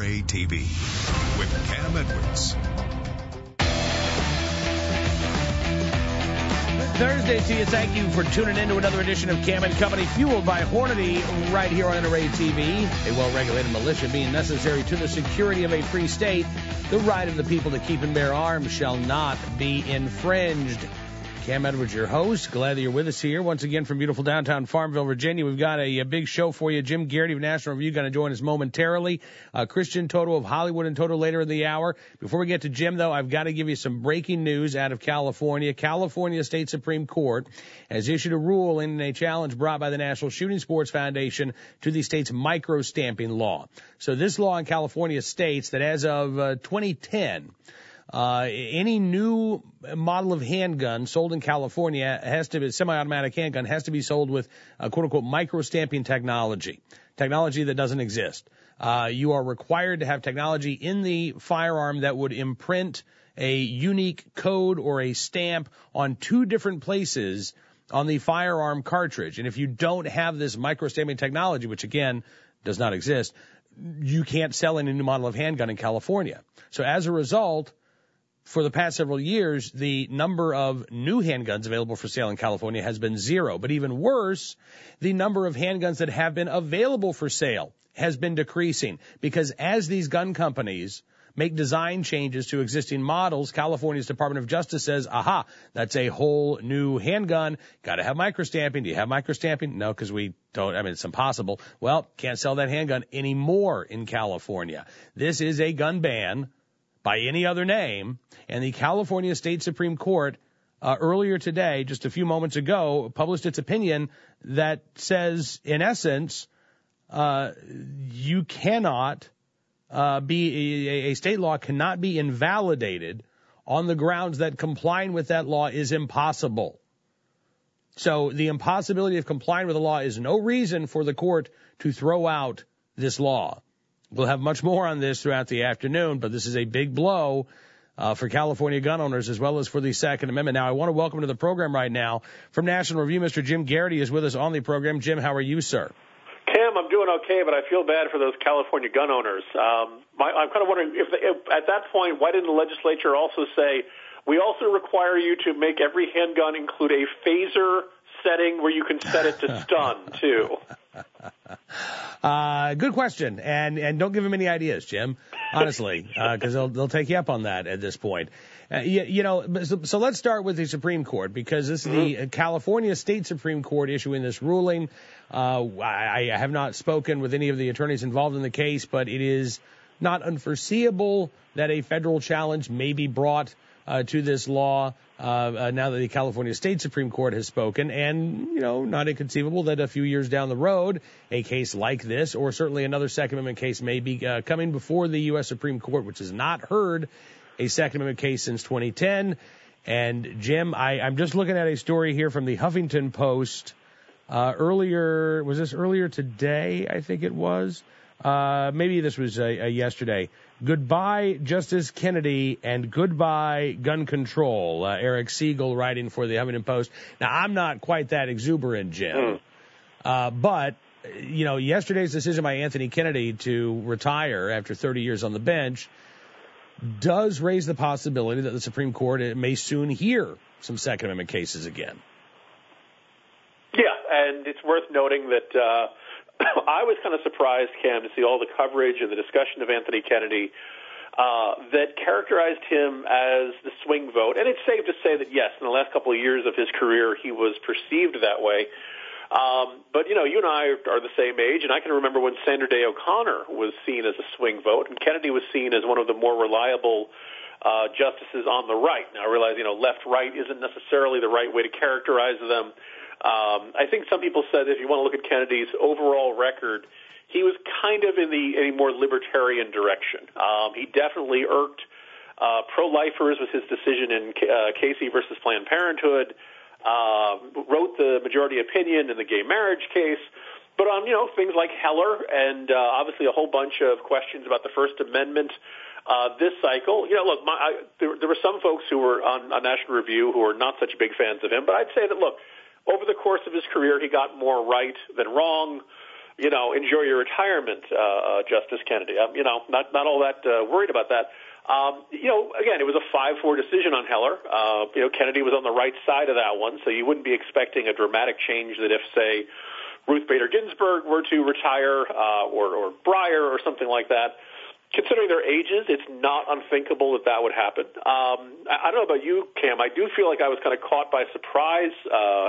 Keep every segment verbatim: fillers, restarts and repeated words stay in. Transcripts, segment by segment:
A T V with Cam Edwards. Thursday to you. Thank you for tuning in to another edition of Cam and Company, fueled by Hornady, right here on N R A T V. A well-regulated militia being necessary to the security of a free state. The right of the people to keep and bear arms shall not be infringed. Cam Edwards, your host. Glad that you're with us here once again from beautiful downtown Farmville, Virginia. We've got a, a big show for you. Jim Garrity of National Review going to join us momentarily. Uh, Christian Toto of Hollywood and Toto later in the hour. Before we get to Jim, though, I've got to give you some breaking news out of California. California State Supreme Court has issued a ruling in a challenge brought by the National Shooting Sports Foundation to the state's micro-stamping law. So this law in California states that as of uh, twenty ten, Uh, any new model of handgun sold in California has to be, semi-automatic handgun has to be sold with uh, quote-unquote micro-stamping technology, technology that doesn't exist. Uh, you are required to have technology in the firearm that would imprint a unique code or a stamp on two different places on the firearm cartridge. And if you don't have this micro-stamping technology, which again does not exist, you can't sell any new model of handgun in California. So as a result, for the past several years, the number of new handguns available for sale in California has been zero. But even worse, the number of handguns that have been available for sale has been decreasing, because as these gun companies make design changes to existing models, California's Department of Justice says, aha, that's a whole new handgun. Got to have microstamping. Do you have microstamping? No, because we don't. I mean, it's impossible. Well, can't sell that handgun anymore in California. This is a gun ban by any other name, and the California State Supreme Court uh, earlier today, just a few moments ago, published its opinion that says, in essence, uh, you cannot uh, be, a, a state law cannot be invalidated on the grounds that complying with that law is impossible. So the impossibility of complying with the law is no reason for the court to throw out this law. We'll have much more on this throughout the afternoon, but this is a big blow uh, for California gun owners as well as for the Second Amendment. Now, I want to welcome to the program right now from National Review, Mister Jim Garrity is with us on the program. Jim, how are you, sir? Cam, I'm doing okay, but I feel bad for those California gun owners. Um, my, I'm kind of wondering, if, if at that point, why didn't the legislature also say, we also require you to make every handgun include a phaser setting where you can set it to stun, too? Uh, good question, and and don't give them any ideas, Jim, honestly, because uh, they'll they'll take you up on that at this point. Uh, you, you know, so, so let's start with the Supreme Court, because this is mm-hmm. the California State Supreme Court issuing this ruling. Uh, I, I have not spoken with any of the attorneys involved in the case, but it is not unforeseeable that a federal challenge may be brought uh, to this law. Uh, uh, now that the California State Supreme Court has spoken, and, you know, not inconceivable that a few years down the road, a case like this, or certainly another Second Amendment case, may be uh, coming before the U S Supreme Court, which has not heard a Second Amendment case since twenty ten. And, Jim, I, I'm just looking at a story here from the Huffington Post uh, earlier, was this earlier today, I think it was? Uh, maybe this was uh, uh, yesterday. Goodbye, Justice Kennedy, and goodbye, gun control. Uh, Eric Siegel writing for the Huffington Post. Now, I'm not quite that exuberant, Jim. Mm. Uh, but, you know, yesterday's decision by Anthony Kennedy to retire after thirty years on the bench does raise the possibility that the Supreme Court may soon hear some Second Amendment cases again. Yeah, and it's worth noting that uh, I was kind of surprised, Cam, to see all the coverage and the discussion of Anthony Kennedy uh, that characterized him as the swing vote. And it's safe to say that, yes, in the last couple of years of his career, he was perceived that way. Um, but, you know, you and I are the same age, and I can remember when Sandra Day O'Connor was seen as a swing vote, and Kennedy was seen as one of the more reliable uh, justices on the right. Now, I realize, you know, left-right isn't necessarily the right way to characterize them. Um, I think some people said if you want to look at Kennedy's overall record, he was kind of in the a more libertarian direction. Um, he definitely irked uh, pro-lifers with his decision in uh, Casey versus Planned Parenthood, uh, wrote the majority opinion in the gay marriage case. But on, you know, things like Heller and uh, obviously a whole bunch of questions about the First Amendment uh, this cycle, you know, look, my, I, there, there were some folks who were on, on National Review who were not such big fans of him, but I'd say that, look, over the course of his career, he got more right than wrong. you know, enjoy your retirement, uh, uh, Justice Kennedy. Um, you know, not not all that uh, worried about that. Um, you know, again, it was a five four decision on Heller. Uh, you know, Kennedy was on the right side of that one, so you wouldn't be expecting a dramatic change that if, say, Ruth Bader Ginsburg were to retire, uh, or, or Breyer or something like that. Considering their ages, it's not unthinkable that that would happen. Um, I, I don't know about you, Cam. I do feel like I was kind of caught by surprise uh,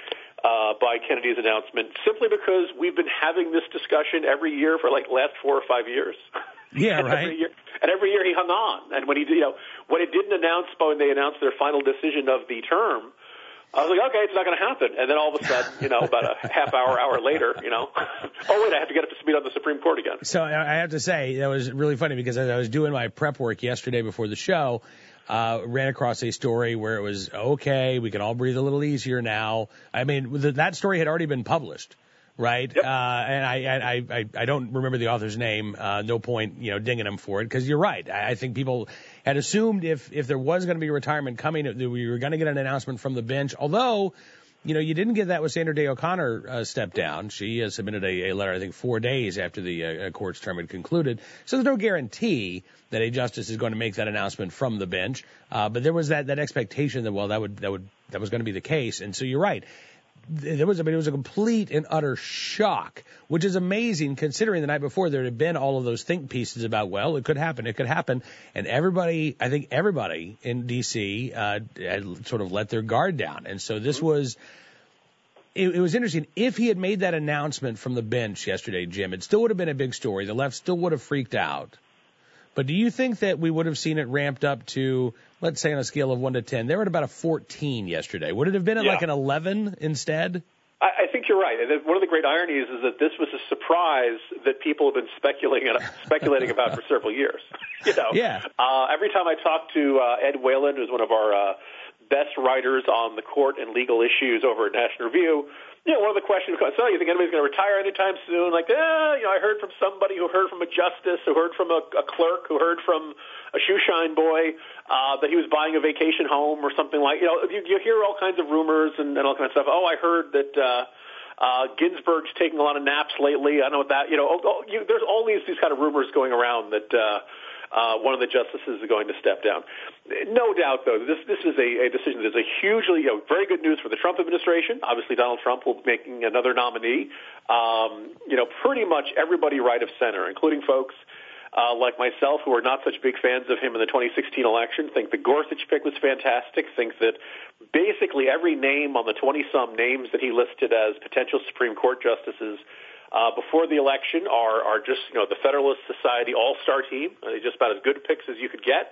uh, by Kennedy's announcement, simply because we've been having this discussion every year for like the last four or five years. Yeah, and right. Every year, and every year he hung on. And when he, you know, when it didn't announce, when they announced their final decision of the term, I was like, okay, it's not going to happen. And then all of a sudden, you know, about a half hour, hour later, you know, oh, wait, I have to get up to speed on the Supreme Court again. So I have to say, that was really funny because as I was doing my prep work yesterday before the show, uh, ran across a story where it was, okay, we can all breathe a little easier now. I mean, that story had already been published. Right. Yep. Uh, and I, I, I, I don't remember the author's name. Uh, no point, you know, dinging him for it because you're right. I, I think people had assumed if, if there was going to be a retirement coming, that we were going to get an announcement from the bench. Although, you know, you didn't get that with Sandra Day O'Connor uh, stepped down. She uh, submitted a, a letter, I think, four days after the uh, court's term had concluded. So there's no guarantee that a justice is going to make that announcement from the bench. Uh, but there was that, that expectation that, well, that would, that would, that was going to be the case. And so you're right. There was, I mean, it was a complete and utter shock, which is amazing considering the night before there had been all of those think pieces about, well, it could happen, it could happen. And everybody, I think everybody in D C uh, had sort of let their guard down. And so this was, it, it was interesting. If he had made that announcement from the bench yesterday, Jim, it still would have been a big story. The left still would have freaked out. But do you think that we would have seen it ramped up to, let's say on a scale of one to ten, they were at about a fourteen yesterday. Would it have been at yeah. like an eleven instead? I, I think you're right. And one of the great ironies is that this was a surprise that people have been speculating speculating about for several years. You know, yeah. Uh, every time I talk to uh, Ed Whalen, who's one of our uh, best writers on the court and legal issues over at National Review, you know, one of the questions was, so you think anybody's going to retire anytime soon? Like, eh, you know, I heard from somebody who heard from a justice, who heard from a, a clerk, who heard from a shoeshine boy uh, that he was buying a vacation home or something like, you know, you, you hear all kinds of rumors and, and all kinds of stuff. Oh, I heard that uh, uh, Ginsburg's taking a lot of naps lately. I know what that, you know, oh, oh, you, there's all these, these kind of rumors going around that uh, uh, one of the justices is going to step down. No doubt, though, this this is a, a decision that is a hugely, you know, very good news for the Trump administration. Obviously, Donald Trump will be making another nominee. Um, you know, pretty much everybody right of center, including folks uh, like myself who are not such big fans of him in the twenty sixteen election, think the Gorsuch pick was fantastic, think that basically every name on the twenty-some names that he listed as potential Supreme Court justices Uh, before the election are, are just, you know, the Federalist Society all-star team. Uh, just about as good picks as you could get.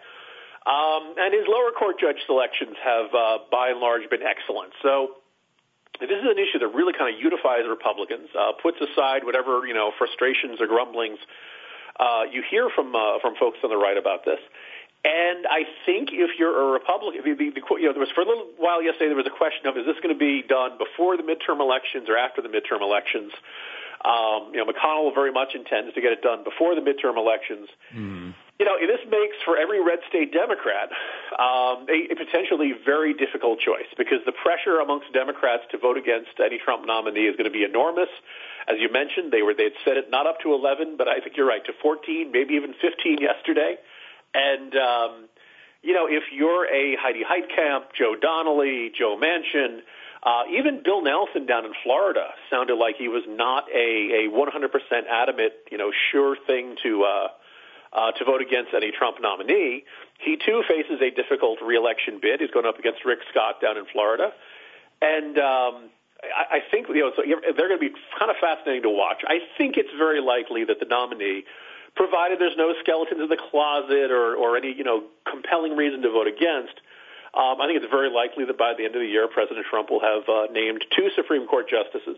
Um, and his lower court judge selections have, uh, by and large, been excellent. So this is an issue that really kind of unifies Republicans, uh, puts aside whatever, you know, frustrations or grumblings uh, you hear from uh, from folks on the right about this. And I think if you're a Republican, the, the, the, you know, there was for a little while yesterday there was a question of, is this going to be done before the midterm elections or after the midterm elections? Um, you know, McConnell very much intends to get it done before the midterm elections. Mm. You know, this makes for every red state Democrat um, a, a potentially very difficult choice because the pressure amongst Democrats to vote against any Trump nominee is going to be enormous. As you mentioned, they were they'd set it not up to eleven, but I think you're right, to fourteen, maybe even fifteen yesterday. And um, you know, if you're a Heidi Heitkamp, Joe Donnelly, Joe Manchin. Uh, even Bill Nelson down in Florida sounded like he was not a, a one hundred percent adamant, you know, sure thing to uh, uh, to vote against any Trump nominee. He, too, faces a difficult reelection bid. He's going up against Rick Scott down in Florida. And um, I, I think, you know, so they're going to be kind of fascinating to watch. I think it's very likely that the nominee, provided there's no skeletons in the closet or, or any, you know, compelling reason to vote against, Um, I think it's very likely that by the end of the year, President Trump will have uh, named two Supreme Court justices.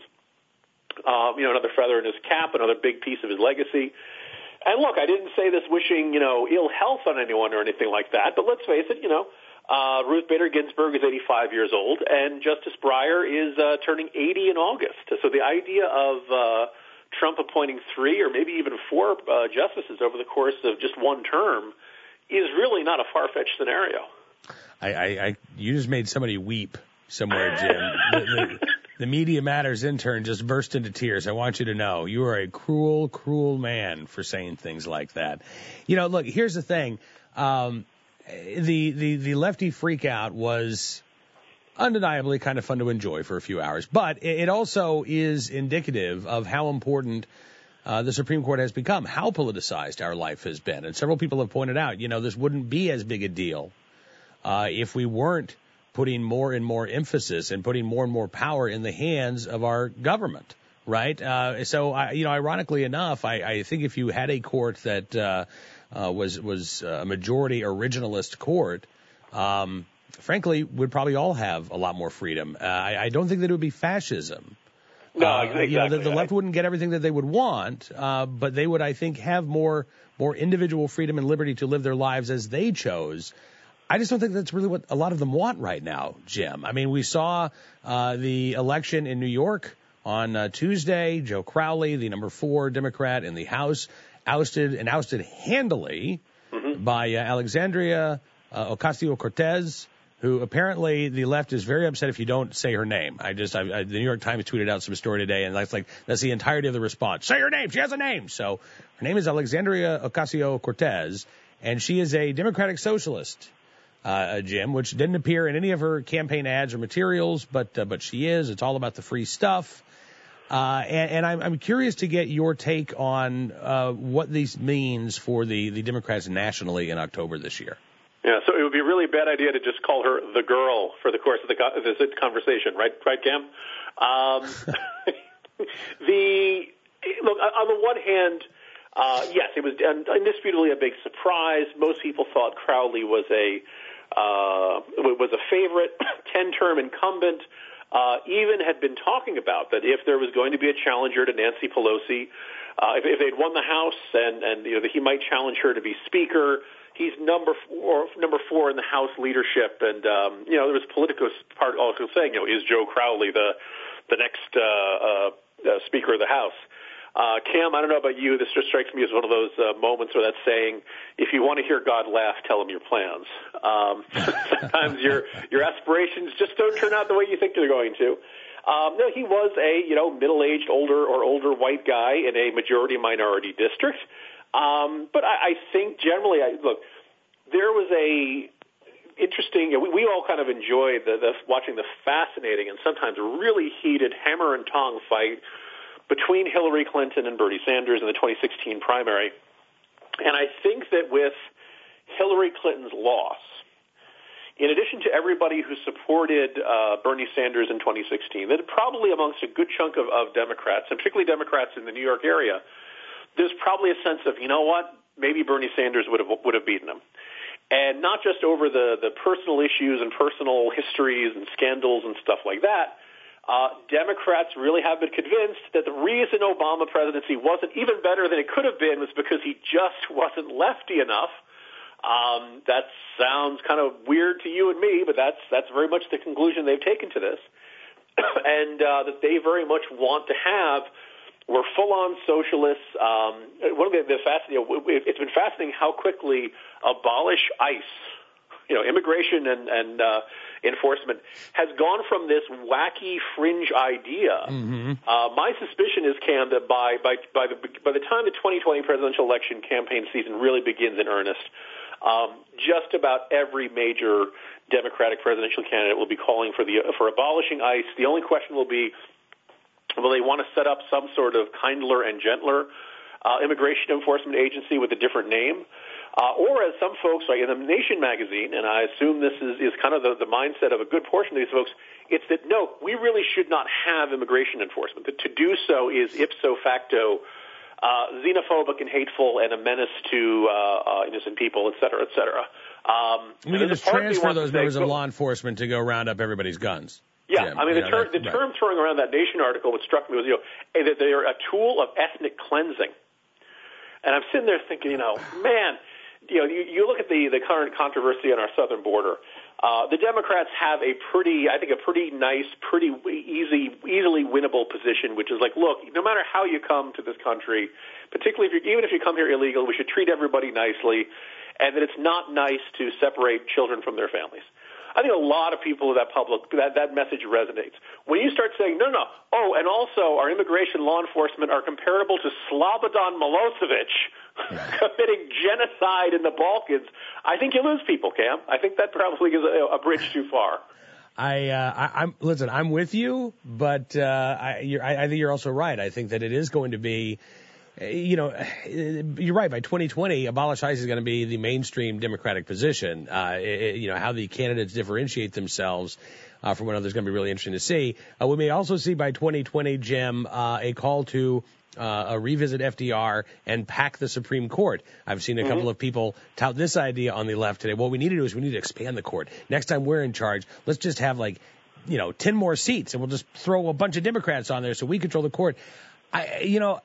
Um, you know, another feather in his cap, another big piece of his legacy. And look, I didn't say this wishing, you know, ill health on anyone or anything like that. But let's face it, you know, uh, Ruth Bader Ginsburg is eighty-five years old, and Justice Breyer is uh, turning eighty in August. So the idea of uh, Trump appointing three or maybe even four uh, justices over the course of just one term is really not a far-fetched scenario. I, I, I, you just made somebody weep somewhere, Jim. the, the, The Media Matters intern just burst into tears. I want you to know you are a cruel, cruel man for saying things like that. You know, look, here's the thing. Um, the, the, the lefty freakout was undeniably kind of fun to enjoy for a few hours, but it also is indicative of how important uh, the Supreme Court has become, how politicized our life has been. And several people have pointed out, you know, this wouldn't be as big a deal uh, if we weren't putting more and more emphasis and putting more and more power in the hands of our government, right? Uh, so, I, you know, ironically enough, I, I think if you had a court that uh, uh, was was a majority originalist court, um, frankly, would probably all have a lot more freedom. Uh, I, I don't think that it would be fascism. No, uh, exactly. You know, the, the left wouldn't get everything that they would want, uh, but they would, I think, have more more individual freedom and liberty to live their lives as they chose. I just don't think that's really what a lot of them want right now, Jim. I mean, we saw uh, the election in New York on uh, Tuesday. Joe Crowley, the number four Democrat in the House, ousted and ousted handily mm-hmm. by uh, Alexandria uh, Ocasio-Cortez, who apparently the left is very upset if you don't say her name. I just, I, I, the New York Times tweeted out some story today, and that's like, that's the entirety of the response. Say her name. She has a name. So her name is Alexandria Ocasio-Cortez, and she is a Democratic socialist. Uh, Jim, which didn't appear in any of her campaign ads or materials, but uh, but she is. It's all about the free stuff. Uh, and, and I'm, I'm curious to get your take on uh, what this means for the, the Democrats nationally in October this year. Yeah, so it would be a really bad idea to just call her the girl for the course of the co- this conversation, right, right, Cam? Um, the look on the one hand. Uh, yes, it was indisputably a big surprise. Most people thought Crowley was a uh, was a favorite, ten-term incumbent. Uh, even had been talking about that if there was going to be a challenger to Nancy Pelosi, uh, if, if they'd won the House and, and you know, that he might challenge her to be Speaker. He's number four, number four in the House leadership, and um, you know there was Politico's part also saying, you know, is Joe Crowley the the next uh, uh, uh, Speaker of the House? Uh, Cam, I don't know about you. This just strikes me as one of those uh, moments where that saying, if you want to hear God laugh, tell him your plans. Um, sometimes your your aspirations just don't turn out the way you think they're going to. Um, no, he was a, you know, middle-aged, older or older white guy in a majority-minority district. Um, but I, I think generally, I, look, there was a interesting, you know, we, we all kind of enjoyed the, the, watching the fascinating and sometimes really heated hammer and tong fight between Hillary Clinton and Bernie Sanders in the twenty sixteen primary. And I think that with Hillary Clinton's loss, in addition to everybody who supported uh, Bernie Sanders in twenty sixteen, that probably amongst a good chunk of, of Democrats, and particularly Democrats in the New York area, there's probably a sense of, you know what, maybe Bernie Sanders would have would have beaten him. And not just over the, the personal issues and personal histories and scandals and stuff like that. Uh, Democrats really have been convinced that the reason Obama presidency wasn't even better than it could have been was because he just wasn't lefty enough. Um, that sounds kind of weird to you and me, but that's that's very much the conclusion they've taken to this, and uh, that they very much want to have. We're full-on socialists. Um, one of the, the fascinating, it's been fascinating how quickly abolish ICE, you know, immigration and and uh, enforcement has gone from this wacky fringe idea. Mm-hmm. Uh, my suspicion is, Cam, that by by by the by the time the twenty twenty presidential election campaign season really begins in earnest, um, just about every major Democratic presidential candidate will be calling for the for abolishing ICE. The only question will be, will they want to set up some sort of kindler and gentler uh, immigration enforcement agency with a different name? Uh, or as some folks, like in the Nation magazine, and I assume this is, is kind of the, the mindset of a good portion of these folks, it's that, no, we really should not have immigration enforcement. That to do so is ipso facto uh, xenophobic and hateful and a menace to uh, uh, innocent people, et cetera, et cetera. Um, we can just transfer those members of law enforcement to go round up everybody's guns. Yeah, Jim, I mean, the, know, ter- that, the right. term throwing around that Nation article, what struck me was, you know, that they are a tool of ethnic cleansing. And I'm sitting there thinking, you know, man, you know, you, you look at the, the current controversy on our southern border. Uh, the Democrats have a pretty, I think, a pretty nice, pretty easy, easily winnable position, which is like, look, no matter how you come to this country, particularly if you, even if you come here illegal, we should treat everybody nicely, and that it's not nice to separate children from their families. I think a lot of people in that public, that, that message resonates. When you start saying, no, no, oh, and also our immigration law enforcement are comparable to Slobodan Milosevic committing genocide in the Balkans, I think you lose people, Cam. I think that probably is a, a bridge too far. I, uh, I, I'm listen. I'm with you, but uh, I, you're, I, I think you're also right. I think that it is going to be, you know, you're right. By twenty twenty, abolish ICE is going to be the mainstream Democratic position. Uh, it, you know, how the candidates differentiate themselves uh, from one another is going to be really interesting to see. Uh, we may also see by twenty twenty, Jim, uh, a call to Uh, a revisit F D R and pack the Supreme Court. I've seen a mm-hmm. couple of people tout this idea on the left today. What we need to do is we need to expand the court. Next time we're in charge, let's just have like, you know, ten more seats and we'll just throw a bunch of Democrats on there so we control the court. I, you know,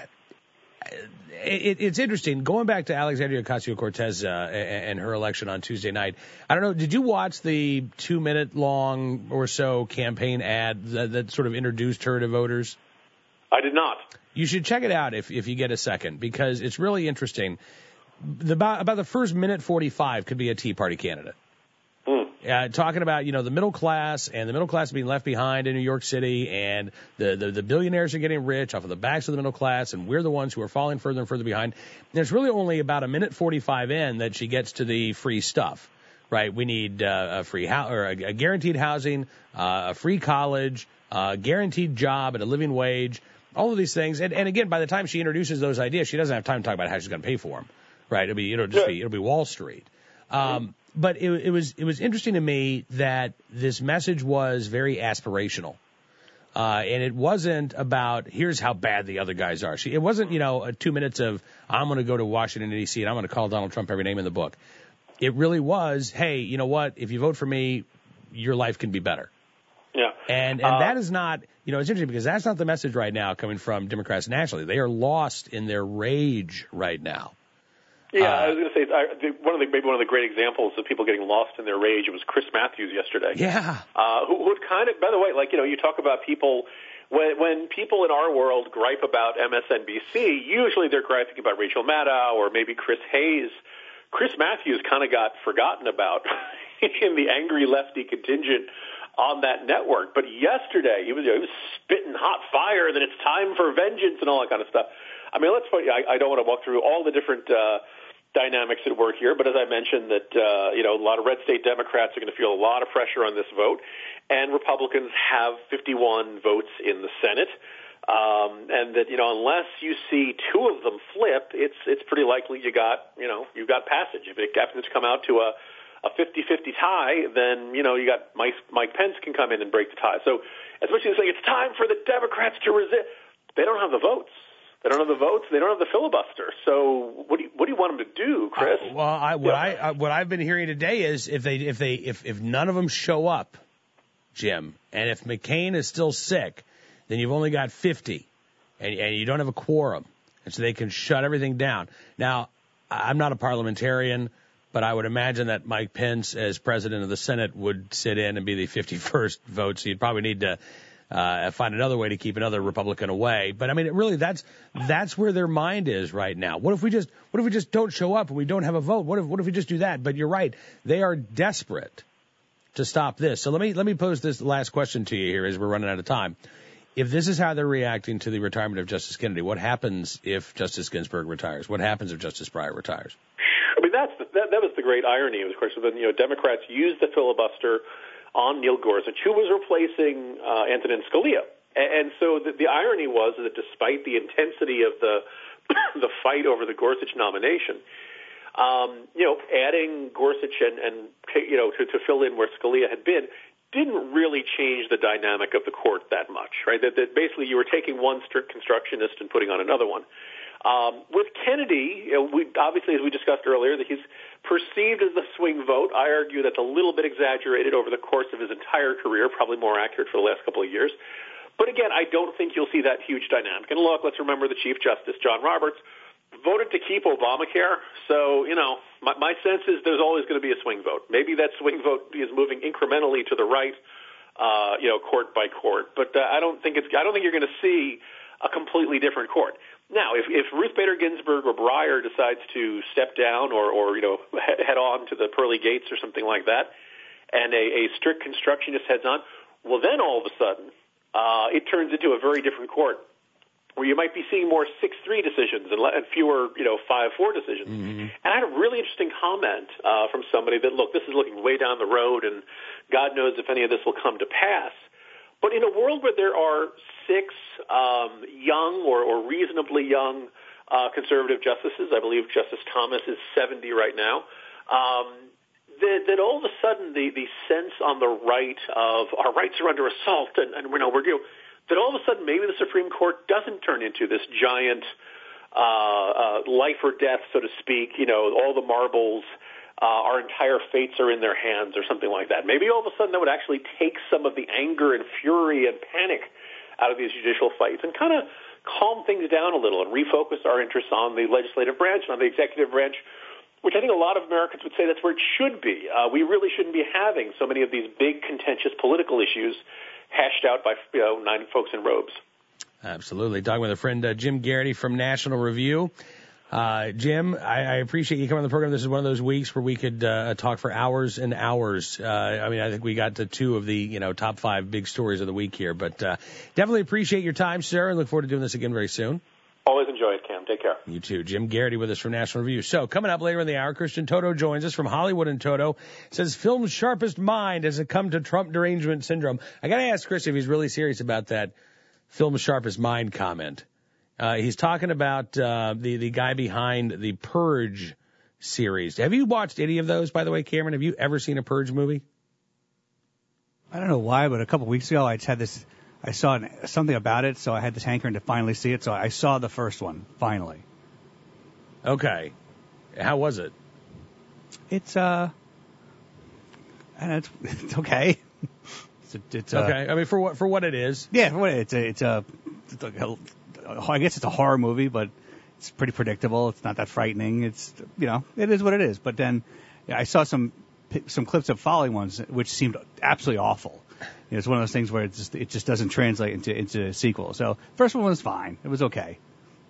it, it's interesting. Going back to Alexandria Ocasio-Cortez uh, and her election on Tuesday night, I don't know, did you watch the two-minute long or so campaign ad that, that sort of introduced her to voters? I did not. You should check it out if, if you get a second, because it's really interesting. The, about, about the first minute forty-five could be a Tea Party candidate. Mm. Uh, talking about, you know, the middle class and the middle class being left behind in New York City, and the, the, the billionaires are getting rich off of the backs of the middle class, and we're the ones who are falling further and further behind. And it's really only about a minute forty-five in that she gets to the free stuff, right? We need uh, a free ho- or a, a guaranteed housing, uh, a free college, a guaranteed job at a living wage. All of these things, and, and again, by the time she introduces those ideas, she doesn't have time to talk about how she's going to pay for them, right? It'll be, it'll just be, it'll be Wall Street. Um, but it, it was, it was interesting to me that this message was very aspirational, uh, and it wasn't about here's how bad the other guys are. She, it wasn't, you know, two minutes of I'm going to go to Washington D C and I'm going to call Donald Trump every name in the book. It really was, hey, you know what? If you vote for me, your life can be better. Yeah. And and uh, that is not, you know, it's interesting because that's not the message right now coming from Democrats nationally. They are lost in their rage right now. Yeah, uh, I was going to say I, one of the maybe one of the great examples of people getting lost in their rage. It was Chris Matthews yesterday. Yeah. Uh, who would kind of, by the way, like you know, you talk about people when when people in our world gripe about M S N B C. Usually they're griping about Rachel Maddow or maybe Chris Hayes. Chris Matthews kind of got forgotten about in the angry lefty contingent on that network. But yesterday, he was, you know, he was spitting hot fire, that it's time for vengeance and all that kind of stuff. I mean, let's put, I, I don't want to walk through all the different uh, dynamics at work here, but as I mentioned that, uh, you know, a lot of red state Democrats are going to feel a lot of pressure on this vote, and Republicans have fifty-one votes in the Senate. Um, and that, you know, unless you see two of them flip, it's it's pretty likely you got, you know, you've got passage. If it happens to come out to a a fifty-fifty tie, then, you know, you got Mike, Mike Pence can come in and break the tie. So as much as they say it's time for the Democrats to resist, they don't have the votes. They don't have the votes. They don't have the filibuster. So what do you, what do you want them to do, Chris? Uh, well, I, what yeah. I uh, what I've been hearing today is if they if they if if none of them show up, Jim, and if McCain is still sick, then you've only got fifty, and and you don't have a quorum, and so they can shut everything down. Now, I'm not a parliamentarian, but I would imagine that Mike Pence, as president of the Senate, would sit in and be the fifty-first vote. So you'd probably need to uh, find another way to keep another Republican away. But I mean, it really, that's that's where their mind is right now. What if we just what if we just don't show up and we don't have a vote? What if what if we just do that? But you're right, they are desperate to stop this. So let me let me pose this last question to you here as we're running out of time. If this is how they're reacting to the retirement of Justice Kennedy, what happens if Justice Ginsburg retires? What happens if Justice Breyer retires? I mean, that's the, that, that was the great irony. Of course, when you know Democrats used the filibuster on Neil Gorsuch, who was replacing uh, Antonin Scalia, and, and so the, the irony was that despite the intensity of the the fight over the Gorsuch nomination, um, you know, adding Gorsuch and, and you know to, to fill in where Scalia had been didn't really change the dynamic of the court that much, right? That, that basically you were taking one strict constructionist and putting on another one. Um, with Kennedy, you know, we, obviously, as we discussed earlier, that he's perceived as the swing vote. I argue that's a little bit exaggerated over the course of his entire career, probably more accurate for the last couple of years. But again, I don't think you'll see that huge dynamic. And look, let's remember the Chief Justice, John Roberts, voted to keep Obamacare. So, you know, my, my sense is there's always going to be a swing vote. Maybe that swing vote is moving incrementally to the right, uh, you know, court by court. But uh, I don't think it's. I don't think you're going to see a completely different court. Now, if, if Ruth Bader Ginsburg or Breyer decides to step down or, or you know, head on to the pearly gates or something like that, and a, a strict constructionist heads on, well, then all of a sudden uh, it turns into a very different court, where you might be seeing more six three decisions and, and fewer, you know, five four decisions. Mm-hmm. And I had a really interesting comment uh, from somebody that, look, this is looking way down the road, and God knows if any of this will come to pass. But in a world where there are six um, young or, or reasonably young uh, conservative justices, I believe Justice Thomas is seventy right now, um, that, that all of a sudden the, the sense on the right of our rights are under assault, and, and you know, we're you know, that all of a sudden maybe the Supreme Court doesn't turn into this giant uh, uh, life or death, so to speak, you know, all the marbles, uh, our entire fates are in their hands or something like that. Maybe all of a sudden that would actually take some of the anger and fury and panic out of these judicial fights and kind of calm things down a little and refocus our interests on the legislative branch and on the executive branch, which I think a lot of Americans would say that's where it should be. Uh, we really shouldn't be having so many of these big, contentious political issues hashed out by, you know, nine folks in robes. Absolutely. Talking with a friend, uh, Jim Garrity from National Review. Uh, Jim, I, I appreciate you coming on the program. This is one of those weeks where we could uh, talk for hours and hours. Uh, I mean, I think we got to two of the, you know, top five big stories of the week here. But uh, definitely appreciate your time, sir, and look forward to doing this again very soon. Always enjoy it, Cam. Take care. You too. Jim Garrity with us from National Review. So coming up later in the hour, Christian Toto joins us from Hollywood and Toto. Says film's sharpest mind has succumbed to Trump derangement syndrome. I got to ask Chris if he's really serious about that film's sharpest mind comment. Uh, he's talking about uh, the, the guy behind the Purge series. Have you watched any of those, by the way, Cameron? Have you ever seen a Purge movie? I don't know why, but a couple weeks ago I just had this... I saw an, something about it, so I had this hankering to finally see it. So I saw the first one, finally. Okay. How was it? It's, uh, I know, it's, it's okay. It's, a, it's a, okay. I mean, for what, for what it is. Yeah, for what it, it's a, it's a, it's a, I guess it's a horror movie, but it's pretty predictable. It's not that frightening. It's, you know, it is what it is. But then yeah, I saw some, some clips of following ones, which seemed absolutely awful. You know, it's one of those things where it just it just doesn't translate into into a sequel. So first one was fine. It was okay.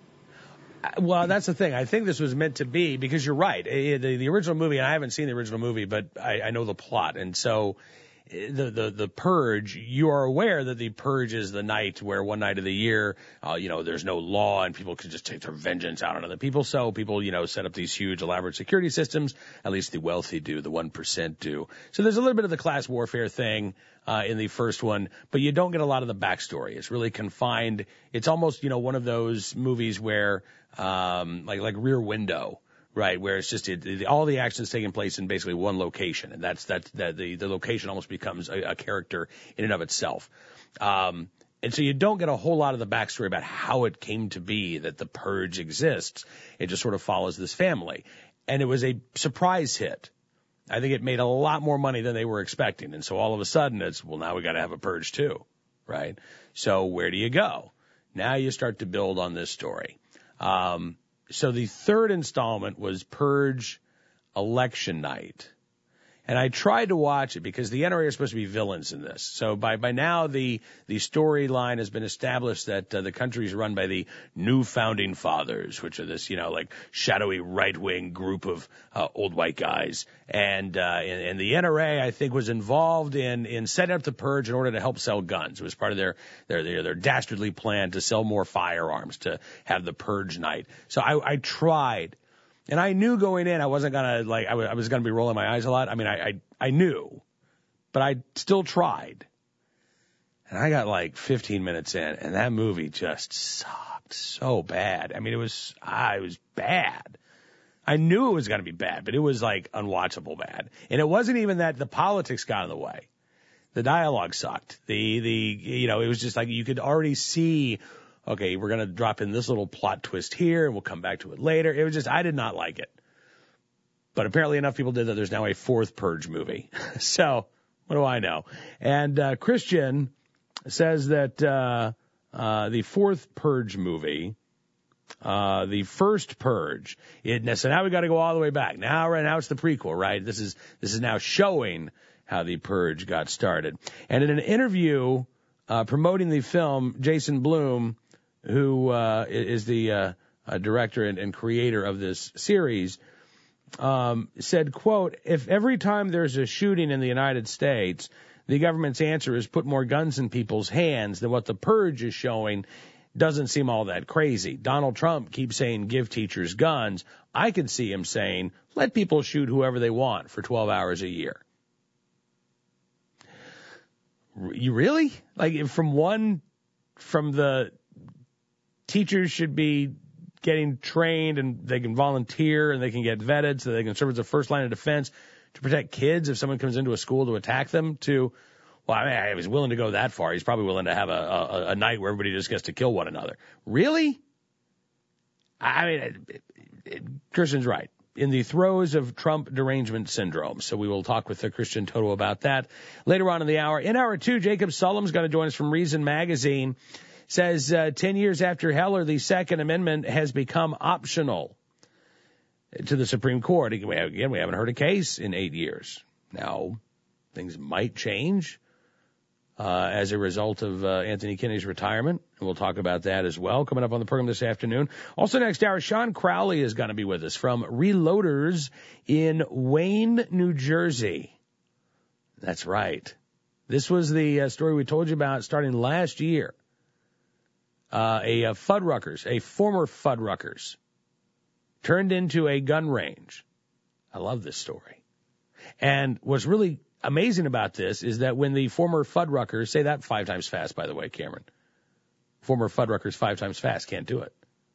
Well, that's the thing. I think this was meant to be, because you're right. The, the original movie, and I haven't seen the original movie, but I, I know the plot. And so the, the, the Purge, you are aware that the Purge is the night where one night of the year, uh, you know, there's no law and people can just take their vengeance out on other people. So people, you know, set up these huge elaborate security systems. At least the wealthy do, the one percent do. So there's a little bit of the class warfare thing uh, in the first one, but you don't get a lot of the backstory. It's really confined. It's almost, you know, one of those movies where, um, like, like Rear Window, right, where it's just it, it, all the action's taking place in basically one location, and that's that that the the location almost becomes a, a character in and of itself. Um, and so you don't get a whole lot of the backstory about how it came to be that the Purge exists. It just sort of follows this family, and it was a surprise hit. I think it made a lot more money than they were expecting, and so all of a sudden it's, well, now we got to have a Purge too, right? So where do you go? Now you start to build on this story. Um, So the third installment was Purge Election Night. And I tried to watch it because the N R A are supposed to be villains in this. So by, by now the, the storyline has been established that uh, the country is run by the New Founding Fathers, which are this, you know, like shadowy right-wing group of uh, old white guys. And, uh, and, and the N R A, I think, was involved in, in setting up the Purge in order to help sell guns. It was part of their, their, their, their dastardly plan to sell more firearms, to have the Purge night. So I, I tried. And I knew going in I wasn't going to, like, I was, I was going to be rolling my eyes a lot. I mean, I, I, I knew, but I still tried. And I got like fifteen minutes in, and that movie just sucked so bad. I mean, it was, ah, it was bad. I knew it was going to be bad, but it was like unwatchable bad. And it wasn't even that the politics got in the way. The dialogue sucked. The, the, you know, it was just like you could already see, okay, we're going to drop in this little plot twist here, and we'll come back to it later. It was just, I did not like it. But apparently enough people did that there's now a fourth Purge movie. So, what do I know? And uh, Christian says that uh, uh, the fourth Purge movie, uh, the first Purge, it, so now we got to go all the way back. Now, right now it's the prequel, right? This is this is now showing how the Purge got started. And in an interview uh, promoting the film, Jason Blum, who uh, is the uh, uh, director and, and creator of this series, um, said, quote, if every time there's a shooting in the United States, the government's answer is put more guns in people's hands, then what the purge is showing doesn't seem all that crazy. Donald Trump keeps saying give teachers guns. I could see him saying let people shoot whoever they want for twelve hours a year. You really? Like from one, from the teachers should be getting trained and they can volunteer and they can get vetted so they can serve as a first line of defense to protect kids if someone comes into a school to attack them, to, well, I mean, I was willing to go that far. He's probably willing to have a, a, a night where everybody just gets to kill one another. Really? I mean, it, it, Kirsten's right. In the throes of Trump derangement syndrome. So we will talk with uh, Christian Toto about that later on in the hour. In hour two, Jacob Sullum's going to join us from Reason Magazine. Says uh, ten years after Heller, the Second Amendment has become optional to the Supreme Court. Again, we haven't heard a case in eight years. Now, things might change uh, as a result of uh, Anthony Kennedy's retirement, and we'll talk about that as well coming up on the program this afternoon. Also next hour, Sean Crowley is going to be with us from Reloaders in Wayne, New Jersey. That's right. This was the uh, story we told you about starting last year. Uh, a, a Fuddruckers, a former Fuddruckers, turned into a gun range. I love this story. And what's really amazing about this is that when the former Fuddruckers, say that five times fast, by the way, Cameron. Former Fuddruckers five times fast, can't do it.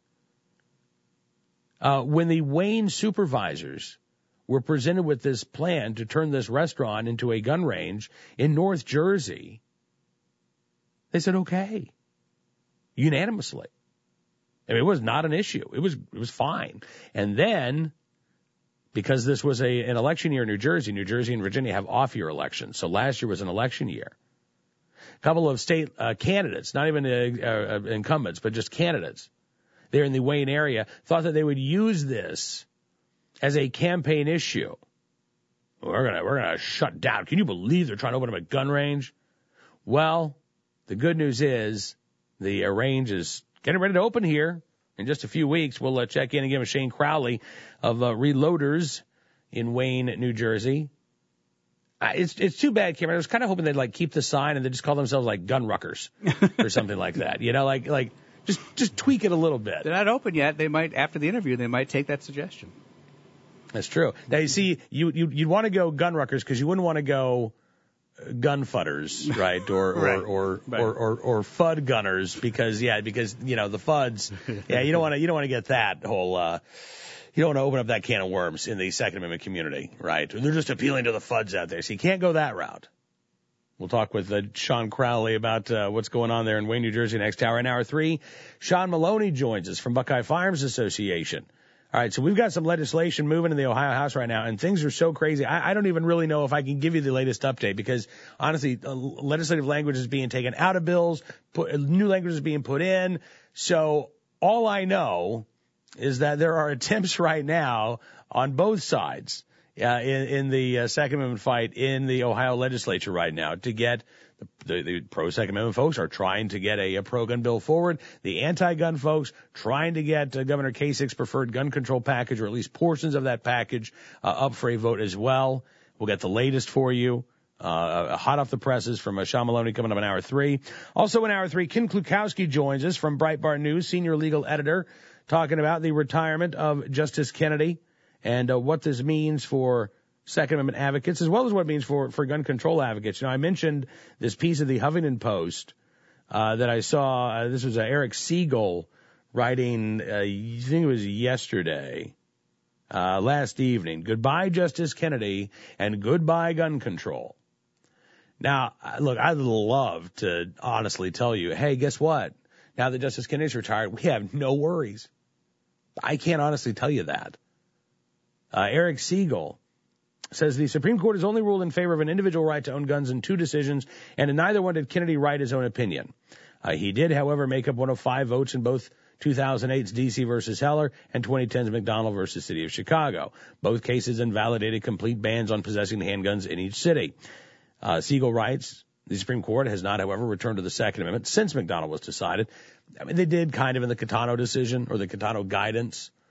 Uh, when the Wayne supervisors were presented with this plan to turn this restaurant into a gun range in North Jersey, they said, okay. Unanimously. I mean, it was not an issue. It was it was fine. And then, because this was a an election year in New Jersey, New Jersey and Virginia have off-year elections. So last year was an election year. A couple of state uh, candidates, not even uh, uh, incumbents, but just candidates there in the Wayne area, thought that they would use this as a campaign issue. We're gonna we're gonna shut down. Can you believe they're trying to open up a gun range? Well, the good news is, the range is getting ready to open here in just a few weeks. We'll uh, check in again with Shane Crowley of uh, Reloaders in Wayne, New Jersey. Uh, it's it's too bad, Cameron. I was kind of hoping they'd like keep the sign and they just call themselves like Gun Ruckers or something like that. You know, like like just just tweak it a little bit. They're not open yet. They might, after the interview, they might take that suggestion. That's true. Now you see, you you you'd want to go Gun Ruckers because you wouldn't want to go gun fudders, right? Or, right. or, or, right. or, or, or Fud gunners because, yeah, because, you know, the Fuds, yeah, you don't want to, you don't want to get that whole, uh, you don't want to open up that can of worms in the Second Amendment community, right? They're just appealing to the Fuds out there. So you can't go that route. We'll talk with uh, Sean Crowley about uh, what's going on there in Wayne, New Jersey next hour. In hour three, Sean Maloney joins us from Buckeye Farms Association. All right, so we've got some legislation moving in the Ohio House right now, and things are so crazy. I, I don't even really know if I can give you the latest update because, honestly, uh, legislative language is being taken out of bills, put, new language is being put in. So all I know is that there are attempts right now on both sides uh, in, in the uh, Second Amendment fight in the Ohio legislature right now to get The, the pro-Second Amendment folks are trying to get a, a pro-gun bill forward. The anti-gun folks trying to get uh, Governor Kasich's preferred gun control package, or at least portions of that package, uh, up for a vote as well. We'll get the latest for you, uh, hot off the presses from uh, Sean Maloney coming up in hour three. Also in hour three, Ken Klukowski joins us from Breitbart News, senior legal editor, talking about the retirement of Justice Kennedy and uh, what this means for Second Amendment advocates, as well as what it means for, for gun control advocates. You know, I mentioned this piece of the Huffington Post uh, that I saw. Uh, this was uh, Eric Siegel writing, uh, I think it was yesterday, uh, last evening. Goodbye, Justice Kennedy, and goodbye, gun control. Now, look, I'd love to honestly tell you, hey, guess what? Now that Justice Kennedy's retired, we have no worries. I can't honestly tell you that. Uh, Eric Siegel says the Supreme Court has only ruled in favor of an individual right to own guns in two decisions, and in neither one did Kennedy write his own opinion. Uh, he did, however, make up one of five votes in both two thousand eight's D C versus Heller and twenty ten's McDonald versus City of Chicago. Both cases invalidated complete bans on possessing handguns in each city. Uh, Siegel writes, the Supreme Court has not, however, returned to the Second Amendment since McDonald was decided. I mean, they did kind of in the Catano decision or the Catano guidance.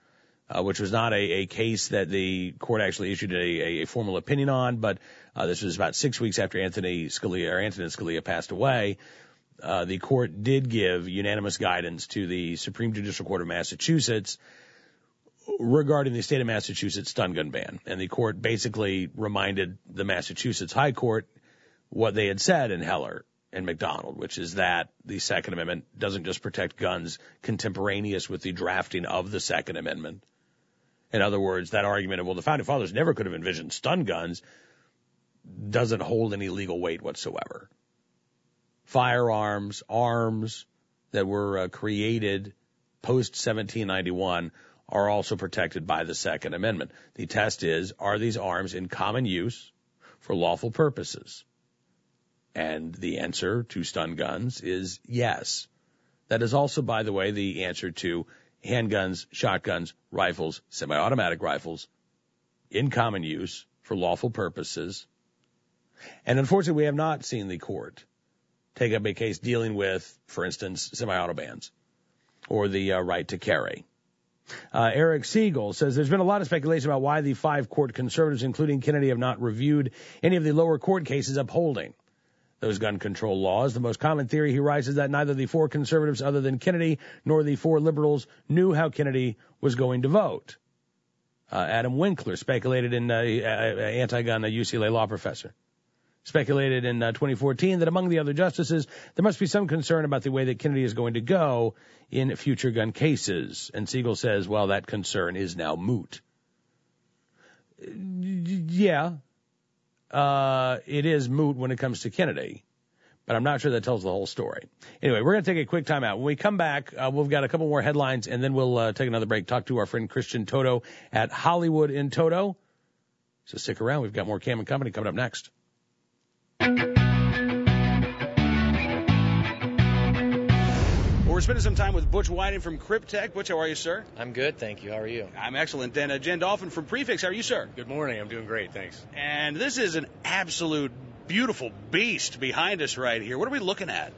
uh, which was not a, a case that the court actually issued a, a formal opinion on, but uh, this was about six weeks after Anthony Scalia, or Antonin Scalia passed away. Uh, the court did give unanimous guidance to the Supreme Judicial Court of Massachusetts regarding the state of Massachusetts stun gun ban. And the court basically reminded the Massachusetts High Court what they had said in Heller and McDonald, which is that the Second Amendment doesn't just protect guns contemporaneous with the drafting of the Second Amendment. In other words, that argument of, well, the Founding Fathers never could have envisioned stun guns doesn't hold any legal weight whatsoever. Firearms, arms that were uh, created post seventeen ninety-one are also protected by the Second Amendment. The test is, are these arms in common use for lawful purposes? And the answer to stun guns is yes. That is also, by the way, the answer to handguns, shotguns, rifles, semi-automatic rifles in common use for lawful purposes. And unfortunately, we have not seen the court take up a case dealing with, for instance, semi-auto bans or the uh, right to carry. Uh, Eric Siegel says there's been a lot of speculation about why the five court conservatives, including Kennedy, have not reviewed any of the lower court cases upholding those gun control laws. The most common theory, he writes, is that neither the four conservatives other than Kennedy nor the four liberals knew how Kennedy was going to vote. Uh, Adam Winkler speculated in uh, anti-gun, a U C L A law professor, speculated in uh, twenty fourteen that among the other justices, there must be some concern about the way that Kennedy is going to go in future gun cases. And Siegel says, well, that concern is now moot. Yeah, uh, it is moot when it comes to Kennedy, but I'm not sure that tells the whole story. Anyway, we're going to take a quick time out. When we come back, uh, we've got a couple more headlines, and then we'll uh, take another break, talk to our friend Christian Toto at Hollywood in Toto. So stick around. We've got more Cam and Company coming up next. Well, we're spending some time with Butch Whiting from Cryptek. Butch, how are you, sir? I'm good, thank you. How are you? I'm excellent. And uh, Jen Dolphin from Prefix, how are you, sir? Good morning. I'm doing great, thanks. And this is an absolute beautiful beast behind us right here. What are we looking at?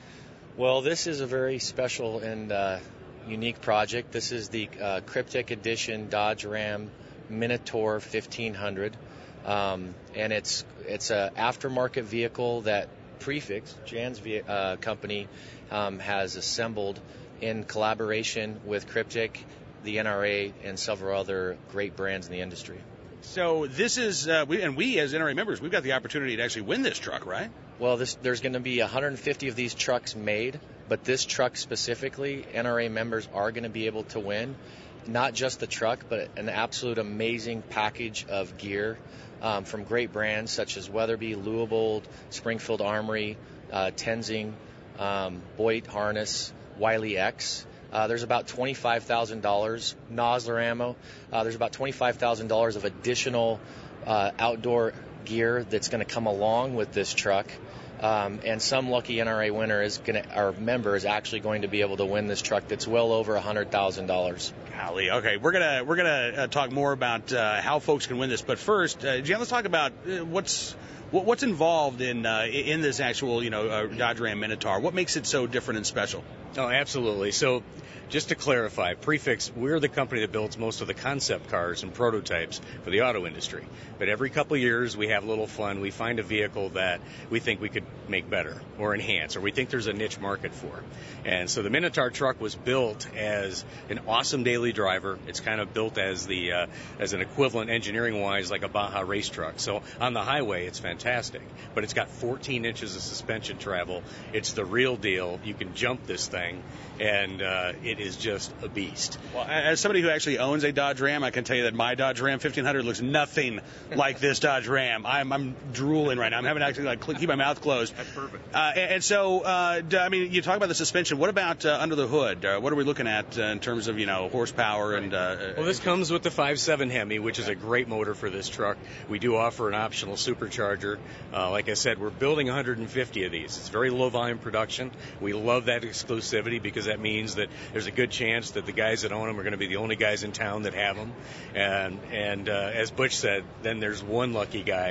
Well, this is a very special and uh, unique project. This is the uh, Cryptek Edition Dodge Ram Minotaur fifteen hundred. Um, and it's it's an aftermarket vehicle that Prefix, Jan's uh, company, um, has assembled in collaboration with Cryptek, the N R A, and several other great brands in the industry. So this is, uh, we, and we as N R A members, we've got the opportunity to actually win this truck, right? Well, this, there's going to be one hundred fifty of these trucks made, but this truck specifically, N R A members are going to be able to win. Not just the truck, but an absolute amazing package of gear um, from great brands such as Weatherby, Louisville, Springfield Armory, uh, Tenzing, um, Boyd Harness, Wiley X. Uh, there's about twenty-five thousand dollars Nosler ammo. Uh, there's about twenty-five thousand dollars of additional uh, outdoor gear that's going to come along with this truck. Um, and some lucky N R A winner is going to, our member is actually going to be able to win this truck that's well over one hundred thousand dollars. Golly, okay, we're gonna we're gonna uh, talk more about uh, how folks can win this, but first, uh, Jan, let's talk about uh, what's what's involved in uh, in this actual you know uh, Dodge Ram Minotaur. What makes it so different and special? Oh, absolutely. So, just to clarify, Prefix, we're the company that builds most of the concept cars and prototypes for the auto industry. But every couple of years, we have a little fun. We find a vehicle that we think we could make better or enhance, or we think there's a niche market for. And so the Minotaur truck was built as an awesome daily driver. It's kind of built as the uh, as an equivalent engineering-wise like a Baja race truck. So on the highway, it's fantastic. But it's got fourteen inches of suspension travel. It's the real deal. You can jump this thing, and uh, it is just a beast. Well, as somebody who actually owns a Dodge Ram, I can tell you that my Dodge Ram fifteen hundred looks nothing like this Dodge Ram. I'm, I'm drooling right now. I'm having to actually like keep my mouth closed. That's perfect. Uh, and, and so, uh, I mean, you talk about the suspension. What about uh, under the hood? Uh, what are we looking at uh, in terms of, you know, horsepower and? Uh, well, this comes with the five point seven Hemi, which is a great motor for this truck. We do offer an optional supercharger. Uh, like I said, we're building one hundred fifty of these. It's very low volume production. We love that exclusivity because that means that there's a good chance that the guys that own them are going to be the only guys in town that have them. And and uh, as Butch said, then there's one lucky guy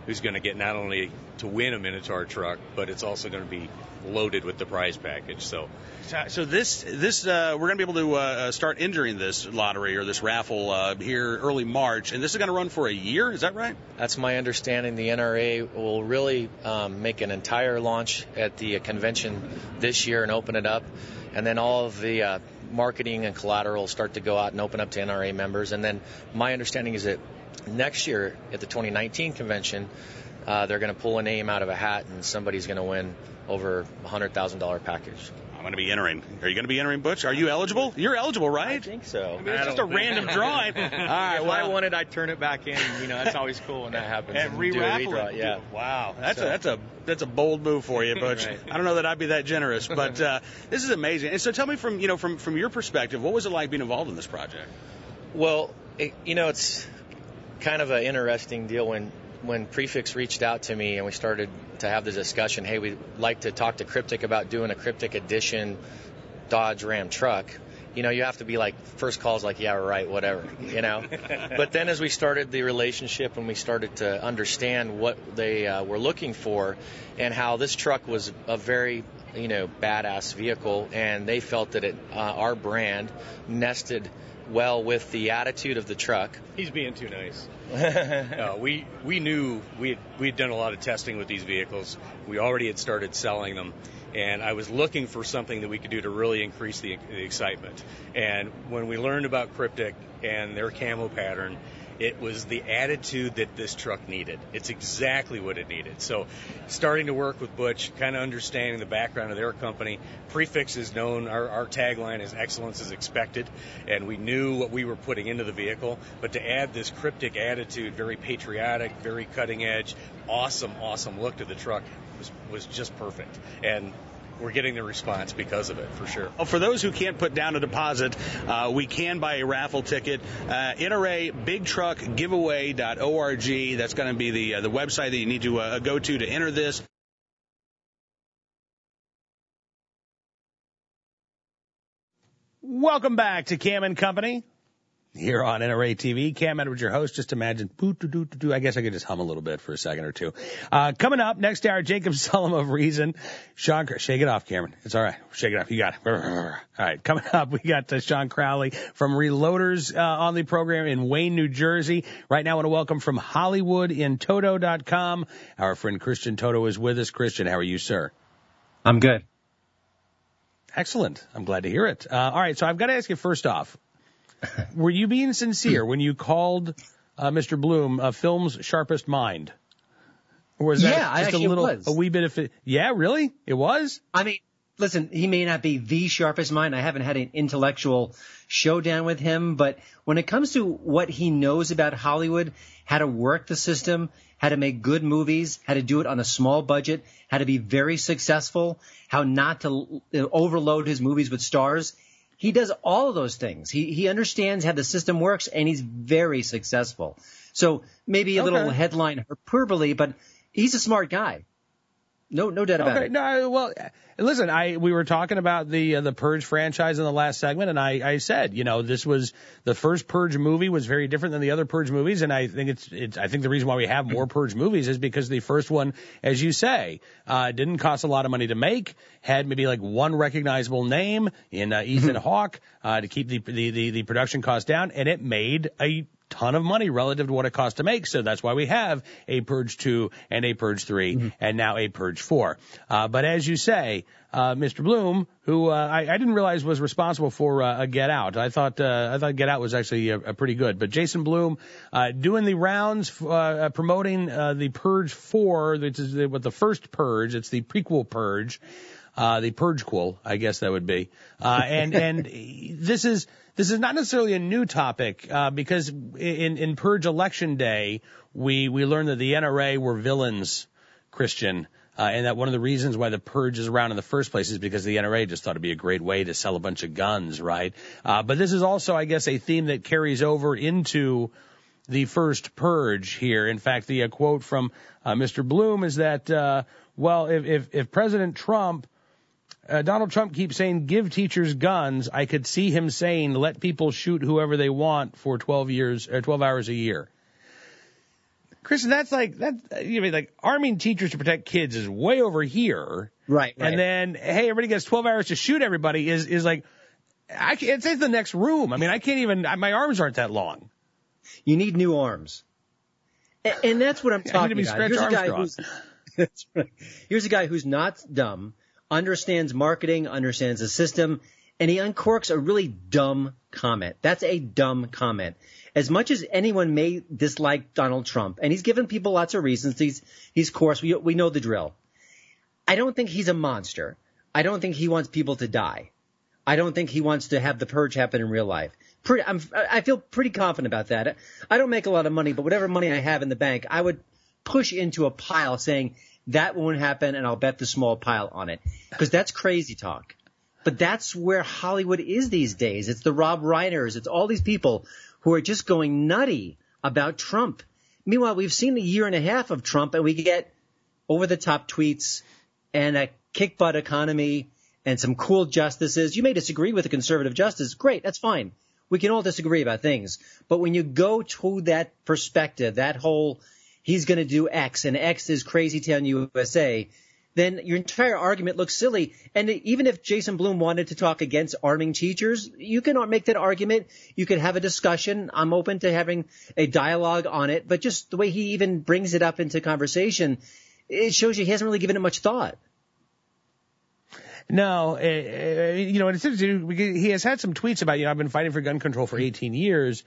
who's going to get not only to win a Minotaur truck, but it's also going to be loaded with the prize package. So, so this this uh, we're going to be able to uh, start entering this lottery or this raffle uh, here early March, and this is going to run for a year. Is that right? That's my understanding. The N R A will really um, make an entire launch at the uh, convention this year and open it up, and then all of the uh, marketing and collateral start to go out and open up to N R A members. And then my understanding is that next year at the twenty nineteen convention, uh, they're going to pull a name out of a hat, and somebody's going to win over a one hundred thousand dollars package. I'm going to be entering. Are you going to be entering, Butch? Are you eligible? You're eligible, right? I think so. I mean, it's just a random drawing. All right, if well, I won it, I'd turn it back in. You know, that's always cool when that happens. And re-raffle it. Yeah. Wow, that's So. a that's a that's a bold move for you, Butch. Right. I don't know that I'd be that generous, but uh, this is amazing. And so, tell me from you know from from your perspective, what was it like being involved in this project? Well, it, you know, it's kind of an interesting deal when when Prefix reached out to me and we started to have the discussion. Hey, we'd like to talk to Cryptic about doing a Cryptic edition Dodge Ram truck. You know, you have to be like, first call's like, yeah, right, whatever, you know. But then as we started the relationship and we started to understand what they uh, were looking for and how this truck was a very, you know, badass vehicle, and they felt that it, uh, our brand nested well with the attitude of the truck. He's being too nice. no, we we knew we had we had done a lot of testing with these vehicles. We already had started selling them, and I was looking for something that we could do to really increase the, the excitement. And when we learned about Cryptic and their camo pattern, it was the attitude that this truck needed. It's exactly what it needed. So starting to work with Butch, kind of understanding the background of their company. Prefix is known, our, our tagline is excellence is expected, and we knew what we were putting into the vehicle. But to add this Cryptic attitude, very patriotic, very cutting edge, awesome, awesome look to the truck was, was just perfect. And we're getting the response because of it, for sure. Well, for those who can't put down a deposit, uh, we can buy a raffle ticket. Uh, N R A big truck giveaway dot org. That's going to be the uh, the website that you need to uh, go to to enter this. Welcome back to Cam and Company here on N R A T V. Cam Edwards, your host. Just imagine, I guess I could just hum a little bit for a second or two. Uh, coming up next hour, Jacob Sullum of Reason. Sean, shake it off, Cameron. It's all right. Shake it off. You got it. All right. Coming up, we got uh, Sean Crowley from Reloaders uh, on the program in Wayne, New Jersey. Right now, I want to welcome from Hollywood in Toto dot com. Our friend Christian Toto is with us. Christian, how are you, sir? I'm good. Excellent. I'm glad to hear it. Uh, all right. So I've got to ask you first off, were you being sincere when you called uh, Mister Bloom a film's sharpest mind? Or was that yeah, just I actually a little, was. a wee bit of it? Yeah, really? It was? I mean, listen, he may not be the sharpest mind. I haven't had an intellectual showdown with him, but when it comes to what he knows about Hollywood, how to work the system, how to make good movies, how to do it on a small budget, how to be very successful, how not to overload his movies with stars, he does all of those things. He he understands how the system works, and he's very successful. So maybe a okay. little headline hyperbole, but he's a smart guy. No, no doubt about okay. it. No, well, listen, I we were talking about the uh, the Purge franchise in the last segment, and I, I said, you know, this was the first Purge movie was very different than the other Purge movies, and I think it's it's I think the reason why we have more Purge movies is because the first one, as you say, uh, didn't cost a lot of money to make, had maybe like one recognizable name in uh, Ethan Hawke uh, to keep the, the the the production cost down, and it made a ton of money relative to what it cost to make. So that's why we have a Purge two and a Purge three mm-hmm. and now a Purge four. Uh, but as you say, uh, Mister Bloom, who uh, I, I didn't realize was responsible for uh, a Get Out. I thought uh, I thought Get Out was actually a, a pretty good. But Jason Bloom uh, doing the rounds, uh, promoting uh, the Purge four, which is the, what the first Purge. It's the prequel Purge. Uh, the Purgequel, I guess that would be. Uh, and, and this is, this is not necessarily a new topic, uh, because in, in Purge election day, we, we learned that the N R A were villains, Christian, uh, and that one of the reasons why the Purge is around in the first place is because the N R A just thought it'd be a great way to sell a bunch of guns, right? Uh, but this is also, I guess, a theme that carries over into the first Purge here. In fact, the uh, quote from, uh, Mister Bloom is that, uh, well, if, if, if President Trump Uh, Donald Trump keeps saying, give teachers guns, I could see him saying, let people shoot whoever they want for twelve years, or twelve hours a year. Kristen, that's like that. You mean like arming teachers to protect kids is way over here, right? right. And then hey, everybody gets twelve hours to shoot everybody is is like I can't. It's the next room. I mean, I can't even. My arms aren't that long. You need new arms, and, and that's what I'm talking about. Here's a guy who's that's right. Here's a guy who's not dumb, understands marketing, understands the system, and he uncorks a really dumb comment. That's a dumb comment. As much as anyone may dislike Donald Trump, and he's given people lots of reasons, he's, he's coarse, we, we know the drill. I don't think he's a monster. I don't think he wants people to die. I don't think he wants to have the purge happen in real life. Pretty, I'm, I feel pretty confident about that. I don't make a lot of money, but whatever money I have in the bank, I would push into a pile saying that won't happen, and I'll bet the small pile on it. Because that's crazy talk. But that's where Hollywood is these days. It's the Rob Reiners. It's all these people who are just going nutty about Trump. Meanwhile, we've seen a year and a half of Trump, and we get over-the-top tweets and a kick-butt economy and some cool justices. You may disagree with a conservative justice. Great, that's fine. We can all disagree about things. But when you go to that perspective, that whole he's going to do X and X is Crazy Town U S A, then your entire argument looks silly. And even if Jason Blum wanted to talk against arming teachers, you can make that argument. You can have a discussion. I'm open to having a dialogue on it. But just the way he even brings it up into conversation, it shows you he hasn't really given it much thought. No, uh, you know, it's interesting. He has had some tweets about, you know, I've been fighting for gun control for eighteen years.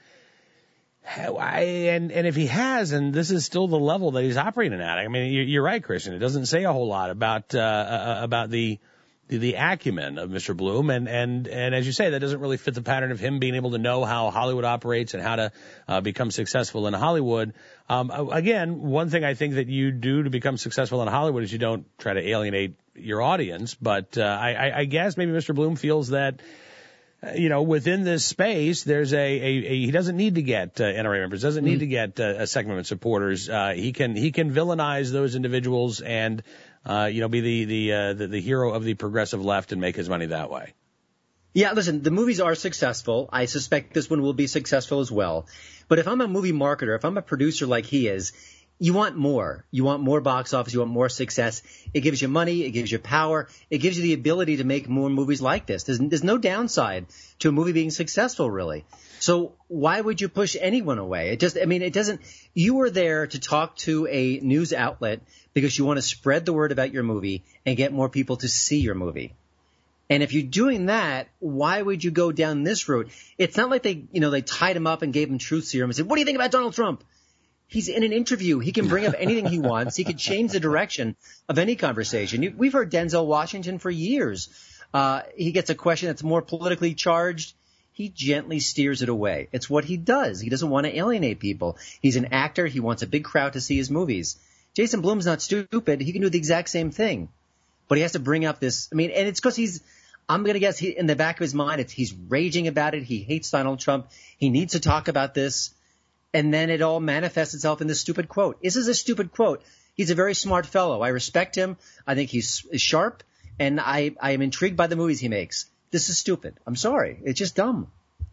I, and, and if he has, and this is still the level that he's operating at, I mean, you're, you're right, Christian. It doesn't say a whole lot about, uh, uh, about the, the, the acumen of Mister Blum. And, and, and as you say, that doesn't really fit the pattern of him being able to know how Hollywood operates and how to, uh, become successful in Hollywood. Um, again, one thing I think that you do to become successful in Hollywood is you don't try to alienate your audience. But, uh, I, I guess maybe Mister Blum feels that, you know, within this space, there's a, a, a he doesn't need to get uh, N R A members, doesn't need mm. to get uh, segment supporters. Uh, he can he can villainize those individuals and uh, you know be the the, uh, the the hero of the progressive left and make his money that way. Yeah, listen, the movies are successful. I suspect this one will be successful as well. But if I'm a movie marketer, if I'm a producer like he is, you want more. You want more box office. You want more success. It gives you money. It gives you power. It gives you the ability to make more movies like this. There's, there's no downside to a movie being successful, really. So why would you push anyone away? It just, I mean, it doesn't, you were there to talk to a news outlet because you want to spread the word about your movie and get more people to see your movie. And if you're doing that, why would you go down this route? It's not like they, you know, they tied him up and gave him truth serum and said, what do you think about Donald Trump? He's in an interview. He can bring up anything he wants. He could change the direction of any conversation. We've heard Denzel Washington for years. Uh, he gets a question that's more politically charged. He gently steers it away. It's what he does. He doesn't want to alienate people. He's an actor. He wants a big crowd to see his movies. Jason Blum's not stupid. He can do the exact same thing. But he has to bring up this. I mean, and it's because he's, I'm going to guess he, in the back of his mind, it's, he's raging about it. He hates Donald Trump. He needs to talk about this. And then it all manifests itself in this stupid quote. This is a stupid quote. He's a very smart fellow. I respect him. I think he's sharp, and I, I am intrigued by the movies he makes. This is stupid. I'm sorry. It's just dumb.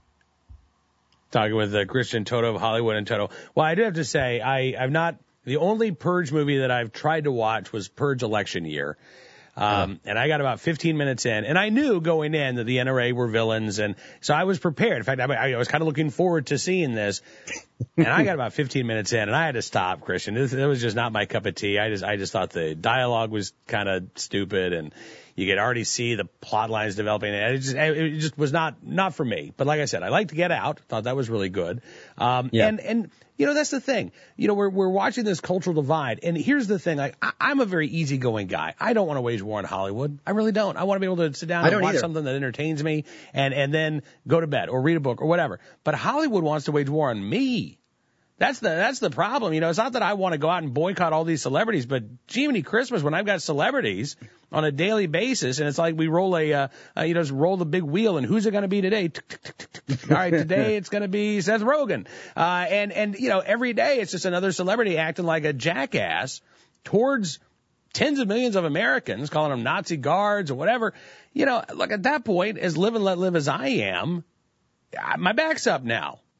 Talking with uh, Christian Toto of Hollywood and Toto. Well, I do have to say, I, I've not – the only Purge movie that I've tried to watch was Purge Election Year. Um, and I got about fifteen minutes in, and I knew going in that the N R A were villains, and so I was prepared. In fact, I, I was kind of looking forward to seeing this, and I got about fifteen minutes in, and I had to stop, Christian. It, it was just not my cup of tea. I just, I just thought the dialogue was kind of stupid, and you could already see the plot lines developing. And it just, it just was not, not for me. But like I said, I liked Get Out. Thought that was really good. Um, yeah. and, and, you know, that's the thing. You know, we're, we're watching this cultural divide. And here's the thing. Like, I, I'm a very easygoing guy. I don't want to wage war on Hollywood. I really don't. I want to be able to sit down and watch either. something that entertains me and, and then go to bed or read a book or whatever. But Hollywood wants to wage war on me. That's the, that's the problem. You know, it's not that I want to go out and boycott all these celebrities, but Jiminy Christmas, when I've got celebrities on a daily basis, and it's like we roll a, uh, uh you know, just roll the big wheel, and who's it going to be today? All right, today it's going to be Seth Rogen. Uh, and, and, you know, every day it's just another celebrity acting like a jackass towards tens of millions of Americans, calling them Nazi guards or whatever. You know, look, at that point, as live and let live as I am, my back's up now.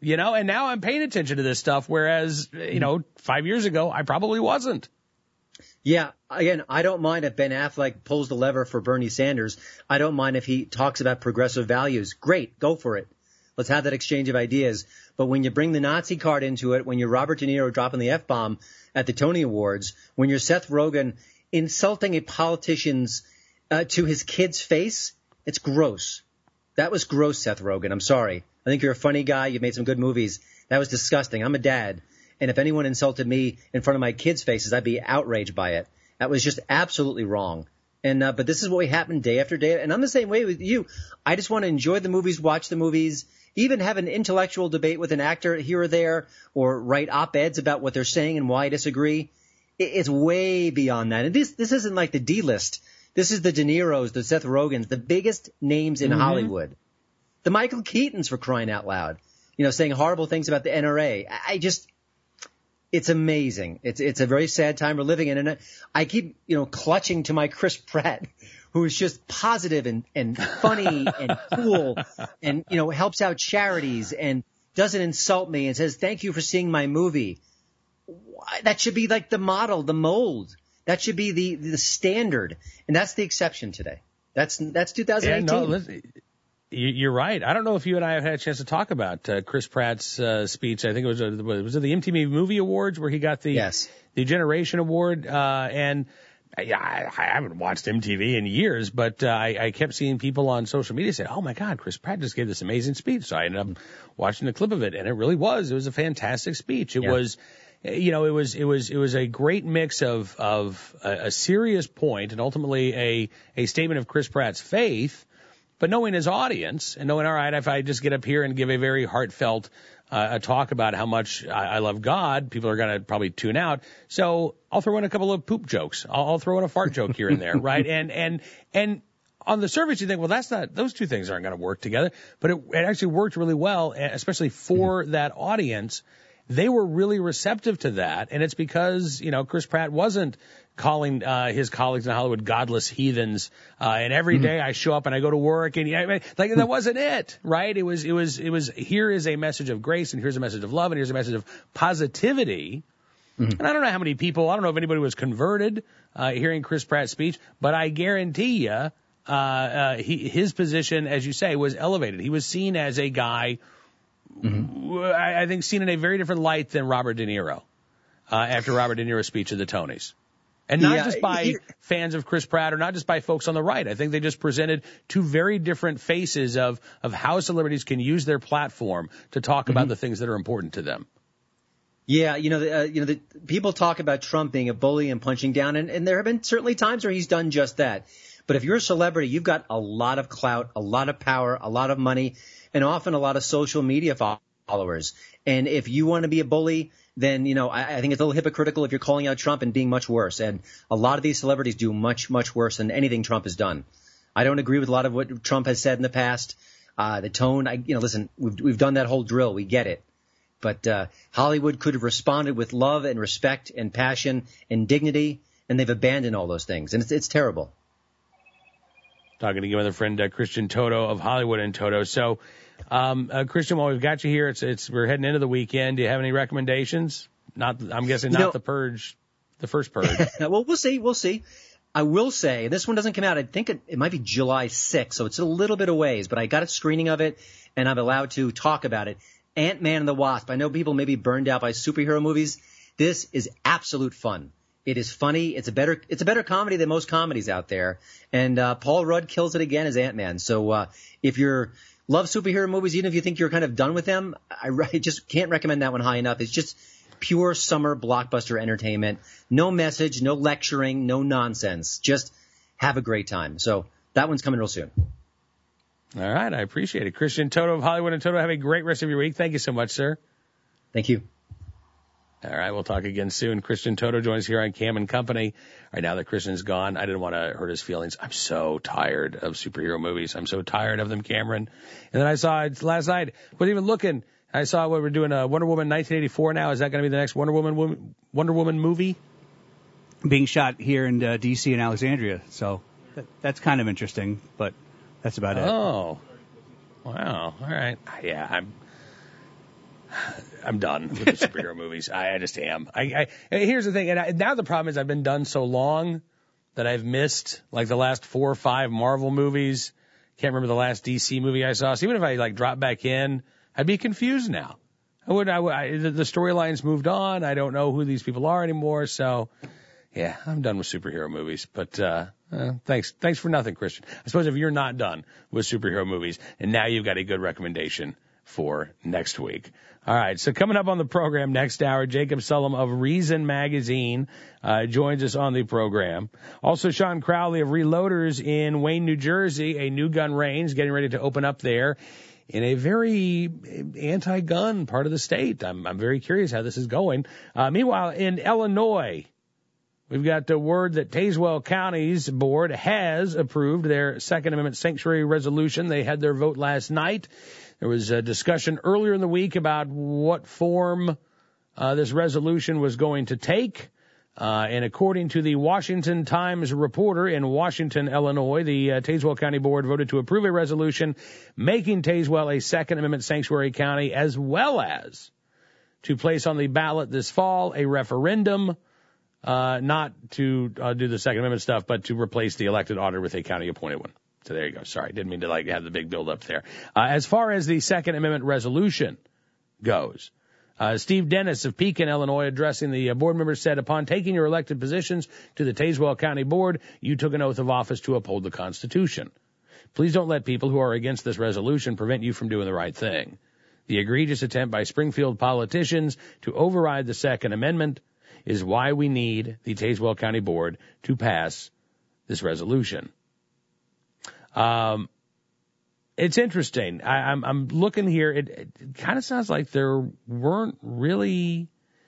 you know, and now I'm paying attention to this stuff, whereas, you know, five years ago, I probably wasn't. Yeah, again, I don't mind if Ben Affleck pulls the lever for Bernie Sanders. I don't mind if he talks about progressive values. Great, go for it. Let's have that exchange of ideas. But when you bring the Nazi card into it, when you're Robert De Niro dropping the F-bomb at the Tony Awards, when you're Seth Rogen insulting a politician's uh, to his kid's face, it's gross. That was gross, Seth Rogen. I'm sorry. I think you're a funny guy. You've made some good movies. That was disgusting. I'm a dad. And if anyone insulted me in front of my kids' faces, I'd be outraged by it. That was just absolutely wrong. And uh, but this is what we happen day after day. And I'm the same way with you. I just want to enjoy the movies, watch the movies, even have an intellectual debate with an actor here or there, or write op-eds about what they're saying and why I disagree. It's way beyond that. And this this isn't like the D-list. This is the De Niros, the Seth Rogens, the biggest names in mm-hmm. Hollywood. The Michael Keatons, for crying out loud. You know, saying horrible things about the N R A. I just... It's amazing. It's it's a very sad time we're living in. And I keep, you know, clutching to my Chris Pratt, who is just positive and, and funny and cool and, you know, helps out charities and doesn't insult me and says, thank you for seeing my movie. That should be like the model, the mold. That should be the, the standard. And that's the exception today. That's that's two thousand eighteen. Yeah, no, listen, you're right. I don't know if you and I have had a chance to talk about uh, Chris Pratt's uh, speech. I think it was, a, was it the M T V Movie Awards where he got the yes. the Generation Award. Uh, and yeah, I, I haven't watched M T V in years, but uh, I, I kept seeing people on social media say, oh, my God, Chris Pratt just gave this amazing speech. So I ended up watching the clip of it, and it really was. It was a fantastic speech. It yeah. was, you know, it was it was it was a great mix of of a, a serious point and ultimately a a statement of Chris Pratt's faith. But knowing his audience and knowing, all right, if I just get up here and give a very heartfelt uh, a talk about how much I, I love God, people are going to probably tune out. So I'll throw in a couple of poop jokes. I'll, I'll throw in a fart joke here and there, right? And and and on the surface, you think, well, that's not; those two things aren't going to work together. But it, it actually worked really well, especially for mm-hmm. that audience. They were really receptive to that, and it's because, you know, Chris Pratt wasn't calling uh, his colleagues in Hollywood godless heathens. Uh, and every mm-hmm. day I show up and I go to work, and I mean, like that wasn't it, right? It was, it was, it was. Here is a message of grace, and here's a message of love, and here's a message of positivity. Mm-hmm. And I don't know how many people. I don't know if anybody was converted uh, hearing Chris Pratt's speech, but I guarantee you, uh, uh, he, his position, as you say, was elevated. He was seen as a guy. Mm-hmm. I, I think seen in a very different light than Robert De Niro uh, after Robert De Niro's speech at the Tonys. And not yeah, just by he, fans of Chris Pratt or not just by folks on the right. I think they just presented two very different faces of, of how celebrities can use their platform to talk mm-hmm. about the things that are important to them. Yeah, you know, the, uh, you know, the, people talk about Trump being a bully and punching down, and, and there have been certainly times where he's done just that. But if you're a celebrity, you've got a lot of clout, a lot of power, a lot of money, and often a lot of social media followers. And if you want to be a bully, then, you know, I, I think it's a little hypocritical if you're calling out Trump and being much worse. And a lot of these celebrities do much, much worse than anything Trump has done. I don't agree with a lot of what Trump has said in the past. Uh, the tone, I, you know, listen, we've, we've done that whole drill. We get it. But uh, Hollywood could have responded with love and respect and passion and dignity, and they've abandoned all those things. And it's, it's terrible. Talking to your other friend, uh, Christian Toto of Hollywood and Toto. So, Um, uh, Christian, while we've got you here, it's, it's, we're heading into the weekend. Do you have any recommendations? Not, I'm guessing not you know, the Purge, the first Purge. Well, we'll see. We'll see. I will say, this one doesn't come out. I think it, it might be July sixth, so it's a little bit of ways, but I got a screening of it and I'm allowed to talk about it. Ant-Man and the Wasp. I know people may be burned out by superhero movies. This is absolute fun. It is funny. It's a better, it's a better comedy than most comedies out there. And, uh, Paul Rudd kills it again as Ant-Man. So, uh, if you're, love superhero movies, even if you think you're kind of done with them, I, I just can't recommend that one high enough. It's just pure summer blockbuster entertainment. No message, no lecturing, no nonsense. Just have a great time. So that one's coming real soon. All right. I appreciate it. Christian Toto of Hollywood and Toto, have a great rest of your week. Thank you so much, sir. Thank you. All right, we'll talk again soon. Christian Toto joins here on Cam and Company. All right, now that Christian's gone, I didn't want to hurt his feelings. I'm so tired of superhero movies. I'm so tired of them, Cameron. And then I saw it last night. Wasn't even looking. I saw what we're doing. Uh, Wonder Woman nineteen eighty-four now. Is that going to be the next Wonder Woman Wonder Woman movie? Being shot here in uh, D C and Alexandria. So that, that's kind of interesting, but that's about it. Oh, wow. All right. Yeah, I'm. I'm done with the superhero movies. I, I just am. I, I here's the thing, and I, now the problem is I've been done so long that I've missed like the last four or five Marvel movies. Can't remember the last D C movie I saw. So even if I like drop back in, I'd be confused now. I would. I would. I, the, the storylines moved on. I don't know who these people are anymore. So yeah, I'm done with superhero movies. But uh, uh thanks. Thanks for nothing, Christian. I suppose if you're not done with superhero movies, and now you've got a good recommendation for next week. All right, so coming up on the program next hour, Jacob Sullum of Reason Magazine uh, joins us on the program. Also, Sean Crowley of Reloaders in Wayne, New Jersey, a new gun range getting ready to open up there in a very anti-gun part of the state. I'm, I'm very curious how this is going. Uh, meanwhile, in Illinois, we've got the word that Tazewell County's board has approved their Second Amendment sanctuary resolution. They had their vote last night. There was a discussion earlier in the week about what form uh, this resolution was going to take. Uh, and according to the Washington Times reporter in Washington, Illinois, the uh, Tazewell County Board voted to approve a resolution making Tazewell a Second Amendment sanctuary county, as well as to place on the ballot this fall a referendum, uh, not to uh, do the Second Amendment stuff, but to replace the elected auditor with a county-appointed one. So there you go. Sorry, didn't mean to like have the big build up there. Uh, as far as the Second Amendment resolution goes, uh, Steve Dennis of Pekin, Illinois, addressing the uh, board members, said, upon taking your elected positions to the Tazewell County Board, you took an oath of office to uphold the Constitution. Please don't let people who are against this resolution prevent you from doing the right thing. The egregious attempt by Springfield politicians to override the Second Amendment is why we need the Tazewell County Board to pass this resolution. Um, it's interesting. I, I'm, I'm looking here. It, it kind of sounds like there weren't really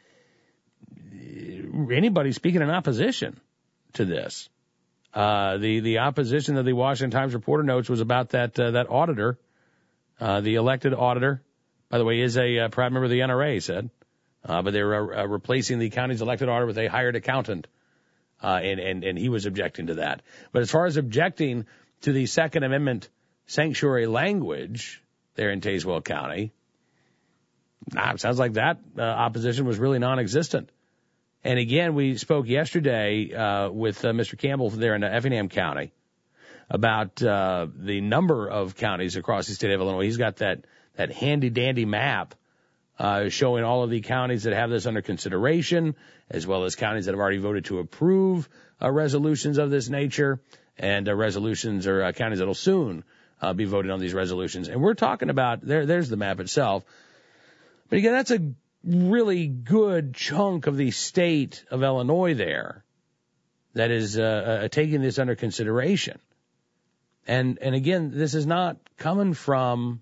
anybody speaking in opposition to this. Uh, the, the opposition that the Washington Times reporter notes was about that, uh, that auditor, uh, the elected auditor, by the way, is a uh, proud member of the N R A, he said. Uh, but they were uh, replacing the county's elected auditor with a hired accountant. Uh, and, and, and he was objecting to that. But as far as objecting to the Second Amendment sanctuary language there in Tazewell County, nah, it sounds like that uh, opposition was really non-existent. And again, we spoke yesterday uh, with uh, Mister Campbell there in uh, Effingham County about uh, the number of counties across the state of Illinois. He's got that, that handy-dandy map uh, showing all of the counties that have this under consideration, as well as counties that have already voted to approve uh, resolutions of this nature. And uh, resolutions or uh, counties that will soon uh, be voting on these resolutions. And we're talking about, there. there's the map itself. But again, that's a really good chunk of the state of Illinois there that is uh, uh, taking this under consideration. And, and again, this is not coming from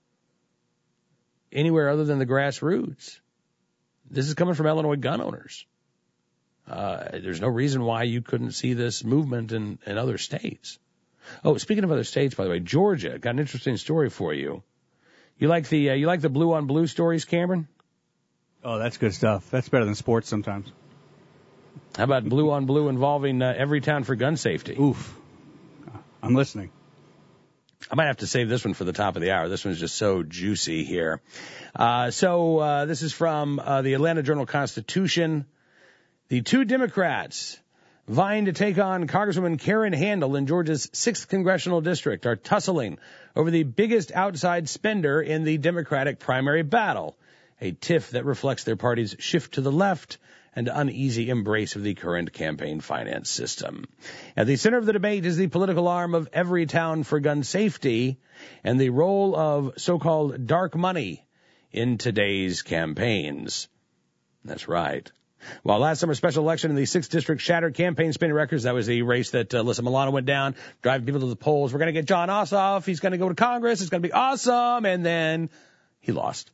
anywhere other than the grassroots. This is coming from Illinois gun owners. Uh, there's no reason why you couldn't see this movement in, in other states. Oh, speaking of other states, by the way, Georgia got an interesting story for you. You like the uh, you like the blue on blue stories, Cameron? Oh, that's good stuff. That's better than sports sometimes. How about blue on blue involving uh, Everytown for gun safety? Oof, I'm listening. I might have to save this one for the top of the hour. This one's just so juicy here. Uh, so uh, this is from uh, the Atlanta Journal-Constitution. The two Democrats vying to take on Congresswoman Karen Handel in Georgia's sixth Congressional District are tussling over the biggest outside spender in the Democratic primary battle, a tiff that reflects their party's shift to the left and uneasy embrace of the current campaign finance system. At the center of the debate is the political arm of Everytown for gun safety and the role of so-called dark money in today's campaigns. That's right. While last summer's special election in the sixth District shattered campaign spending records, that was the race that uh, Alyssa Milano went down, driving people to the polls. We're going to get John Ossoff. He's going to go to Congress. It's going to be awesome. And then he lost.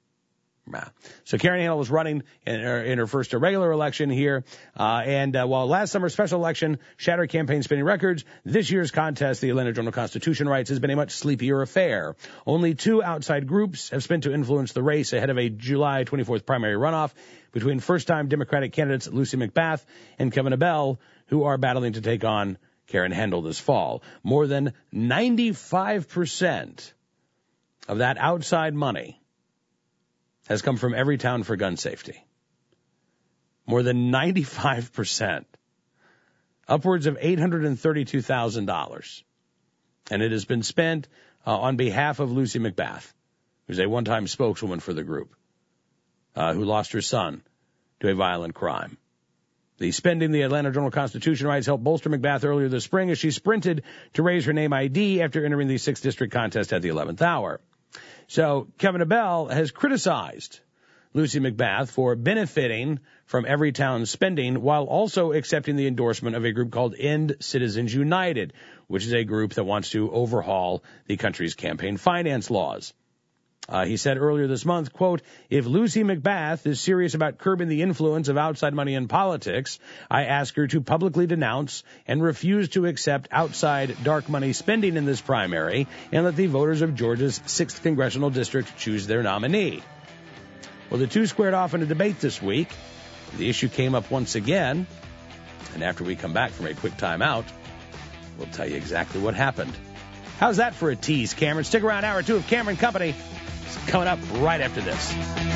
So Karen Handel was running in her, in her first regular election here. Uh, and uh, while last summer's special election shattered campaign spending records, this year's contest, the Atlanta Journal-Constitution writes, has been a much sleepier affair. Only two outside groups have spent to influence the race ahead of a July twenty-fourth primary runoff between first-time Democratic candidates Lucy McBath and Kevin Abell, who are battling to take on Karen Handel this fall. More than ninety-five percent of that outside money has come from Everytown for gun safety. More than ninety-five percent. Upwards of eight hundred thirty-two thousand dollars. And it has been spent uh, on behalf of Lucy McBath, who's a one-time spokeswoman for the group, uh, who lost her son to a violent crime. The spending, the Atlanta Journal-Constitution writes, helped bolster McBath earlier this spring as she sprinted to raise her name I D after entering the sixth District contest at the eleventh hour. So Kevin Abell has criticized Lucy McBath for benefiting from Everytown's spending while also accepting the endorsement of a group called End Citizens United, which is a group that wants to overhaul the country's campaign finance laws. Uh, he said earlier this month, quote, if Lucy McBath is serious about curbing the influence of outside money in politics, I ask her to publicly denounce and refuse to accept outside dark money spending in this primary and let the voters of Georgia's sixth Congressional District choose their nominee. Well, the two squared off in a debate this week. The issue came up once again, and after we come back from a quick timeout, we'll tell you exactly what happened. How's that for a tease, Cameron? Stick around, hour two of Cameron Company. It's coming up right after this.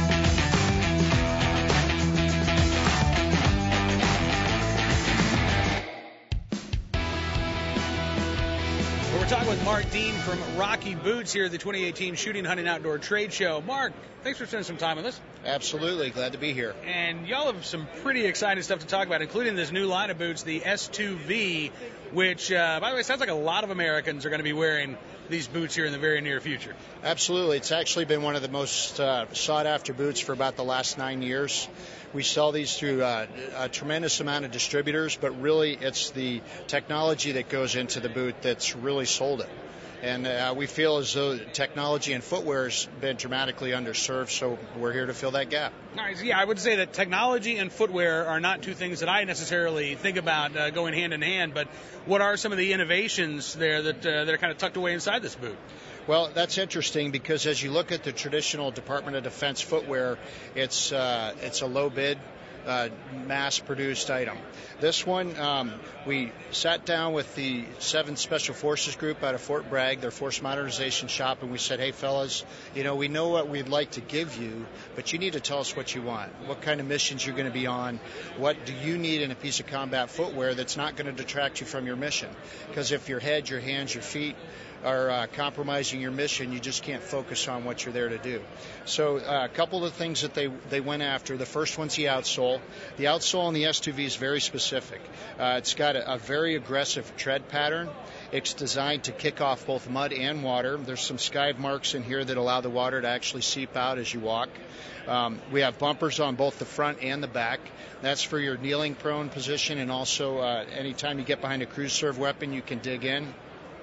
We're talking with Mark Dean from Rocky Boots here at the twenty eighteen Shooting Hunting Outdoor Trade Show. Mark, thanks for spending some time with us. Absolutely. Glad to be here. And y'all have some pretty exciting stuff to talk about, including this new line of boots, the S two V, which, uh, by the way, sounds like a lot of Americans are going to be wearing these boots here in the very near future. Absolutely. It's actually been one of the most uh, sought-after boots for about the last nine years. We sell these through uh, a tremendous amount of distributors, but really it's the technology that goes into the boot that's really sold it. And uh, we feel as though technology and footwear has been dramatically underserved, so we're here to fill that gap. Nice. Yeah, I would say that technology and footwear are not two things that I necessarily think about uh, going hand in hand, but what are some of the innovations there that, uh, that are kind of tucked away inside this boot? Well, that's interesting because as you look at the traditional Department of Defense footwear, it's uh, it's a low bid, uh, mass-produced item. This one, um, we sat down with the seventh Special Forces Group out of Fort Bragg, their force modernization shop, and we said, hey, fellas, you know, we know what we'd like to give you, but you need to tell us what you want, what kind of missions you're going to be on, what do you need in a piece of combat footwear that's not going to detract you from your mission. Because if your head, your hands, your feet are uh, compromising your mission, you just can't focus on what you're there to do. So uh, a couple of things that they they went after. The first one's the outsole. The outsole on the S two V is very specific. Uh, it's got a, a very aggressive tread pattern. It's designed to kick off both mud and water. There's some skive marks in here that allow the water to actually seep out as you walk. Um, we have bumpers on both the front and the back. That's for your kneeling prone position, and also uh, anytime you get behind a cruise serve weapon, you can dig in.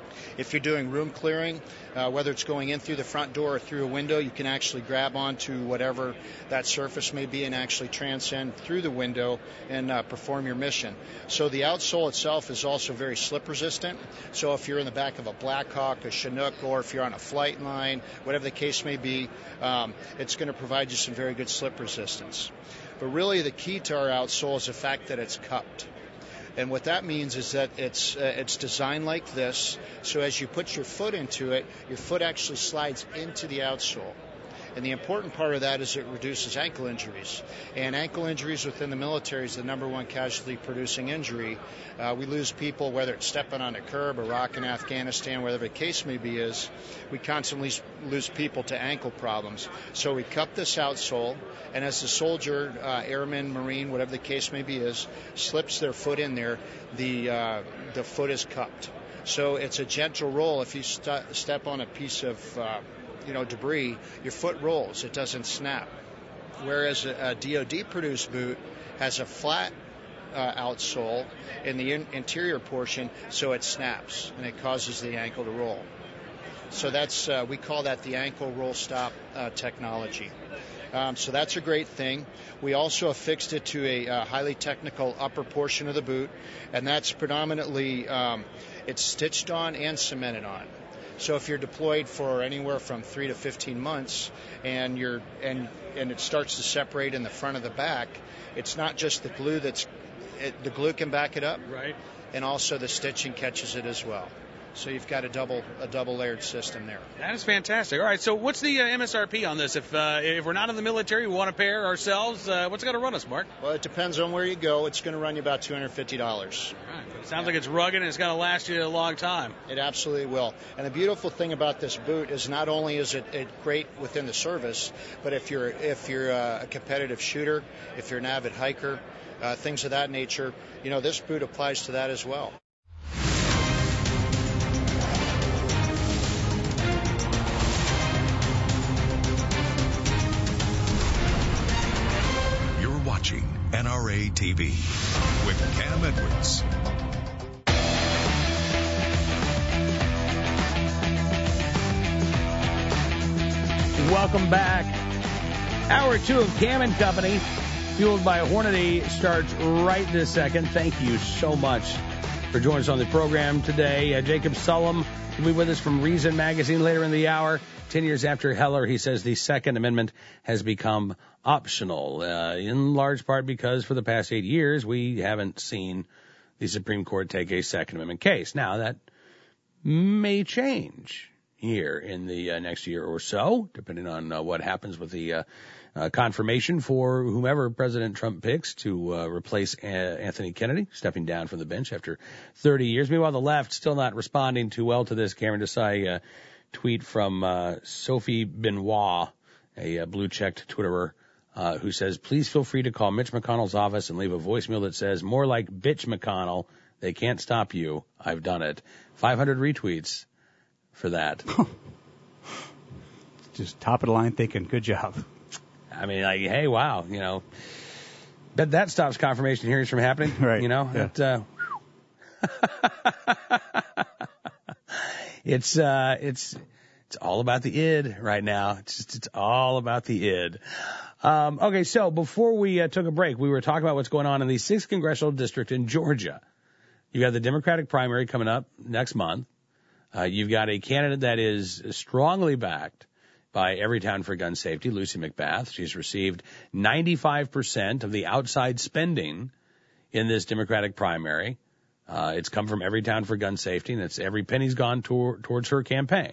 If you're doing room clearing, uh, whether it's going in through the front door or through a window, you can actually grab onto whatever that surface may be and actually transcend through the window and uh, perform your mission. So the outsole itself is also very slip resistant. So if you're in the back of a Black Hawk, a Chinook, or if you're on a flight line, whatever the case may be, um, it's going to provide you some very good slip resistance. But really the key to our outsole is the fact that it's cupped. And what that means is that it's uh, it's designed like this, so as you put your foot into it, your foot actually slides into the outsole. And the important part of that is it reduces ankle injuries. And ankle injuries within the military is the number one casualty-producing injury. Uh, we lose people, whether it's stepping on a curb, Iraq and Afghanistan, whatever the case may be is, we constantly lose people to ankle problems. So we cup this outsole, and as the soldier, uh, airman, marine, whatever the case may be is, slips their foot in there, the uh, the foot is cupped. So it's a gentle roll. If you st- step on a piece of uh, you know, debris, your foot rolls. It doesn't snap. Whereas a, a D O D-produced boot has a flat uh, outsole in the in- interior portion, so it snaps, and it causes the ankle to roll. So that's uh, we call that the ankle roll stop uh, technology. Um, so that's a great thing. We also affixed it to a uh, highly technical upper portion of the boot, and that's predominantly, um, it's stitched on and cemented on. So if you're deployed for anywhere from three to fifteen months, and you're and and it starts to separate in the front of the back, it's not just the glue that's it, the glue can back it up, right? And also the stitching catches it as well. So you've got a double a double layered system there. That is fantastic. All right, so what's the uh, M S R P on this? If uh, if we're not in the military, we want a pair ourselves, uh, what's it going to run us, Mark? Well, it depends on where you go. It's going to run you about two hundred fifty dollars. All right. It sounds like it's rugged and it's going to last you a long time. It absolutely will. And the beautiful thing about this boot is not only is it, it great within the service, but if you're if you're a competitive shooter, if you're an avid hiker, uh, things of that nature, you know, this boot applies to that as well. Watching N R A T V with Cam Edwards. Welcome back. Hour two of Cam and Company, fueled by Hornady, starts right this second. Thank you so much for joining us on the program today. Uh, Jacob Sullum will be with us from Reason Magazine later in the hour. Ten years after Heller, he says the Second Amendment has become optional, uh, in large part because for the past eight years, we haven't seen the Supreme Court take a Second Amendment case. Now, that may change here in the uh, next year or so, depending on uh, what happens with the uh, uh, confirmation for whomever President Trump picks to uh, replace uh, Anthony Kennedy, stepping down from the bench after thirty years. Meanwhile, the left still not responding too well to this. Cameron Desai, uh, tweet from uh, Sophie Benoit, a uh, blue-checked Twitterer, uh, who says, please feel free to call Mitch McConnell's office and leave a voicemail that says, more like bitch McConnell, they can't stop you, I've done it. five hundred retweets for that. Just top of the line thinking, good job. I mean, like, hey, wow, you know, that that stops confirmation hearings from happening, right? You know, yeah. It, uh, It's, uh, it's, it's all about the id right now. It's just, it's all about the id. Um, okay. So before we uh, took a break, we were talking about what's going on in the sixth congressional district in Georgia. You got the Democratic primary coming up next month. Uh, you've got a candidate that is strongly backed by Everytown for Gun Safety, Lucy McBath. She's received ninety-five percent of the outside spending in this Democratic primary. Uh, it's come from Everytown for Gun Safety, and it's every penny's gone tor- towards her campaign.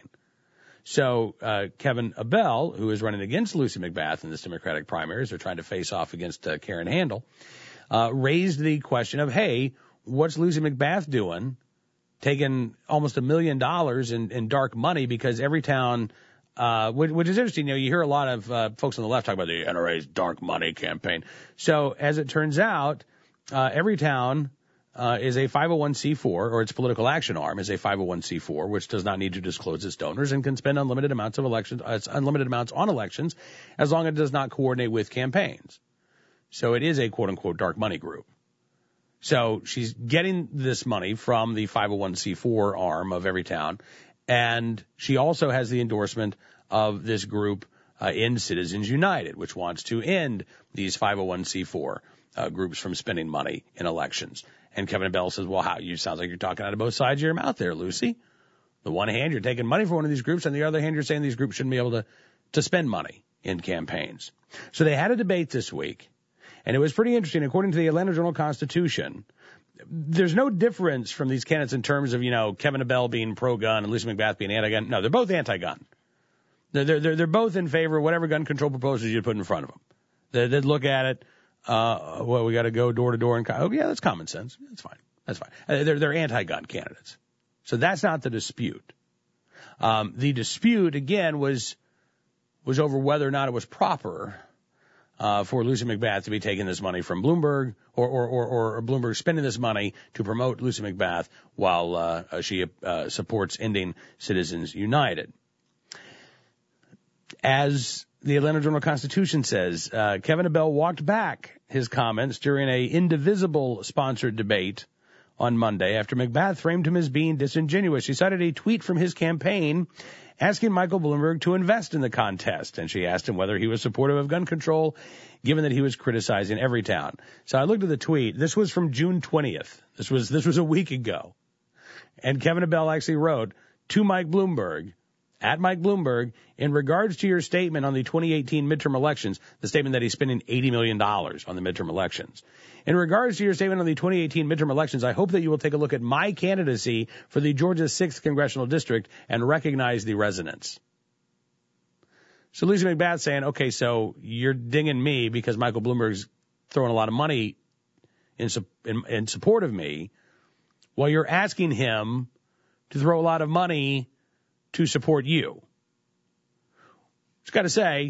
So uh, Kevin Abell, who is running against Lucy McBath in this Democratic primary, as they're trying to face off against uh, Karen Handel, uh, raised the question of, hey, what's Lucy McBath doing, taking almost a million dollars in, in dark money because Everytown, uh, which, which is interesting. You know, you hear a lot of uh, folks on the left talk about the N R A's dark money campaign. So as it turns out, uh, Everytown Uh, is a five oh one c four, or its political action arm is a five oh one c four, which does not need to disclose its donors and can spend unlimited amounts of elections, uh, unlimited amounts on elections, as long as it does not coordinate with campaigns. So it is a quote unquote dark money group. So she's getting this money from the five oh one c four arm of Everytown, and she also has the endorsement of this group uh, in Citizens United, which wants to end these five oh one c four uh, groups from spending money in elections. And Kevin Abell says, well, how, you sounds like you're talking out of both sides of your mouth there, Lucy. The one hand, you're taking money from one of these groups. On the other hand, you're saying these groups shouldn't be able to, to spend money in campaigns. So they had a debate this week, and it was pretty interesting. According to the Atlanta Journal-Constitution, there's no difference from these candidates in terms of, you know, Kevin Abell being pro-gun and Lucy McBath being anti-gun. No, they're both anti-gun. They're, they're, they're both in favor of whatever gun control proposals you put in front of them. They, they'd look at it. Uh, well, we got to go door to door and, oh, yeah, that's common sense. That's fine. That's fine. Uh, they're, they're anti-gun candidates. So that's not the dispute. Um, the dispute, again, was, was over whether or not it was proper, uh, for Lucy McBath to be taking this money from Bloomberg or, or, or, or Bloomberg spending this money to promote Lucy McBath while, uh, she, uh, supports ending Citizens United. As the Atlanta Journal-Constitution says, uh, Kevin Abell walked back his comments during a Indivisible sponsored debate on Monday after McBath framed him as being disingenuous. She cited a tweet from his campaign asking Michael Bloomberg to invest in the contest, and she asked him whether he was supportive of gun control, given that he was criticizing Everytown. So I looked at the tweet. This was from June twentieth. This was this was a week ago. And Kevin Abell actually wrote, to Mike Bloomberg, at Mike Bloomberg, in regards to your statement on the twenty eighteen midterm elections, the statement that he's spending eighty million dollars on the midterm elections. In regards to your statement on the twenty eighteen midterm elections, I hope that you will take a look at my candidacy for the Georgia sixth Congressional District and recognize the resonance. So Lucy McBath saying, okay, so you're dinging me because Michael Bloomberg's throwing a lot of money in, in, in support of me, while you're asking him to throw a lot of money to support you. Just got to say,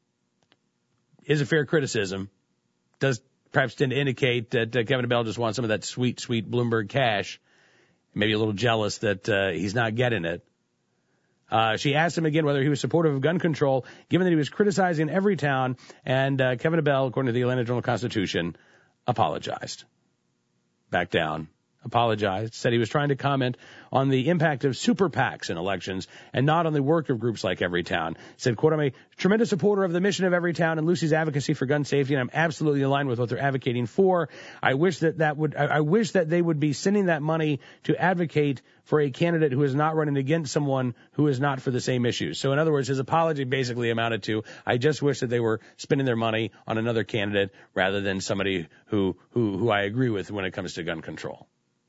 is a fair criticism. Does perhaps tend to indicate that uh, Kevin Abell just wants some of that sweet, sweet Bloomberg cash. Maybe a little jealous that uh, he's not getting it. Uh, she asked him again whether he was supportive of gun control, given that he was criticizing Everytown, and uh, Kevin Abell, according to the Atlanta Journal-Constitution, apologized. Back down. Apologized, said he was trying to comment on the impact of super PACs in elections and not on the work of groups like Everytown. Said, quote, I'm a tremendous supporter of the mission of Everytown and Lucy's advocacy for gun safety, and I'm absolutely aligned with what they're advocating for. I wish that that would, I, I wish that they would be sending that money to advocate for a candidate who is not running against someone who is not for the same issues. So in other words, his apology basically amounted to, I just wish that they were spending their money on another candidate rather than somebody who, who, who I agree with when it comes to gun control.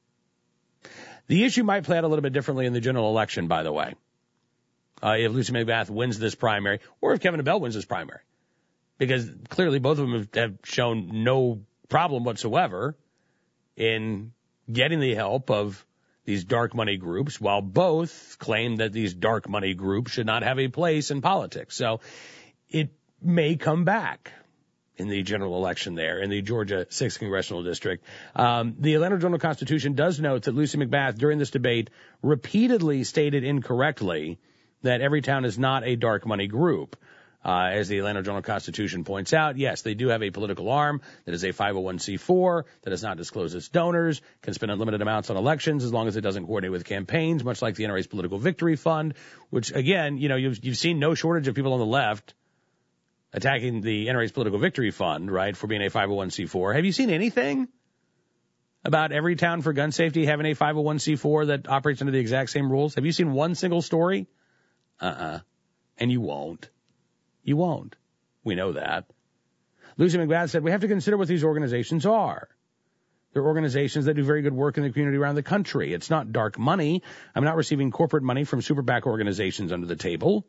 The issue might play out a little bit differently in the general election, by the way, uh, if Lucy McBath wins this primary or if Kevin Abell wins this primary, because clearly both of them have, have shown no problem whatsoever in getting the help of these dark money groups, while both claim that these dark money groups should not have a place in politics. So it may come back in the general election there in the Georgia sixth Congressional District. Um, the Atlanta Journal-Constitution does note that Lucy McBath, during this debate, repeatedly stated incorrectly that Everytown is not a dark money group. Uh, as the Atlanta Journal-Constitution points out, yes, they do have a political arm that is a five oh one c four that does not disclose its donors, can spend unlimited amounts on elections as long as it doesn't coordinate with campaigns, much like the N R A's Political Victory Fund, which, again, you know, you've, you've seen no shortage of people on the left attacking the N R A's Political Victory Fund, right, for being a five oh one c four. Have you seen anything about Everytown for gun safety having a five oh one c four that operates under the exact same rules? Have you seen one single story? Uh-uh. And you won't. You won't. We know that. Lucy McBath said, we have to consider what these organizations are. They're organizations that do very good work in the community around the country. It's not dark money. I'm not receiving corporate money from super PAC organizations under the table.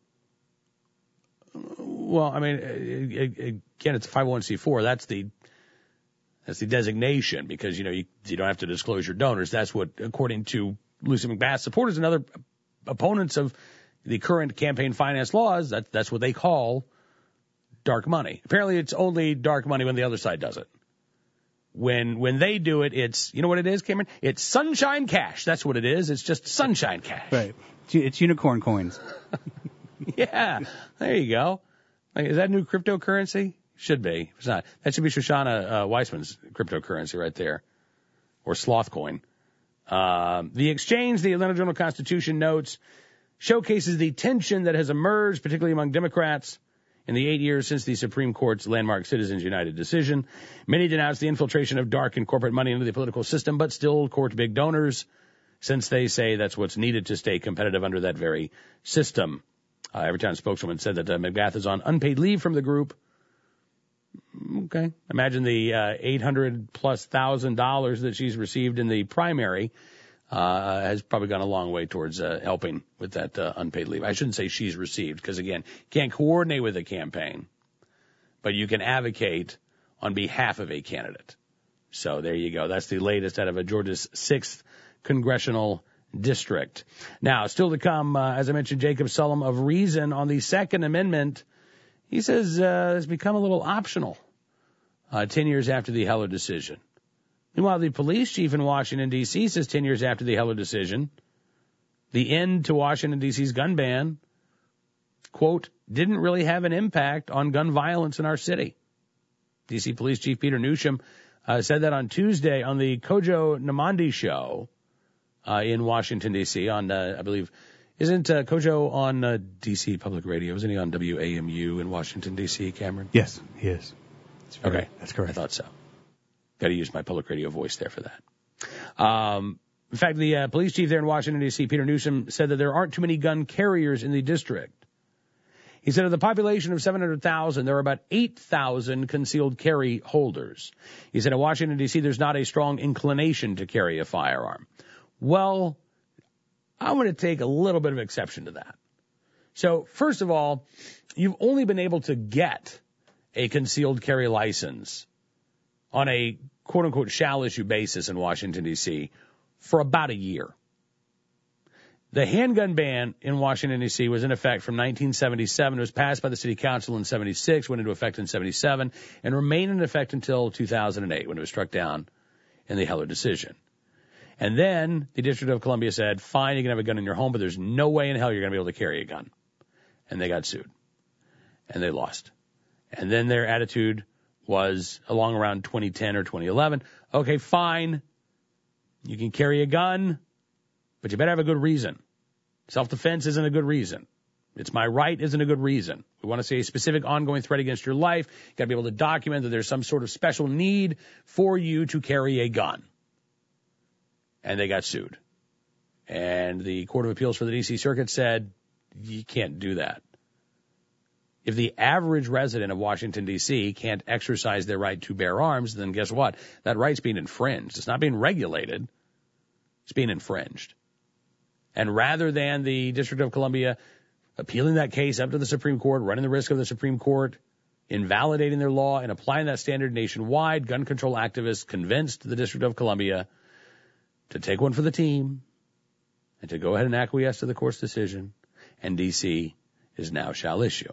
Well, I mean, again, it's a five oh one c four. That's the that's the designation because, you know, you, you don't have to disclose your donors. That's what, according to Lucy McBath, supporters and other opponents of the current campaign finance laws, that, that's what they call dark money. Apparently, it's only dark money when the other side does it. When when they do it, it's, you know what it is, Cameron? It's sunshine cash. That's what it is. It's just sunshine cash. Right. It's unicorn coins. Yeah, there you go. Like, is that new cryptocurrency? Should be. It's not. That should be Shoshana uh, Weissman's cryptocurrency right there, or sloth coin. Uh, the exchange, the Atlanta Journal-Constitution notes, showcases the tension that has emerged, particularly among Democrats, in the eight years since the Supreme Court's landmark Citizens United decision. Many denounced the infiltration of dark and corporate money into the political system, but still court big donors, since they say that's what's needed to stay competitive under that very system. Uh, Everytown spokeswoman said that uh, McBath is on unpaid leave from the group. Okay. Imagine the uh, eight hundred plus thousand dollars that she's received in the primary uh, has probably gone a long way towards uh, helping with that uh, unpaid leave. I shouldn't say she's received because, again, you can't coordinate with a campaign, but you can advocate on behalf of a candidate. So there you go. That's the latest out of a Georgia's sixth Congressional District. Now, still to come, uh, as I mentioned, Jacob Sullum of Reason on the Second Amendment. He says uh, it's become a little optional uh, ten years after the Heller decision. Meanwhile, the police chief in Washington, D C says ten years after the Heller decision, the end to Washington, D C's gun ban, quote, didn't really have an impact on gun violence in our city. D C Police Chief Peter Newsham uh, said that on Tuesday on the Kojo Namandi show uh, in Washington, D C on, uh, I believe, isn't uh, Kojo on uh, D C Public Radio? Isn't he on W A M U in Washington, D C, Cameron? Yes, he is. That's okay. That's correct. I thought so. Got to use my public radio voice there for that. Um, In fact, the uh, police chief there in Washington, D C, Peter Newsom, said that there aren't too many gun carriers in the district. He said of the population of seven hundred thousand, there are about eight thousand concealed carry holders. He said in Washington, D C, there's not a strong inclination to carry a firearm. Well, I'm going to take a little bit of exception to that. So, first of all, you've only been able to get a concealed carry license on a quote-unquote shall-issue basis in Washington, D C for about a year. The handgun ban in Washington, D C was in effect from nineteen seventy-seven. It was passed by the city council in seventy-six, went into effect in seventy-seven, and remained in effect until two thousand eight when it was struck down in the Heller decision. And then the District of Columbia said, fine, you can have a gun in your home, but there's no way in hell you're going to be able to carry a gun. And they got sued. And they lost. And then their attitude was along around twenty ten or twenty eleven, okay, fine, you can carry a gun, but you better have a good reason. Self-defense isn't a good reason. It's my right isn't a good reason. We want to see a specific ongoing threat against your life. You've got to be able to document that there's some sort of special need for you to carry a gun. And they got sued. And the Court of Appeals for the D C Circuit said, you can't do that. If the average resident of Washington, D C can't exercise their right to bear arms, then guess what? That right's being infringed. It's not being regulated. It's being infringed. And rather than the District of Columbia appealing that case up to the Supreme Court, running the risk of the Supreme Court invalidating their law and applying that standard nationwide, gun control activists convinced the District of Columbia to take one for the team and to go ahead and acquiesce to the court's decision, and D C is now shall issue.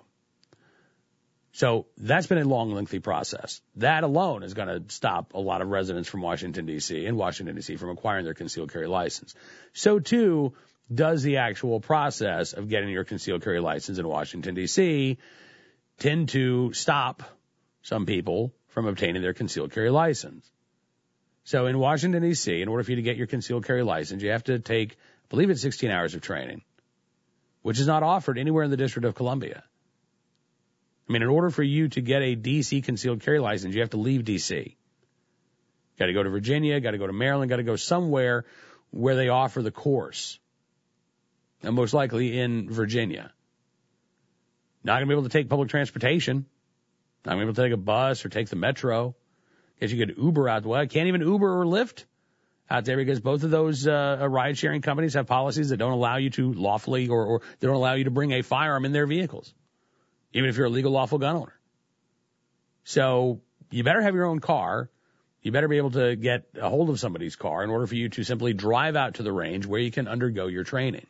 So that's been a long, lengthy process. That alone is going to stop a lot of residents from Washington, D C and Washington, D C from acquiring their concealed carry license. So, too, does the actual process of getting your concealed carry license in Washington, D C tend to stop some people from obtaining their concealed carry license. So in Washington, D C, in order for you to get your concealed carry license, you have to take, I believe it's sixteen hours of training, which is not offered anywhere in the District of Columbia. I mean, in order for you to get a D C concealed carry license, you have to leave D C. Got to go to Virginia, got to go to Maryland, got to go somewhere where they offer the course. And most likely in Virginia. Not going to be able to take public transportation. Not going to be able to take a bus or take the metro. Guess you could Uber out the way. Can't even Uber or Lyft out there because both of those uh, ride-sharing companies have policies that don't allow you to lawfully or, or they don't allow you to bring a firearm in their vehicles, even if you're a legal, lawful gun owner. So you better have your own car. You better be able to get a hold of somebody's car in order for you to simply drive out to the range where you can undergo your training.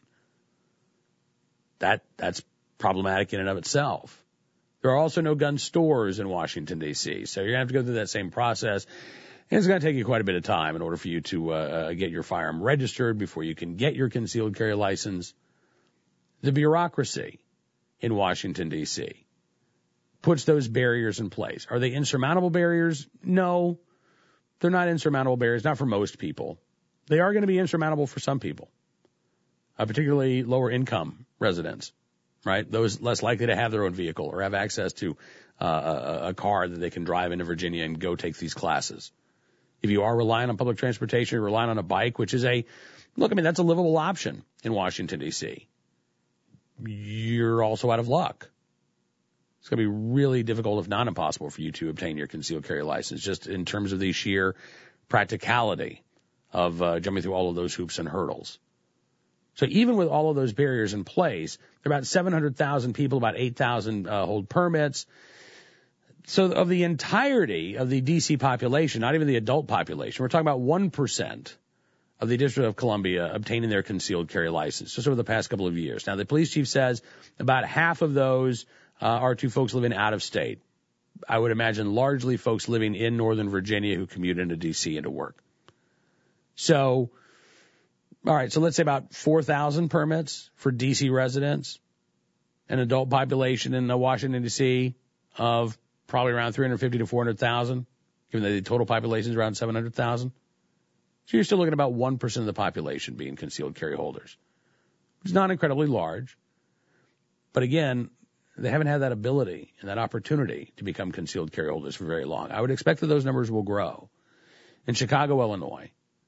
That that's problematic in and of itself. There are also no gun stores in Washington, D C, so you're going to have to go through that same process. And it's going to take you quite a bit of time in order for you to uh, get your firearm registered before you can get your concealed carry license. The bureaucracy in Washington, D C puts those barriers in place. Are they insurmountable barriers? No, they're not insurmountable barriers, not for most people. They are going to be insurmountable for some people, uh, particularly lower income residents, right? Those less likely to have their own vehicle or have access to uh, a, a car that they can drive into Virginia and go take these classes. If you are relying on public transportation, you're relying on a bike, which is a, look, I mean, that's a livable option in Washington, D C. You're also out of luck. It's going to be really difficult, if not impossible, for you to obtain your concealed carry license, just in terms of the sheer practicality of uh, jumping through all of those hoops and hurdles. So even with all of those barriers in place, there are about seven hundred thousand people, about eight thousand uh, hold permits. So of the entirety of the D C population, not even the adult population, we're talking about one percent of the District of Columbia obtaining their concealed carry license just over the past couple of years. Now, the police chief says about half of those uh, are to folks living out of state. I would imagine largely folks living in Northern Virginia who commute into D C and to work. So, all right, so let's say about four thousand permits for D C residents, an adult population in Washington, D C of probably around three hundred fifty to four hundred thousand, given that the total population is around seven hundred thousand. So you're still looking at about one percent of the population being concealed carry holders. It's not incredibly large. But again, they haven't had that ability and that opportunity to become concealed carry holders for very long. I would expect that those numbers will grow. In Chicago, Illinois,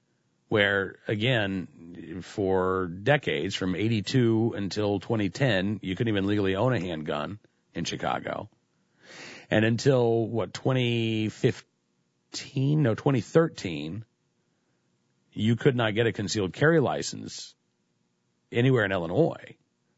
where, again, for decades, from eighty-two until twenty ten, you couldn't even legally own a handgun in Chicago. And until, what, twenty fifteen, no, twenty thirteen, you could not get a concealed carry license anywhere in Illinois.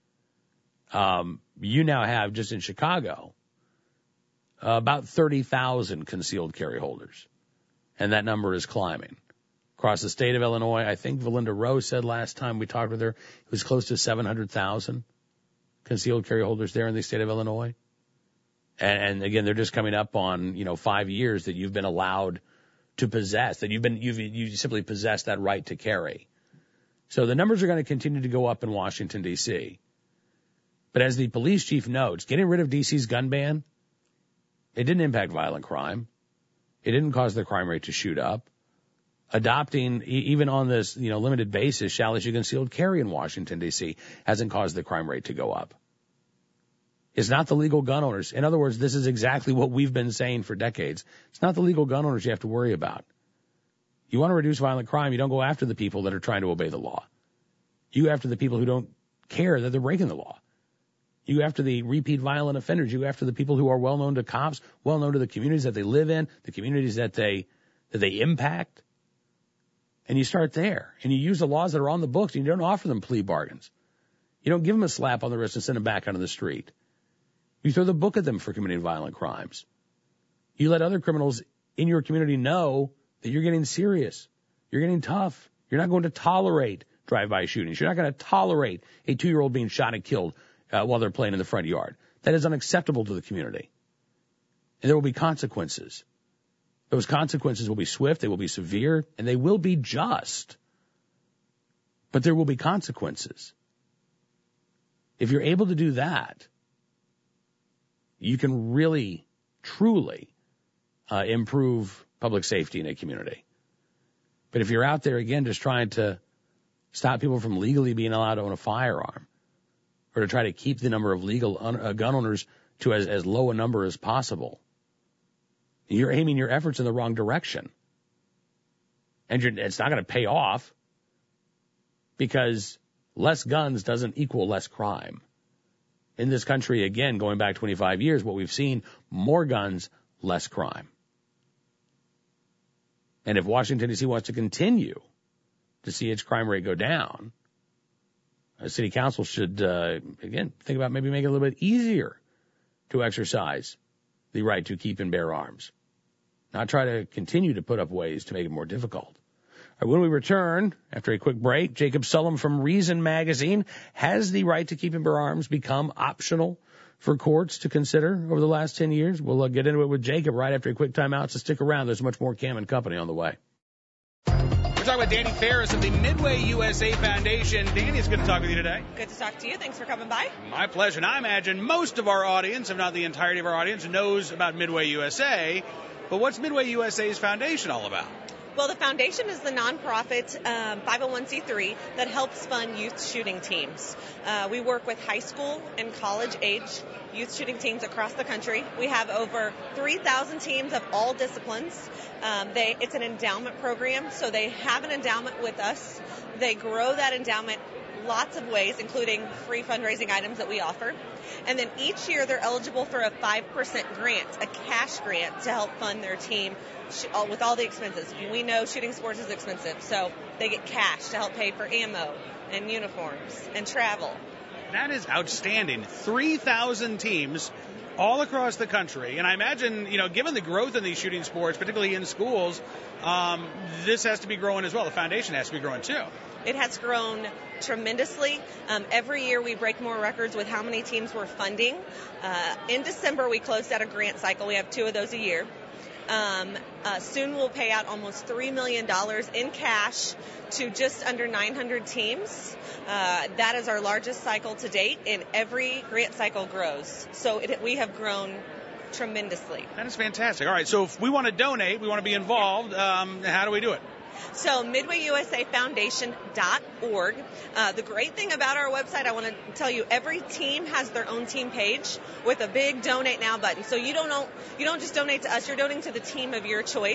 Um, you now have, just in Chicago, uh, about thirty thousand concealed carry holders. And that number is climbing. Across the state of Illinois, I think Valinda Rose said last time we talked with her, it was close to seven hundred thousand concealed carry holders there in the state of Illinois. And, and again, they're just coming up on, you know, five years that you've been allowed to possess, that you've been, you've, you simply possess that right to carry. So the numbers are going to continue to go up in Washington, D C. But as the police chief notes, getting rid of D C's gun ban, it didn't impact violent crime. It didn't cause the crime rate to shoot up. Adopting, even on this, you know, limited basis, shall issue concealed carry in Washington, D C hasn't caused the crime rate to go up. It's not the legal gun owners. In other words, this is exactly what we've been saying for decades. It's not the legal gun owners you have to worry about. You want to reduce violent crime, you don't go after the people that are trying to obey the law. You go after the people who don't care that they're breaking the law. You go after the repeat violent offenders. You go after the people who are well known to cops, well known to the communities that they live in, the communities that they that they impact. And you start there, and you use the laws that are on the books, and you don't offer them plea bargains. You don't give them a slap on the wrist and send them back onto the street. You throw the book at them for committing violent crimes. You let other criminals in your community know that you're getting serious. You're getting tough. You're not going to tolerate drive-by shootings. You're not going to tolerate a two-year-old being shot and killed uh, while they're playing in the front yard. That is unacceptable to the community. And there will be consequences. Those consequences will be swift, they will be severe, and they will be just. But there will be consequences. If you're able to do that, you can really, truly uh, improve public safety in a community. But if you're out there, again, just trying to stop people from legally being allowed to own a firearm, or to try to keep the number of legal un- uh, gun owners to as, as low a number as possible, you're aiming your efforts in the wrong direction. And you're, it's not going to pay off, because less guns doesn't equal less crime. In this country, again, going back twenty-five years, what we've seen, more guns, less crime. And if Washington, D C wants to continue to see its crime rate go down, the city council should, uh, again, think about maybe making it a little bit easier to exercise the right to keep and bear arms. Not try to continue to put up ways to make it more difficult. All right, when we return, after a quick break, Jacob Sullum from Reason Magazine. Has the right to keep and bear arms become optional for courts to consider over the last ten years? We'll uh, get into it with Jacob right after a quick timeout, so stick around. There's much more Cam and Company on the way. We're talking with Danny Ferris of the Midway U S A Foundation. Danny, it's good to talk with you today. Good to talk to you. Thanks for coming by. My pleasure. And I imagine most of our audience, if not the entirety of our audience, knows about Midway U S A. But what's Midway U S A's foundation all about? Well, the foundation is the nonprofit um, five oh one c three that helps fund youth shooting teams. Uh, we work with high school and college age youth shooting teams across the country. We have over three thousand teams of all disciplines. Um, they, it's an endowment program, so they have an endowment with us. They grow that endowment lots of ways, including free fundraising items that we offer. And then each year they're eligible for a five percent grant, a cash grant, to help fund their team sh- with all the expenses. We know shooting sports is expensive, so they get cash to help pay for ammo and uniforms and travel. That is outstanding. three thousand teams all across the country. And I imagine, you know, given the growth in these shooting sports, particularly in schools, um, this has to be growing as well. The foundation has to be growing too. It has grown tremendously. Um, every year we break more records with how many teams we're funding. Uh, in December, we closed out a grant cycle. We have two of those a year. Um, uh, soon we'll pay out almost three million dollars in cash to just under nine hundred teams. Uh, that is our largest cycle to date, and every grant cycle grows. So it, we have grown tremendously. That is fantastic. All right, so if we want to donate, we want to be involved, um, how do we do it? So Midway U S A Foundation dot org. Uh, the great thing about our website, I want to tell you, every team has their own team page with a big Donate Now button. So you don't know, you don't just donate to us, you're donating to the team of your choice.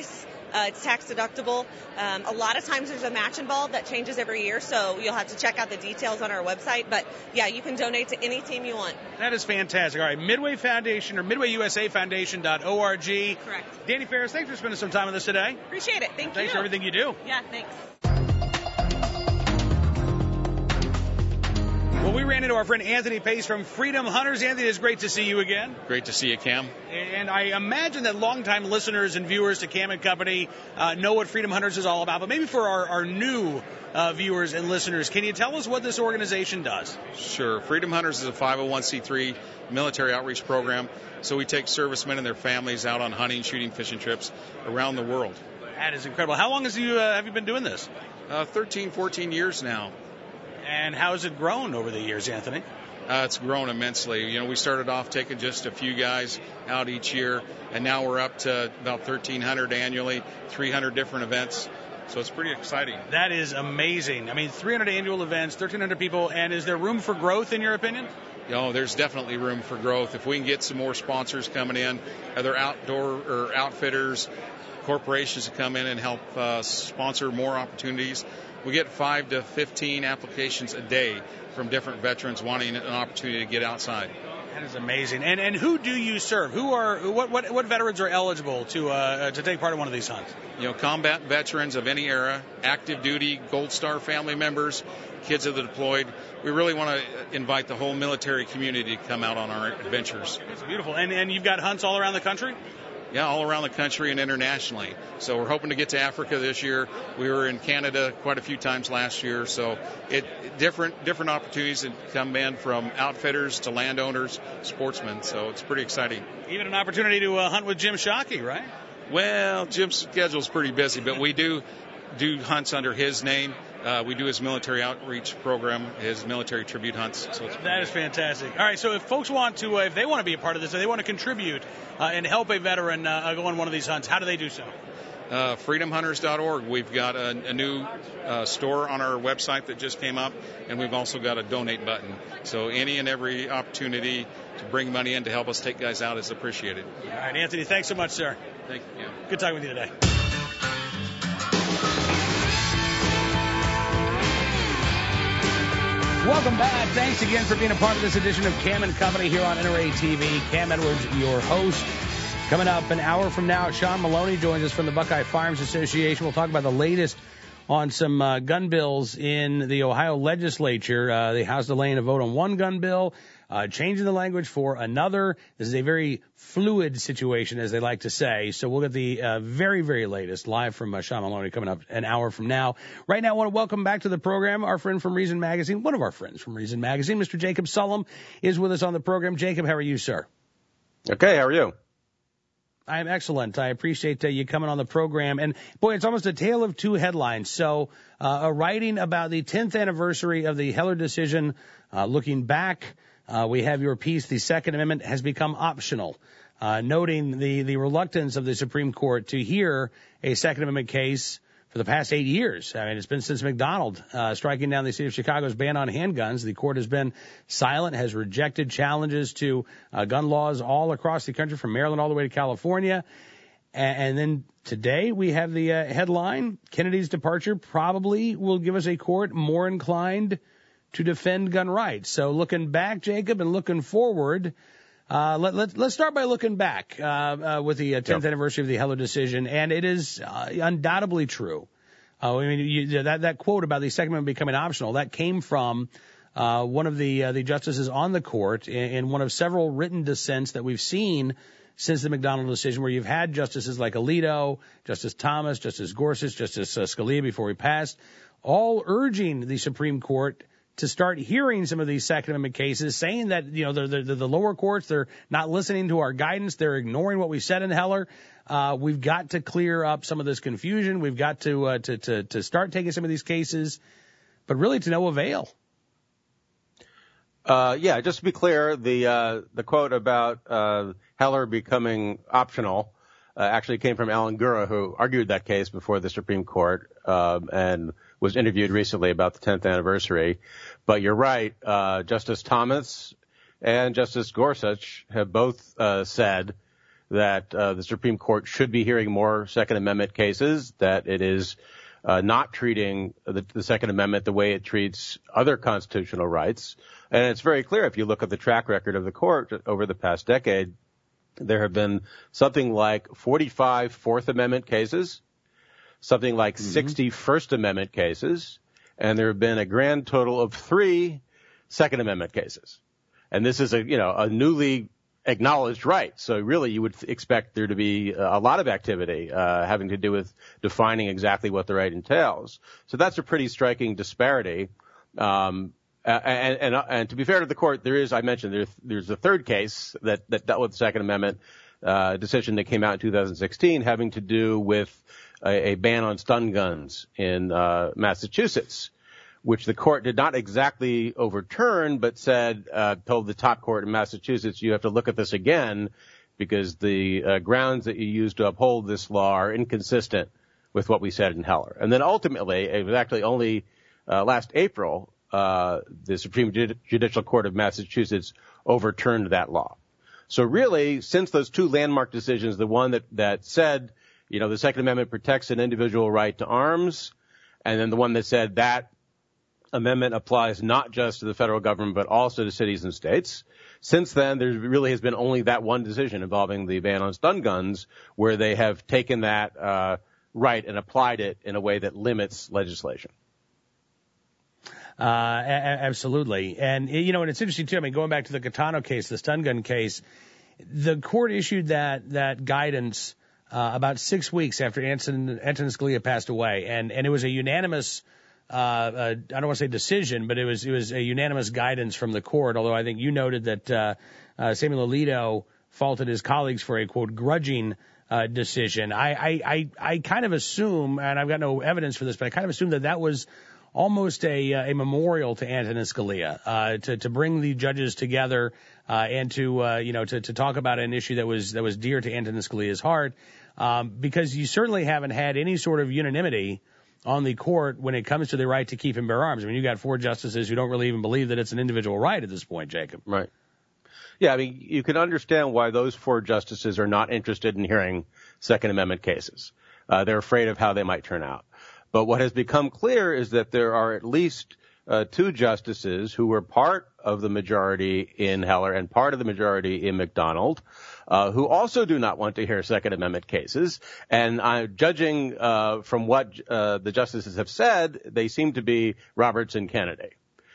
Uh, it's tax deductible. Um, a lot of times there's a match involved that changes every year, so you'll have to check out the details on our website. But, yeah, you can donate to any team you want. That is fantastic. All right, Midway Foundation or Midway U S A Foundation dot org. Correct. Danny Ferris, thanks for spending some time with us today. Appreciate it. Thank thanks you. Thanks for everything you do. Yeah, thanks. Well, we ran into our friend Anthony Pace from Freedom Hunters. Anthony, it's great to see you again. Great to see you, Cam. And I imagine that longtime listeners and viewers to Cam and Company uh, know what Freedom Hunters is all about. But maybe for our, our new uh, viewers and listeners, can you tell us what this organization does? Sure. Freedom Hunters is a five oh one c three military outreach program. So we take servicemen and their families out on hunting, shooting, fishing trips around the world. That is incredible. How long has you, uh, have you been doing this? Uh, thirteen, fourteen years now. And how has it grown over the years, Anthony? Uh, it's grown immensely. You know, we started off taking just a few guys out each year, and now we're up to about thirteen hundred annually, three hundred different events. So it's pretty exciting. That is amazing. I mean, three hundred annual events, thirteen hundred people, and is there room for growth in your opinion? You know, there's definitely room for growth. If we can get some more sponsors coming in, other outdoor or outfitters, corporations to come in and help uh, sponsor more opportunities. We get five to fifteen applications a day from different veterans wanting an opportunity to get outside. That is amazing. And and who do you serve? Who are what what, what veterans are eligible to uh, to take part in one of these hunts? You know, combat veterans of any era, active duty, Gold Star family members, kids of the deployed. We really want to invite the whole military community to come out on our adventures. That's beautiful. And and you've got hunts all around the country? Yeah, all around the country and internationally. So we're hoping to get to Africa this year. We were in Canada quite a few times last year. So it different different opportunities that come in from outfitters to landowners, sportsmen. So it's pretty exciting. Even an opportunity to uh, hunt with Jim Shockey, right? Well, Jim's schedule's pretty busy, but we do do hunts under his name. Uh, we do his military outreach program, his military tribute hunts. So it's that is fantastic. All right, so if folks want to, uh, if they want to be a part of this, if they want to contribute uh, and help a veteran uh, go on one of these hunts, how do they do so? Uh, freedom hunters dot org. We've got a, a new uh, store on our website that just came up, and we've also got a donate button. So any and every opportunity to bring money in to help us take guys out is appreciated. All right, Anthony, thanks so much, sir. Thank you. Good talking with you today. Welcome back. Thanks again for being a part of this edition of Cam and Company here on N R A T V. Cam Edwards, your host. Coming up an hour from now, Sean Maloney joins us from the Buckeye Farms Association. We'll talk about the latest on some uh, gun bills in the Ohio legislature. Uh, the House delaying a vote on one gun bill, uh, changing the language for another. This is a very fluid situation, as they like to say. So we'll get the uh, very, very latest live from uh, Sean Maloney coming up an hour from now. Right now, I want to welcome back to the program our friend from Reason Magazine, one of our friends from Reason Magazine, Mister Jacob Sullum, is with us on the program. Jacob, how are you, sir? Okay, how are you? I'm excellent. I appreciate uh, you coming on the program. And, boy, it's almost a tale of two headlines. So uh, a writing about the tenth anniversary of the Heller decision, uh, looking back, uh, we have your piece, The Second Amendment has become optional, uh, noting the, the reluctance of the Supreme Court to hear a Second Amendment case for the past eight years. I mean, it's been since McDonald uh, striking down the city of Chicago's ban on handguns. The court has been silent, has rejected challenges to uh, gun laws all across the country, from Maryland all the way to California. And, and then today we have the uh, headline, Kennedy's departure probably will give us a court more inclined to defend gun rights. So looking back, Jacob, and looking forward, Uh, let, let, let's start by looking back uh, uh, with the uh, tenth yep. anniversary of the Heller decision, and it is uh, undoubtedly true. Uh, I mean, you, that, that quote about the Second Amendment becoming optional, that came from uh, one of the uh, the justices on the court in, in one of several written dissents that we've seen since the McDonald decision, where you've had justices like Alito, Justice Thomas, Justice Gorsuch, Justice uh, Scalia before he passed, all urging the Supreme Court to start hearing some of these Second Amendment cases, saying that, you know, the, the, the lower courts, they're not listening to our guidance. They're ignoring what we said in Heller. Uh, we've got to clear up some of this confusion. We've got to, uh, to, to, to start taking some of these cases, but really to no avail. Uh, yeah, just to be clear, the, uh, the quote about, uh, Heller becoming optional, uh, actually came from Alan Gura, who argued that case before the Supreme Court, um, and was interviewed recently about the tenth anniversary. But you're right, uh, Justice Thomas and Justice Gorsuch have both uh, said that uh, the Supreme Court should be hearing more Second Amendment cases, that it is uh, not treating the, the Second Amendment the way it treats other constitutional rights. And it's very clear if you look at the track record of the court over the past decade, there have been something like forty-five Fourth Amendment cases, something like mm-hmm. sixty First Amendment cases, and there have been a grand total of three Second Amendment cases. And this is a, you know, a newly acknowledged right. So really you would expect there to be a lot of activity uh, having to do with defining exactly what the right entails. So that's a pretty striking disparity. Um, and, and, and to be fair to the court, there is, I mentioned, there's, there's a third case that, that dealt with the Second Amendment uh, decision that came out in two thousand sixteen having to do with a, a ban on stun guns in uh, Massachusetts, which the court did not exactly overturn, but said, uh, told the top court in Massachusetts, you have to look at this again because the uh, grounds that you use to uphold this law are inconsistent with what we said in Heller. And then ultimately, it was actually only uh, last April, uh, the Supreme Judicial Court of Massachusetts overturned that law. So really, since those two landmark decisions, the one that, that said, you know, the Second Amendment protects an individual right to arms, and then the one that said that amendment applies not just to the federal government, but also to cities and states. Since then, there really has been only that one decision involving the ban on stun guns, where they have taken that uh, right and applied it in a way that limits legislation. Uh, a- absolutely. And, you know, and it's interesting, too. I mean, going back to the Catano case, the stun gun case, the court issued that that guidance uh, about six weeks after Anton, Antonin Scalia passed away. And, and it was a unanimous Uh, uh, I don't want to say decision, but it was it was a unanimous guidance from the court. Although I think you noted that uh, uh, Samuel Alito faulted his colleagues for a quote grudging uh, decision. I, I I I kind of assume, and I've got no evidence for this, but I kind of assume that that was almost a a memorial to Antonin Scalia, uh, to to bring the judges together uh, and to uh, you know to to talk about an issue that was that was dear to Antonin Scalia's heart, um, because you certainly haven't had any sort of unanimity on the court when it comes to the right to keep and bear arms. I mean, you got four justices who don't really even believe that it's an individual right at this point, Jacob. Right. Yeah, I mean, you can understand why those four justices are not interested in hearing Second Amendment cases. Uh, they're afraid of how they might turn out. But what has become clear is that there are at least uh, two justices who were part of the majority in Heller and part of the majority in McDonald, uh, who also do not want to hear Second Amendment cases. And uh, judging uh, from what uh, the justices have said, they seem to be Roberts and Kennedy.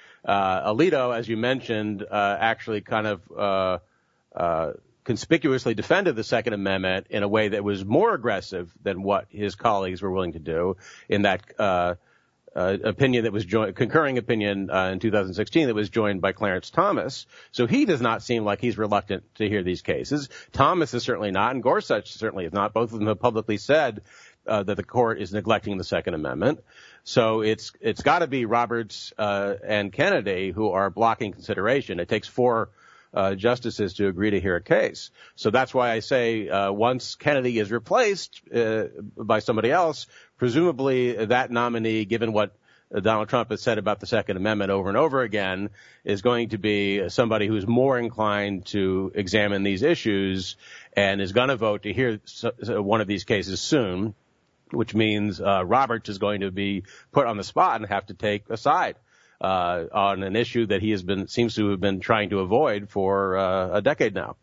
Uh, Alito, as you mentioned, uh, actually kind of uh, uh, conspicuously defended the Second Amendment in a way that was more aggressive than what his colleagues were willing to do in that uh Uh, opinion that was joined, concurring opinion uh, in two thousand sixteen that was joined by Clarence Thomas. So he does not seem like he's reluctant to hear these cases. Thomas is certainly not, and Gorsuch certainly is not. Both of them have publicly said uh, that the court is neglecting the Second Amendment. So it's it's got to be Roberts uh, and Kennedy who are blocking consideration. It takes four uh, justices to agree to hear a case. So that's why I say uh, once Kennedy is replaced uh, by somebody else, presumably that nominee, given what Donald Trump has said about the Second Amendment over and over again, is going to be somebody who's more inclined to examine these issues and is going to vote to hear one of these cases soon, which means uh, Roberts is going to be put on the spot and have to take a side uh, on an issue that he has been seems to have been trying to avoid for uh, a decade now.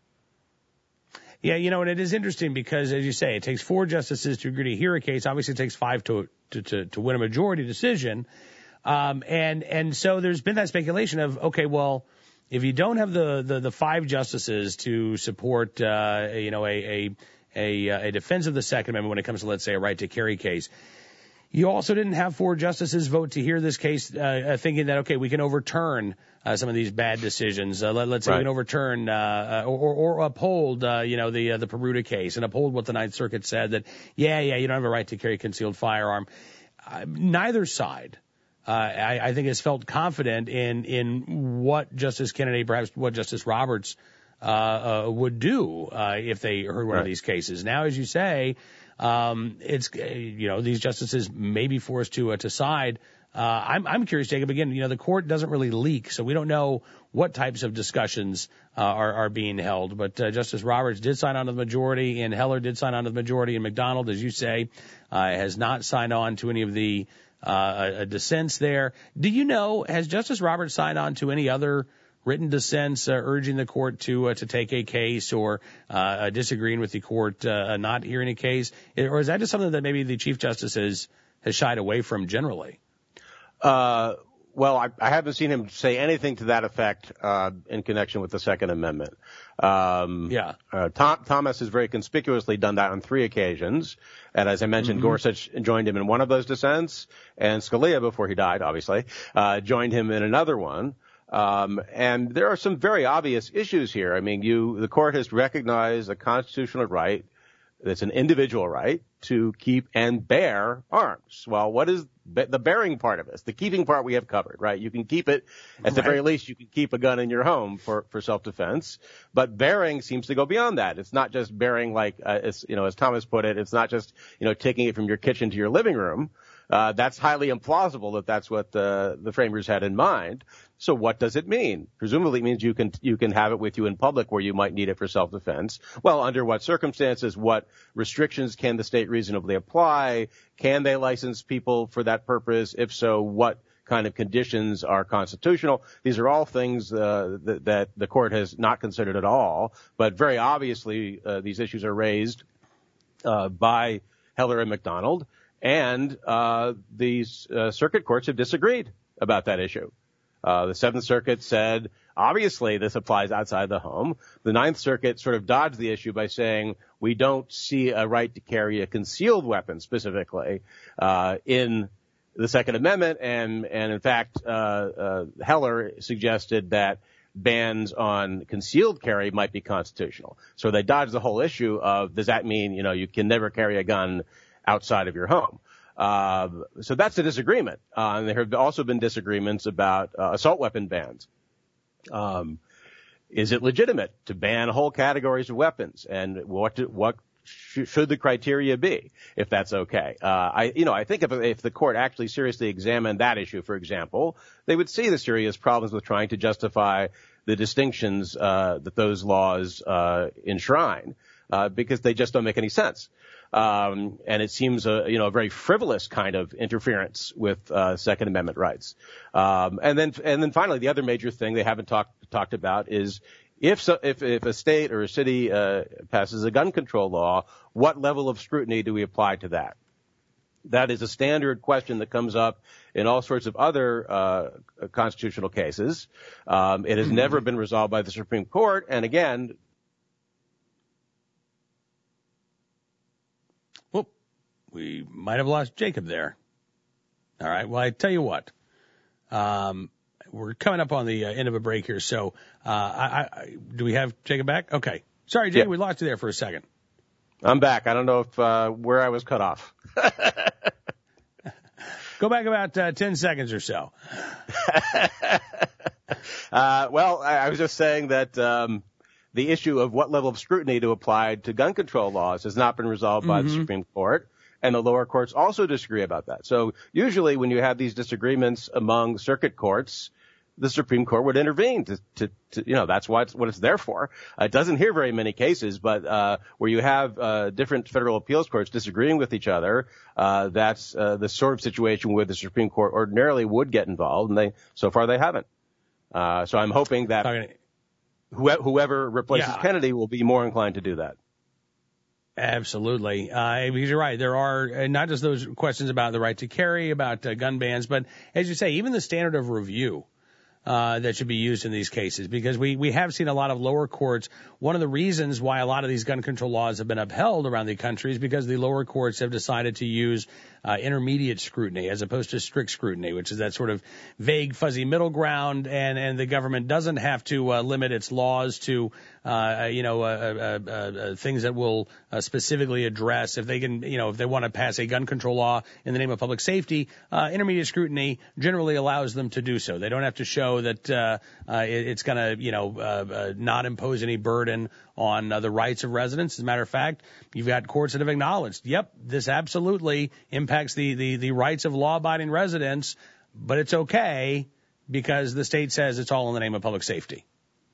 Yeah, you know, and it is interesting because, as you say, it takes four justices to agree to hear a case. Obviously, it takes five to to to, to win a majority decision. Um, and and so there's been that speculation of, okay, well, if you don't have the the, the five justices to support, uh, you know, a a a, a defense of the Second Amendment when it comes to, let's say, a right to carry case, you also didn't have four justices vote to hear this case, uh, thinking that, okay, we can overturn uh, some of these bad decisions. Uh, let, let's say right. we can overturn uh, or, or uphold, uh, you know, the uh, the Peruta case and uphold what the Ninth Circuit said that, yeah, yeah, you don't have a right to carry a concealed firearm. Uh, neither side, uh, I, I think, has felt confident in in what Justice Kennedy, perhaps what Justice Roberts uh, uh, would do uh, if they heard one right. of these cases. Now, as you say, Um, it's, you know, these justices may be forced to, uh, to side, Uh, I'm, I'm curious, Jacob, again, you know, the court doesn't really leak, so we don't know what types of discussions uh, are, are being held. But uh, Justice Roberts did sign on to the majority, and Heller did sign on to the majority, and McDonald, as you say, uh, has not signed on to any of the uh, dissents there. Do you know, has Justice Roberts signed on to any other written dissents uh, urging the court to uh, to take a case or uh, disagreeing with the court uh, not hearing a case? Or is that just something that maybe the Chief Justice has, has shied away from generally? Uh, well, I, I haven't seen him say anything to that effect uh, in connection with the Second Amendment. Um, yeah. Uh, Tom, Thomas has very conspicuously done that on three occasions. And as I mentioned, mm-hmm. Gorsuch joined him in one of those dissents, and Scalia, before he died, obviously, uh, joined him in another one. Um, and there are some very obvious issues here. I mean, you, the court has recognized a constitutional right. It's an individual right to keep and bear arms. Well, what is the bearing part of this? The keeping part we have covered, right? You can keep it, at right. the very least, you can keep a gun in your home for, for self-defense. But bearing seems to go beyond that. It's not just bearing like, uh, it's, you know, as Thomas put it, it's not just, you know, taking it from your kitchen to your living room. Uh, that's highly implausible that that's what the, the framers had in mind. So what does it mean? Presumably it means you can, you can have it with you in public where you might need it for self-defense. Well, under what circumstances, what restrictions can the state reasonably apply? Can they license people for that purpose? If so, what kind of conditions are constitutional? These are all things uh, that, that the court has not considered at all, but very obviously uh, these issues are raised uh, by Heller and McDonald. And uh, these uh, circuit courts have disagreed about that issue. Uh, the Seventh Circuit said, obviously, this applies outside the home. The Ninth Circuit sort of dodged the issue by saying we don't see a right to carry a concealed weapon specifically uh, in the Second Amendment. And, and in fact, uh, uh, Heller suggested that bans on concealed carry might be constitutional. So they dodged the whole issue of, does that mean, you know, you can never carry a gun outside of your home? Uh, so that's a disagreement. Uh, and there have also been disagreements about uh, assault weapon bans. Um, is it legitimate to ban whole categories of weapons? And what do, what sh- should the criteria be if that's okay? Uh, I, you know, I think if, if the court actually seriously examined that issue, for example, they would see the serious problems with trying to justify the distinctions uh, that those laws uh, enshrine, uh, because they just don't make any sense. Um, and it seems a, you know, a very frivolous kind of interference with, uh, Second Amendment rights. Um, and then, and then finally, the other major thing they haven't talked, talked about is if so, if, if a state or a city, uh, passes a gun control law, what level of scrutiny do we apply to that? That is a standard question that comes up in all sorts of other, uh, constitutional cases. Um, it has mm-hmm. never been resolved by the Supreme Court. And again, we might have lost Jacob there. All right. Well, I tell you what, um, we're coming up on the uh, end of a break here. So, uh, I, I, do we have Jacob back? Okay. Sorry, Jacob, yeah. We lost you there for a second. I'm back. I don't know if, uh, where I was cut off. Go back about uh, ten seconds or so. uh, well, I, I was just saying that, um, the issue of what level of scrutiny to apply to gun control laws has not been resolved by mm-hmm. the Supreme Court. And the lower courts also disagree about that. So usually when you have these disagreements among circuit courts, the Supreme Court would intervene to, to, to you know, that's what it's, what it's there for. Uh, it doesn't hear very many cases, but, uh, where you have, uh, different federal appeals courts disagreeing with each other, uh, that's, uh, the sort of situation where the Supreme Court ordinarily would get involved, and they, so far they haven't. Uh, so I'm hoping that okay. wh- whoever replaces yeah. Kennedy will be more inclined to do that. Absolutely. Uh, because you're right. There are not just those questions about the right to carry, about uh, gun bans, but as you say, even the standard of review uh, that should be used in these cases, because we, we have seen a lot of lower courts. One of the reasons why a lot of these gun control laws have been upheld around the country is because the lower courts have decided to use uh, intermediate scrutiny as opposed to strict scrutiny, which is that sort of vague, fuzzy middle ground, and, and the government doesn't have to uh, limit its laws to Uh, you know, uh, uh, uh, things that will uh, specifically address if they can, you know, if they want to pass a gun control law in the name of public safety, uh, intermediate scrutiny generally allows them to do so. They don't have to show that uh, uh, it, it's going to, you know, uh, uh, not impose any burden on uh, the rights of residents. As a matter of fact, you've got courts that have acknowledged, yep, this absolutely impacts the, the, the rights of law-abiding residents. but it's okay because the state says it's all in the name of public safety.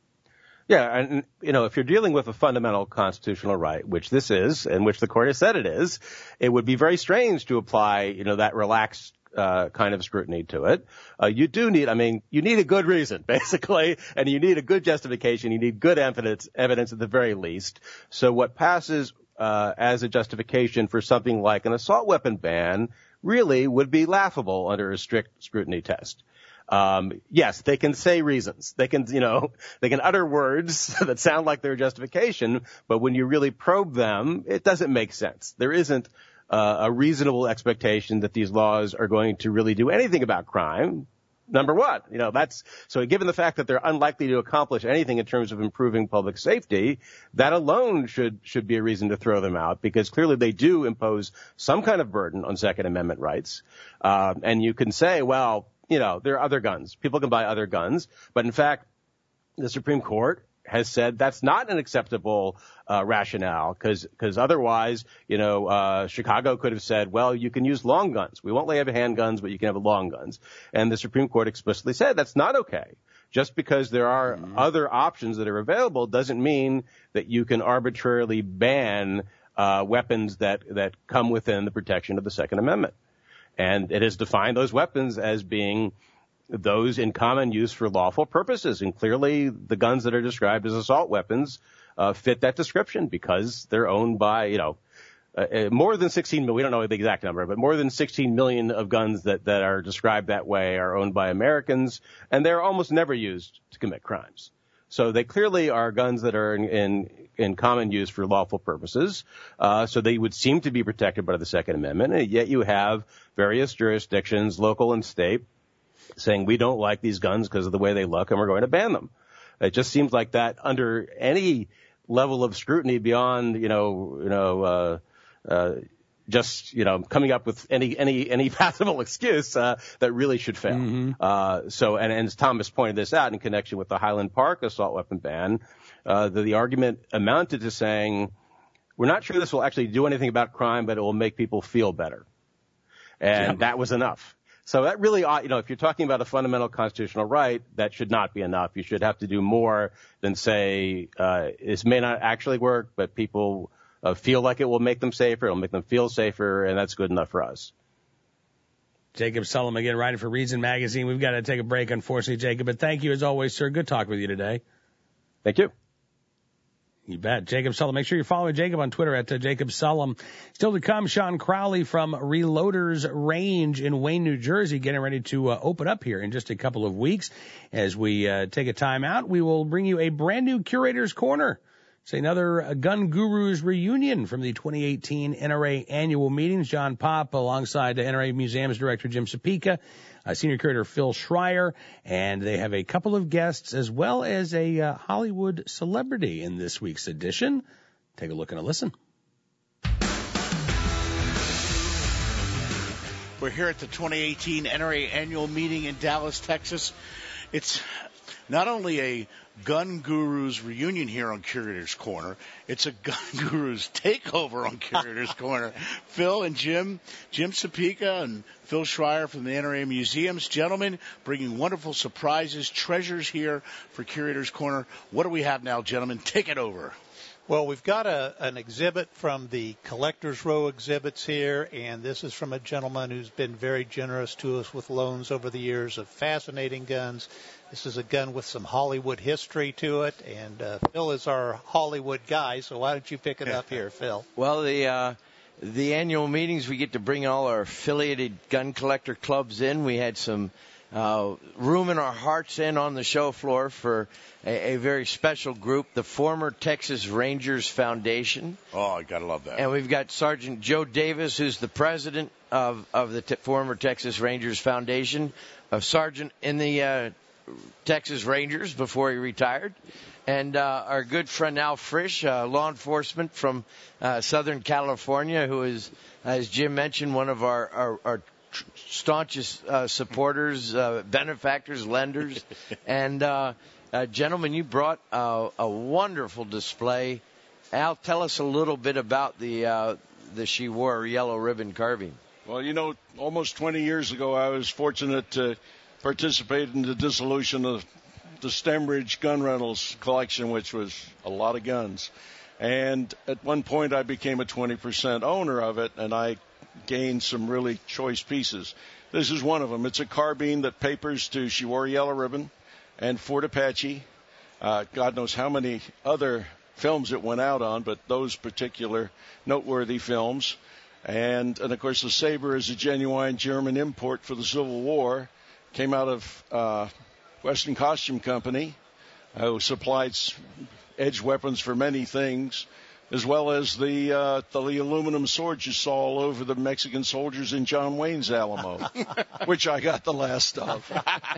Yeah, and, you know, if you're dealing with a fundamental constitutional right, which this is, and which the court has said it is, it would be very strange to apply, you know, that relaxed uh, kind of scrutiny to it. Uh, you do need, I mean, you need a good reason, basically, and you need a good justification. You need good evidence, evidence at the very least. So what passes uh, as a justification for something like an assault weapon ban really would be laughable under a strict scrutiny test. Um, yes, they can say reasons. They can, you know, they can utter words that sound like their justification, but when you really probe them, it doesn't make sense. There isn't uh, a reasonable expectation that these laws are going to really do anything about crime. Number one, you know, that's, so given the fact that they're unlikely to accomplish anything in terms of improving public safety, that alone should, should be a reason to throw them out, because clearly they do impose some kind of burden on Second Amendment rights. Uh, and you can say, well, you know, there are other guns. People can buy other guns. But in fact, the Supreme Court has said that's not an acceptable uh, rationale, because because otherwise, you know, uh, Chicago could have said, well, you can use long guns. We won't let you have handguns, but you can have long guns. And the Supreme Court explicitly said that's not okay. Just because there are mm-hmm. other options that are available doesn't mean that you can arbitrarily ban uh, weapons that, that come within the protection of the Second Amendment. And it has defined those weapons as being those in common use for lawful purposes. And clearly the guns that are described as assault weapons uh, fit that description because they're owned by, you know, uh, more than sixteen million, we don't know the exact number, but more than sixteen million of guns that, that are described that way are owned by Americans, and they're almost never used to commit crimes. So they clearly are guns that are in, in, in common use for lawful purposes. Uh, so they would seem to be protected by the Second Amendment. And yet you have various jurisdictions, local and state, saying we don't like these guns because of the way they look and we're going to ban them. It just seems like that under any level of scrutiny beyond, you know, you know, uh, uh, just, you know, coming up with any, any, any passable excuse, uh, that really should fail. Mm-hmm. Uh, so, and, and as Thomas pointed this out in connection with the Highland Park assault weapon ban, uh, the, the argument amounted to saying, we're not sure this will actually do anything about crime, but it will make people feel better. And yeah. that was enough. So that really, ought, you know, if you're talking about a fundamental constitutional right, that should not be enough. You should have to do more than say, uh, this may not actually work, but people Uh, feel like it will make them safer, it'll make them feel safer, and that's good enough for us. Jacob Sullum again, writing for Reason Magazine. We've got to take a break, unfortunately, Jacob, but thank you as always, sir. Good talk with you today. Thank you. You bet. Jacob Sullum. Make sure you're following Jacob on Twitter at uh, Jacob Sullum. Still to come, Sean Crowley from Reloaders Range in Wayne, New Jersey, getting ready to uh, open up here in just a couple of weeks. As we uh, take a time out, we will bring you a brand new Curator's Corner. It's another Gun Gurus reunion from the twenty eighteen N R A annual meetings. John Popp alongside N R A Museums Director Jim Sapika, uh, Senior Curator Phil Schreier, and they have a couple of guests as well as a uh, Hollywood celebrity in this week's edition. Take a look and a listen. We're here at the twenty eighteen N R A annual meeting in Dallas, Texas. It's not only a Gun Gurus reunion here on Curator's Corner, it's a Gun Gurus takeover on Curator's Corner. Phil and Jim, Jim Sapika and Phil Schreier from the N R A Museums. Gentlemen, bringing wonderful surprises, treasures here for Curator's Corner. What do we have now, gentlemen? Take it over. Well, we've got a, an exhibit from the Collector's Row exhibits here, and this is from a gentleman who's been very generous to us with loans over the years of fascinating guns. This is a gun with some Hollywood history to it, and uh, Phil is our Hollywood guy, so why don't you pick it up here, Phil? Well, the uh, the annual meetings, we get to bring all our affiliated gun collector clubs in. We had some uh, room in our hearts in on the show floor for a, a very special group, the former Texas Rangers Foundation. Oh, I gotta love that. And we've got Sergeant Joe Davis, who's the president of, of the t- former Texas Rangers Foundation, a sergeant in the uh, Texas Rangers before he retired, and uh, our good friend Al Frisch, uh, law enforcement from uh, Southern California, who is, as Jim mentioned, one of our, our, our staunchest uh, supporters, uh, benefactors, lenders. And, uh, uh, gentlemen, you brought uh, a wonderful display. Al, tell us a little bit about the uh, the She Wore yellow ribbon carving. Well, you know, almost twenty years ago, I was fortunate to participate in the dissolution of the Stembridge Gun Rentals collection, which was a lot of guns. And at one point, I became a twenty percent owner of it, and I gained some really choice pieces. This is one of them. It's a carbine that papers to She Wore Yellow Ribbon and Fort Apache. Uh, God knows how many other films it went out on, but those particular noteworthy films. And, and of course, the Saber is a genuine German import for the Civil War. Came out of uh, Western Costume Company, uh, who supplied edge weapons for many things, as well as the uh, the aluminum swords you saw all over the Mexican soldiers in John Wayne's Alamo, which I got the last of.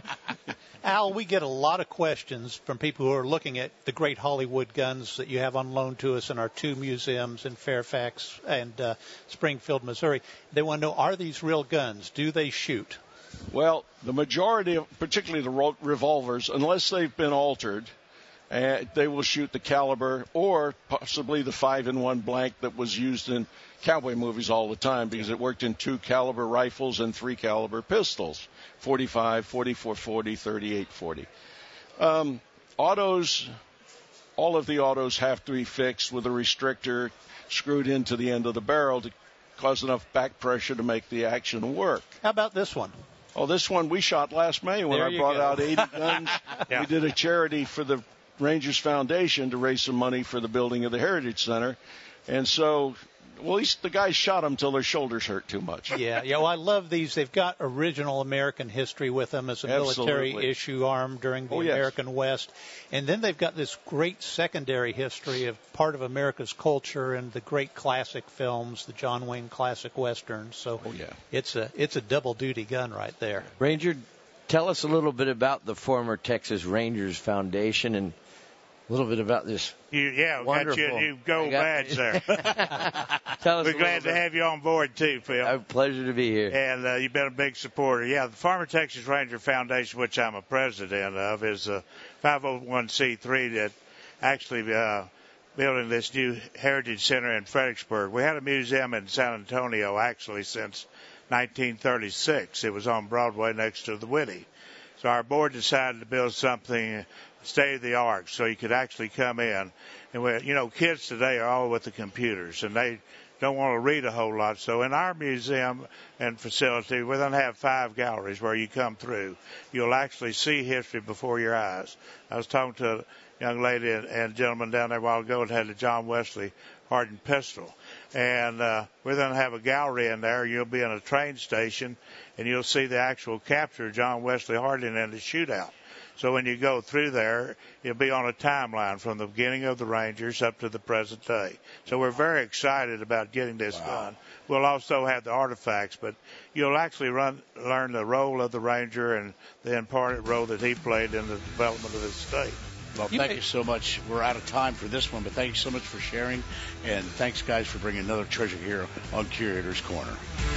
Al, we get a lot of questions from people who are looking at the great Hollywood guns that you have on loan to us in our two museums in Fairfax and uh, Springfield, Missouri. They want to know, are these real guns? Do they shoot? Well, the majority of, particularly the revolvers, unless they've been altered, uh, they will shoot the caliber or possibly the five in one blank that was used in cowboy movies all the time, because it worked in two caliber rifles and three caliber pistols, forty-five, forty-four forty, thirty-eight forty. Um, autos, all of the autos have to be fixed with a restrictor screwed into the end of the barrel to cause enough back pressure to make the action work. How about this one? Oh, this one we shot last May when there I brought go. out eighty guns. Yeah. We did a charity for the Rangers Foundation to raise some money for the building of the Heritage Center. And so, well, he's, the guys shot them till their shoulders hurt too much. Yeah, yeah. Well, I love these. They've got original American history with them as a military Absolutely. issue arm during the Oh, yes. American West. And then they've got this great secondary history of part of America's culture and the great classic films, the John Wayne classic westerns. So oh, yeah. it's a it's a double duty gun right there. Ranger, tell us a little bit about the former Texas Rangers Foundation and a little bit about this. You, yeah, we got Wonderful. you a new gold I got- badge there. Tell us We're a glad little to bit. have you on board, too, Phil. A pleasure to be here. And uh, you've been a big supporter. Yeah, the Farmer Texas Ranger Foundation, which I'm a president of, is a five oh one c three that actually uh, building this new Heritage Center in Fredericksburg. We had a museum in San Antonio, actually, since nineteen thirty-six. It was on Broadway next to the Whitty. So our board decided to build something state-of-the-art so you could actually come in. And, we, you know, kids today are all with the computers, and they don't want to read a whole lot. So in our museum and facility, we're going to have five galleries where you come through. You'll actually see history before your eyes. I was talking to a young lady and, and gentleman down there a while ago that had a John Wesley hardened pistol. And uh, we're going to have a gallery in there. You'll be in a train station, and you'll see the actual capture of John Wesley Harding in the shootout. So when you go through there, you'll be on a timeline from the beginning of the Rangers up to the present day. So we're very excited about getting this wow. done. We'll also have the artifacts, but you'll actually run, learn the role of the Ranger and the important role that he played in the development of this state. Well, You thank may- you so much. We're out of time for this one, but thank you so much for sharing. And thanks, guys, for bringing another treasure here on Curator's Corner.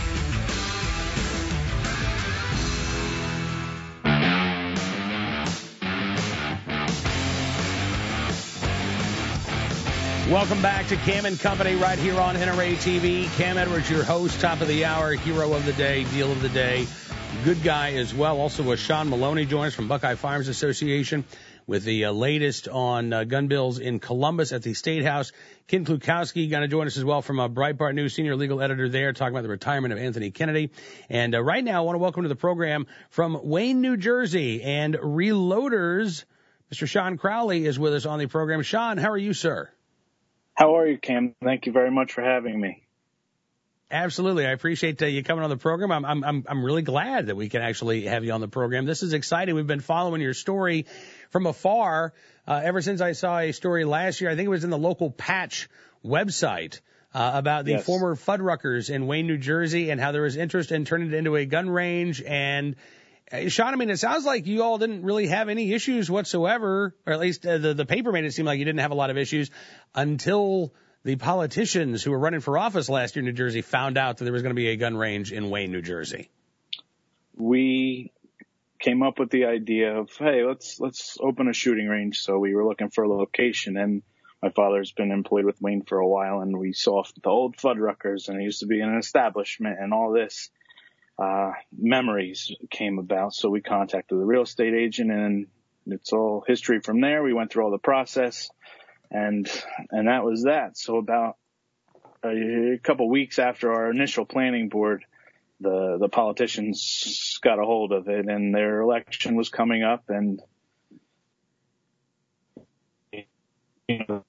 Welcome back to Cam and Company right here on N R A T V. Cam Edwards, your host, top of the hour, hero of the day, deal of the day, good guy as well. Also, uh, Sean Maloney joins us from Buckeye Farms Association with the uh, latest on uh, gun bills in Columbus at the State House. Ken Klukowski going to join us as well from uh, Breitbart News, senior legal editor there, talking about the retirement of Anthony Kennedy. And uh, right now, I want to welcome to the program from Wayne, New Jersey, and Reloaders, Mister Sean Crowley is with us on the program. Sean, how are you, sir? How are you, Cam? Thank you very much for having me. Absolutely. I appreciate uh, you coming on the program. I'm, I'm, I'm, I'm really glad that we can actually have you on the program. This is exciting. We've been following your story from afar, uh, ever since I saw a story last year. I think it was in the local Patch website, uh, about the Yes. former Fuddruckers in Wayne, New Jersey, and how there was interest in turning it into a gun range. And uh, Sean, I mean, it sounds like you all didn't really have any issues whatsoever, or at least uh, the, the paper made it seem like you didn't have a lot of issues until the politicians who were running for office last year in New Jersey found out that there was going to be a gun range in Wayne, New Jersey. We came up with the idea of, hey, let's let's open a shooting range. So we were looking for a location, and my father's been employed with Wayne for a while, and we saw the old Fuddruckers, and it used to be an establishment, and all this uh, memories came about. So we contacted the real estate agent, and it's all history from there. We went through all the process, and and that was that. So about a, a couple weeks after our initial planning board, the the politicians got a hold of it, and their election was coming up, and you know,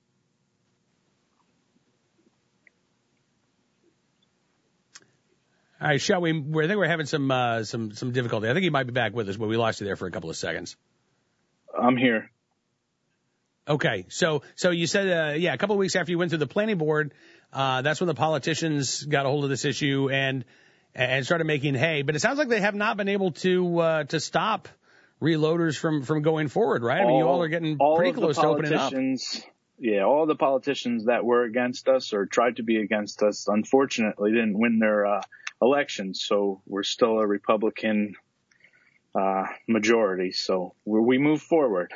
all right, shall we? I think we're having some uh, some some difficulty. I think you might be back with us, but we lost you there for a couple of seconds. I'm here. Okay, so so you said uh, yeah, a couple of weeks after you went through the planning board, uh, that's when the politicians got a hold of this issue and and started making hay. But it sounds like they have not been able to uh, to stop reloaders from from going forward, right? I mean, you all are getting pretty close to opening up. Yeah, all the politicians that were against us or tried to be against us, unfortunately, didn't win their uh, elections. So we're still a Republican uh, majority. So we're, we move forward.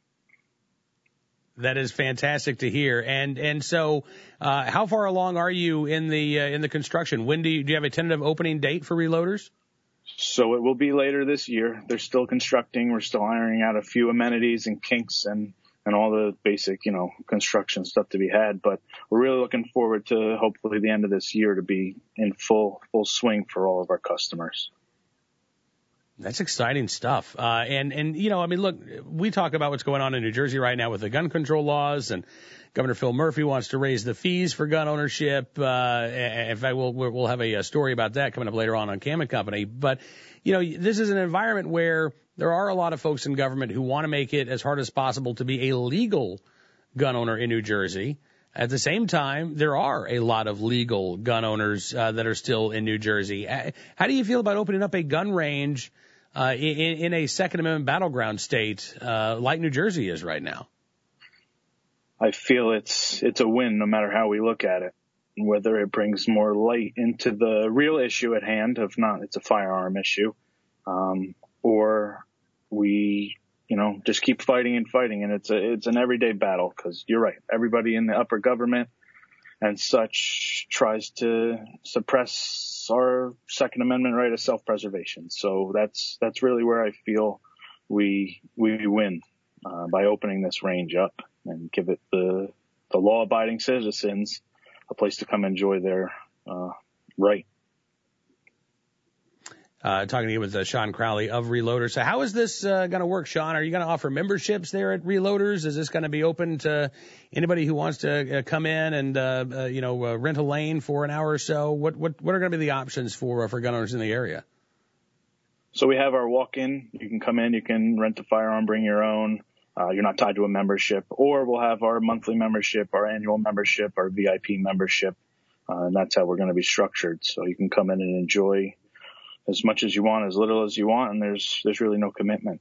That is fantastic to hear. And and so, uh, how far along are you in the uh, in the construction? When do you do you have a tentative opening date for reloaders? So it will be later this year. They're still constructing. We're still ironing out a few amenities and kinks and. and all the basic, you know, construction stuff to be had. But we're really looking forward to hopefully the end of this year to be in full, full swing for all of our customers. That's exciting stuff. Uh, and, and, you know, I mean, look, we talk about what's going on in New Jersey right now with the gun control laws, and Governor Phil Murphy wants to raise the fees for gun ownership. Uh, in fact, we'll, we'll have a, a story about that coming up later on on Cam and Company. But, you know, this is an environment where there are a lot of folks in government who want to make it as hard as possible to be a legal gun owner in New Jersey. At the same time, there are a lot of legal gun owners uh, that are still in New Jersey. How do you feel about opening up a gun range uh, in, in a Second Amendment battleground state uh, like New Jersey is right now? I feel it's it's a win no matter how we look at it, whether it brings more light into the real issue at hand. If not, it's a firearm issue. Um, or we, you know, just keep fighting and fighting. And it's a, it's an everyday battle because you're right. Everybody in the upper government and such tries to suppress our Second Amendment right of self-preservation. So that's, that's really where I feel we, we win, uh, by opening this range up and give it the, the law abiding citizens a place to come enjoy their, uh, right. Uh, talking to you with uh, Sean Crowley of Reloaders. So how is this uh, going to work, Sean? Are you going to offer memberships there at Reloaders? Is this going to be open to anybody who wants to uh, come in and, uh, uh, you know, uh, rent a lane for an hour or so? What what what are going to be the options for uh, for gun owners in the area? So we have our walk-in. You can come in, you can rent a firearm, bring your own. Uh, you're not tied to a membership. Or we'll have our monthly membership, our annual membership, our V I P membership. Uh, and that's how we're going to be structured. So you can come in and enjoy as much as you want, as little as you want, and there's there's really no commitment.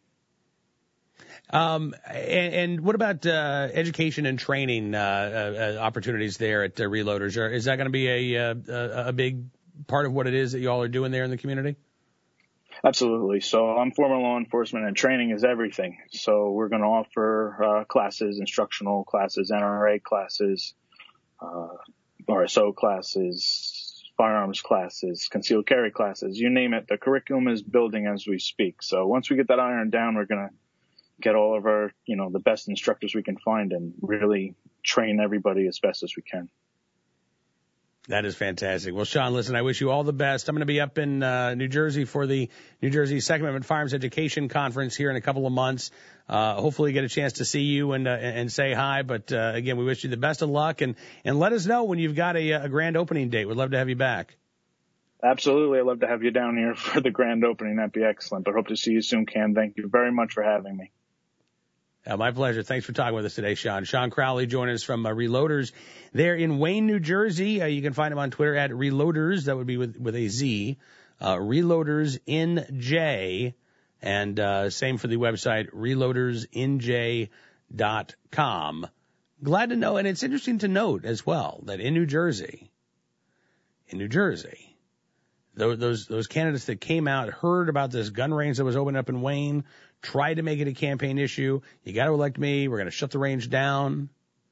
Um, and, and what about uh, education and training uh, uh, opportunities there at uh, Reloaders? Or is that going to be a, a a big part of what it is that you all are doing there in the community? Absolutely. So I'm former law enforcement, and training is everything. So we're going to offer uh, classes, instructional classes, N R A classes, uh, R S O classes, firearms classes, concealed carry classes, you name it. The curriculum is building as we speak. So once we get that iron down, we're going to get all of our, you know, the best instructors we can find and really train everybody as best as we can. That is fantastic. Well, Sean, listen, I wish you all the best. I'm going to be up in uh, New Jersey for the New Jersey Second Amendment Firearms Education Conference here in a couple of months. Uh, hopefully get a chance to see you and uh, and say hi. But uh, again, we wish you the best of luck, and, and let us know when you've got a, a grand opening date. We'd love to have you back. Absolutely. I'd love to have you down here for the grand opening. That'd be excellent. But hope to see you soon, Cam. Thank you very much for having me. Uh, my pleasure. Thanks for talking with us today, Sean. Sean Crowley joining us from uh, Reloaders there in Wayne, New Jersey. Uh, you can find him on Twitter at Reloaders. That would be with, with a Z. Uh, Reloaders N J. And uh, same for the website, reloaders N J dot com. Glad to know, and it's interesting to note as well, that in New Jersey, in New Jersey, those, those, those candidates that came out, heard about this gun range that was opened up in Wayne, tried to make it a campaign issue. You got to elect me. We're going to shut the range down.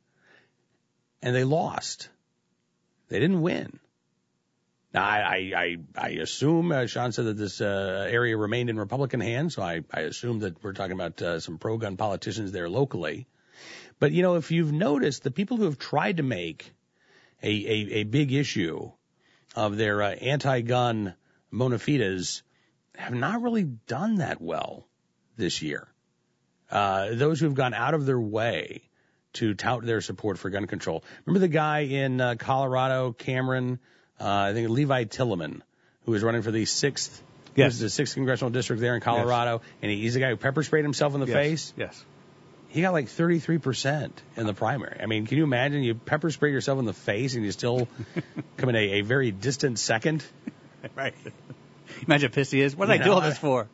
and they lost. They didn't win. Now, I, I, I assume, uh, Sean said that this uh, area remained in Republican hands, so I, I assume that we're talking about uh, some pro-gun politicians there locally. But, you know, if you've noticed, the people who have tried to make a, a, a big issue of their uh, anti-gun bona fides have not really done that well this year. Uh, those who have gone out of their way to tout their support for gun control. Remember the guy in uh, Colorado, Cameron, uh, I think Levi Tilleman, who was running for the sixth, yes. the sixth congressional district there in Colorado, yes. and he, he's the guy who pepper sprayed himself in the yes. face? Yes. He got like thirty-three percent in the primary. I mean, can you imagine you pepper spray yourself in the face and you still come in a, a very distant second? Right. Imagine how pissed he is. What did you I do know, all this for?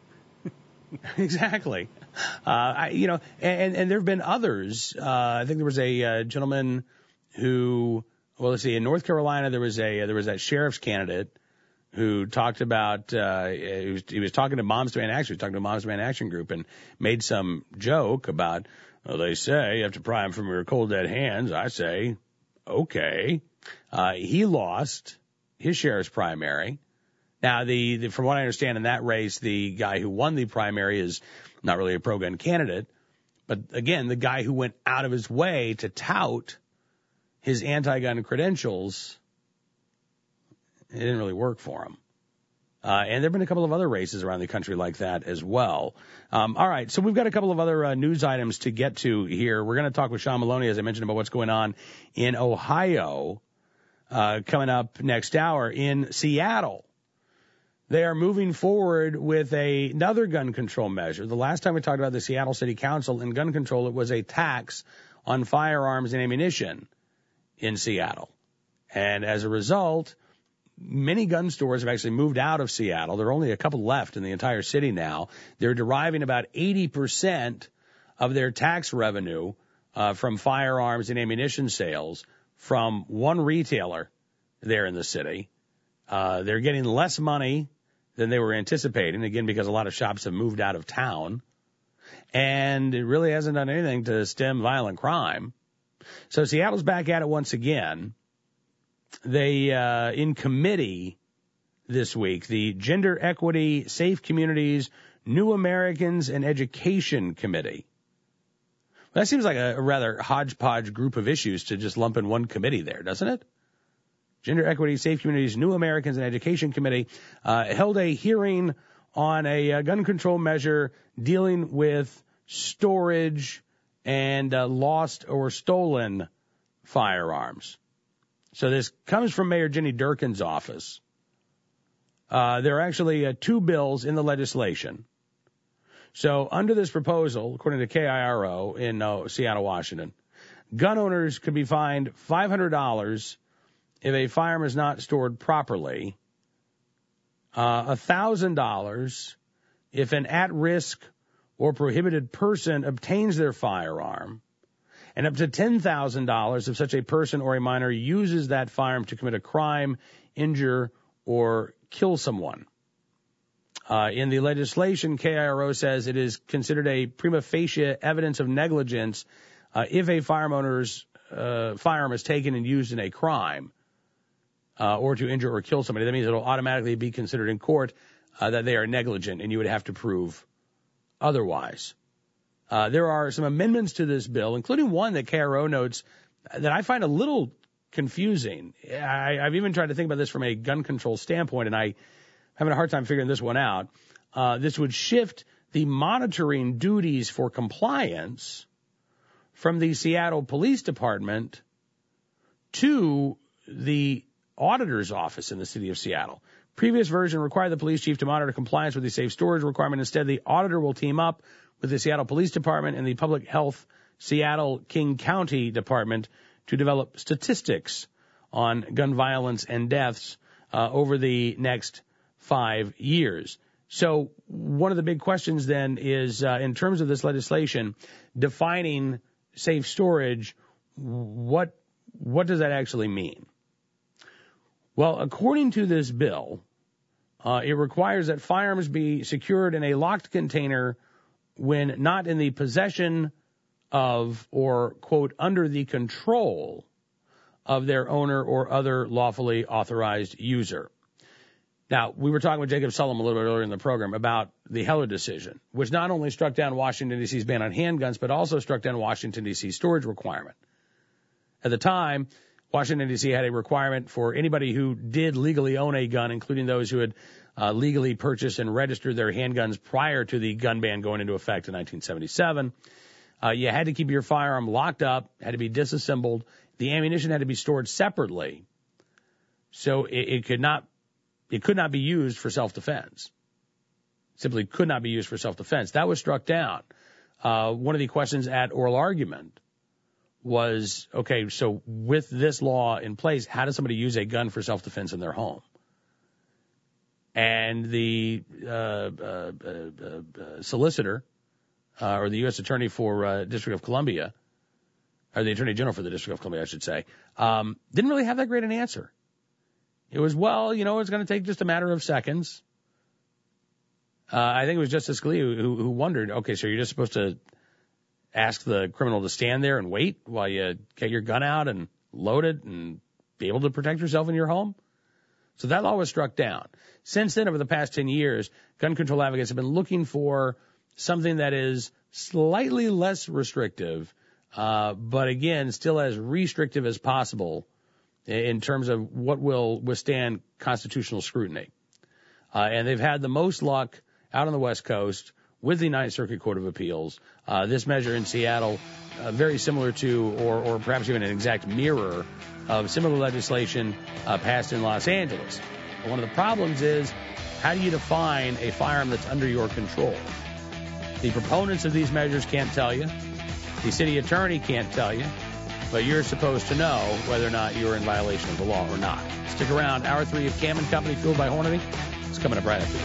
Exactly. Uh, I, you know, and, and there have been others. Uh, I think there was a uh, gentleman who, well, let's see, in North Carolina, there was a, there was that sheriff's candidate who talked about, uh, he was, he was talking to Moms Demand Action, he was talking to Moms Demand Action Group and made some joke about, well, they say you have to pry them from your cold dead hands. I say, okay. Uh, he lost his sheriff's primary. Now, the, the from what I understand in that race, the guy who won the primary is not really a pro-gun candidate. But again, the guy who went out of his way to tout his anti-gun credentials, it didn't really work for him. Uh, and there have been a couple of other races around the country like that as well. Um, all right, so we've got a couple of other uh, news items to get to here. We're going to talk with Sean Maloney, as I mentioned, about what's going on in Ohio uh, coming up next hour. In Seattle, they are moving forward with a, another gun control measure. The last time we talked about the Seattle City Council and gun control, it was a tax on firearms and ammunition in Seattle. And as a result, many gun stores have actually moved out of Seattle. There are only a couple left in the entire city now. They're deriving about eighty percent of their tax revenue uh, from firearms and ammunition sales from one retailer there in the city. Uh, they're getting less money than they were anticipating, again, because a lot of shops have moved out of town. And it really hasn't done anything to stem violent crime. So Seattle's back at it once again. They, uh, in committee this week, the Gender Equity, Safe Communities, New Americans, and Education Committee. Well, that seems like a, a rather hodgepodge group of issues to just lump in one committee there, doesn't it? Gender Equity, Safe Communities, New Americans, and Education Committee uh, held a hearing on a uh, gun control measure dealing with storage and uh, lost or stolen firearms. So this comes from Mayor Jenny Durkin's office. Uh, there are actually uh, two bills in the legislation. So under this proposal, according to K I R O in uh, Seattle, Washington, gun owners could be fined five hundred dollars if a firearm is not stored properly, uh, one thousand dollars if an at-risk or prohibited person obtains their firearm, and up to ten thousand dollars if such a person or a minor uses that firearm to commit a crime, injure, or kill someone. Uh, in the legislation, K I R O says it is considered a prima facie evidence of negligence uh, if a firearm owner's uh, firearm is taken and used in a crime uh, or to injure or kill somebody. That means it will automatically be considered in court uh, that they are negligent, and you would have to prove otherwise. Uh, there are some amendments to this bill, including one that K R O notes that I find a little confusing. I, I've even tried to think about this from a gun control standpoint, and I having a hard time figuring this one out. Uh, this would shift the monitoring duties for compliance from the Seattle Police Department to the auditor's office in the city of Seattle. Previous version required the police chief to monitor compliance with the safe storage requirement. Instead, the auditor will team up with the Seattle Police Department and the Public Health Seattle King County Department to develop statistics on gun violence and deaths uh, over the next five years. So one of the big questions then is, uh, in terms of this legislation, defining safe storage, what what does that actually mean? Well, according to this bill, uh, it requires that firearms be secured in a locked container when not in the possession of or, quote, under the control of their owner or other lawfully authorized user. Now, we were talking with Jacob Sullum a little bit earlier in the program about the Heller decision, which not only struck down Washington, D C's ban on handguns, but also struck down Washington, D C's storage requirement. At the time, Washington, D C had a requirement for anybody who did legally own a gun, including those who had uh, legally purchased and registered their handguns prior to the gun ban going into effect in nineteen seventy-seven. Uh, you had to keep your firearm locked up, had to be disassembled. The ammunition had to be stored separately, so it, it could not it could not be used for self-defense. Simply could not be used for self-defense. That was struck down. Uh, one of the questions at oral argument was, okay, so with this law in place, how does somebody use a gun for self-defense in their home? And the uh, uh, uh, uh, solicitor, uh, or the U S attorney for uh, District of Columbia, or the attorney general for the District of Columbia, I should say, um, didn't really have that great an answer. It was, well, you know, it's going to take just a matter of seconds. Uh, I think it was Justice Scalia who, who wondered, okay, so you're just supposed to ask the criminal to stand there and wait while you get your gun out and load it and be able to protect yourself in your home? So that law was struck down. Since then, over the past ten years, gun control advocates have been looking for something that is slightly less restrictive, uh, but again, still as restrictive as possible in terms of what will withstand constitutional scrutiny. Uh, and they've had the most luck out on the West Coast with the Ninth Circuit Court of Appeals. Uh, this measure in Seattle, uh, very similar to, or, or perhaps even an exact mirror of similar legislation uh, passed in Los Angeles. But one of the problems is, how do you define a firearm that's under your control? The proponents of these measures can't tell you. The city attorney can't tell you. But you're supposed to know whether or not you're in violation of the law or not. Stick around. Hour three of Cam and Company, fueled by Hornady. It's coming up right after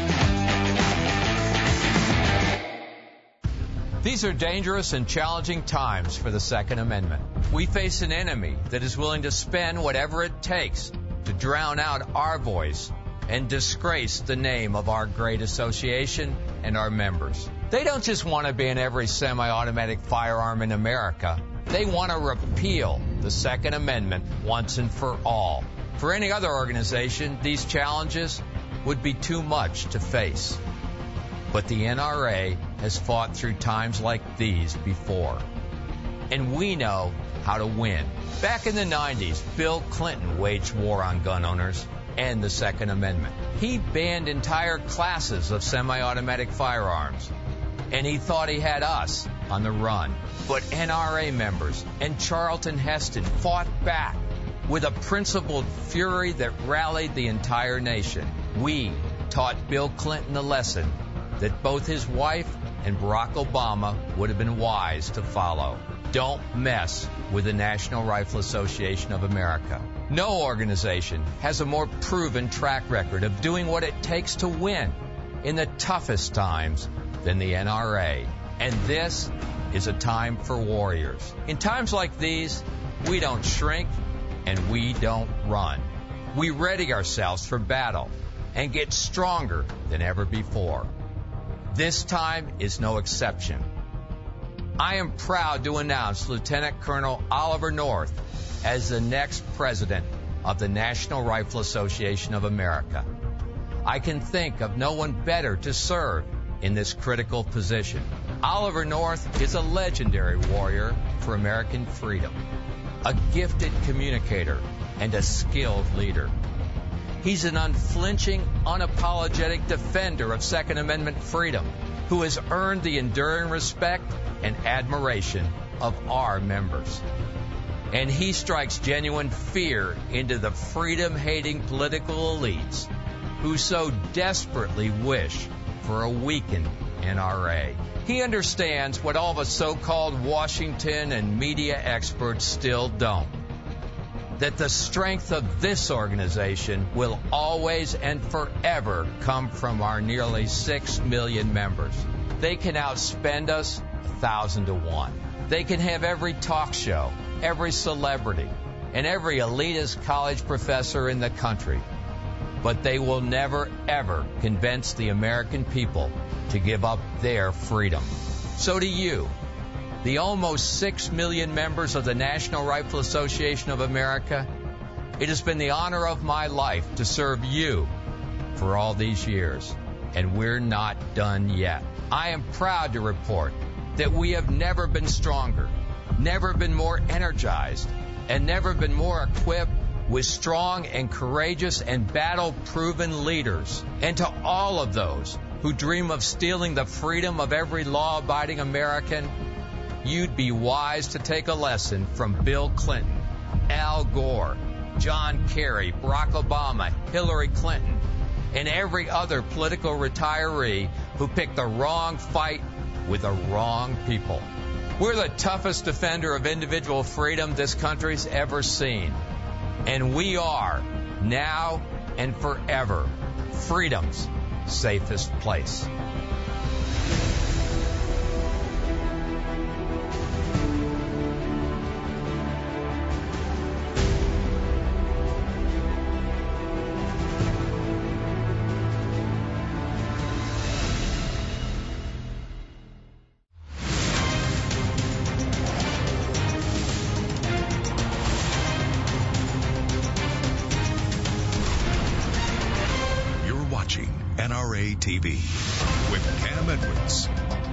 this. These are dangerous and challenging times for the Second Amendment. We face an enemy that is willing to spend whatever it takes to drown out our voice and disgrace the name of our great association and our members. They don't just want to ban every semi-automatic firearm in America. They want to repeal the Second Amendment once and for all. For any other organization, these challenges would be too much to face. But the N R A has fought through times like these before. And we know how to win. Back in the nineties, Bill Clinton waged war on gun owners and the Second Amendment. He banned entire classes of semi-automatic firearms. And he thought he had us on the run. But N R A members and Charlton Heston fought back with a principled fury that rallied the entire nation. We taught Bill Clinton a lesson that both his wife and Barack Obama would have been wise to follow. Don't mess with the National Rifle Association of America. No organization has a more proven track record of doing what it takes to win in the toughest times than the N R A. And this is a time for warriors. In times like these, we don't shrink and we don't run. We ready ourselves for battle and get stronger than ever before. This time is no exception. I am proud to announce Lieutenant Colonel Oliver North as the next president of the National Rifle Association of America. I can think of no one better to serve in this critical position. Oliver North is a legendary warrior for American freedom, a gifted communicator, and a skilled leader. He's an unflinching, unapologetic defender of Second Amendment freedom who has earned the enduring respect and admiration of our members. And he strikes genuine fear into the freedom-hating political elites who so desperately wish for a weakened N R A. He understands what all the so-called Washington and media experts still don't. That the strength of this organization will always and forever come from our nearly six million members. They can outspend us a thousand to one. They can have every talk show, every celebrity, and every elitist college professor in the country. But they will never, ever convince the American people to give up their freedom. So to you, the almost six million members of the National Rifle Association of America, it has been the honor of my life to serve you for all these years, and we're not done yet. I am proud to report that we have never been stronger, never been more energized, and never been more equipped with strong and courageous and battle-proven leaders. And to all of those who dream of stealing the freedom of every law-abiding American, you'd be wise to take a lesson from Bill Clinton, Al Gore, John Kerry, Barack Obama, Hillary Clinton, and every other political retiree who picked the wrong fight with the wrong people. We're the toughest defender of individual freedom this country's ever seen. And we are, now and forever, freedom's safest place. N R A T V with Cam Edwards.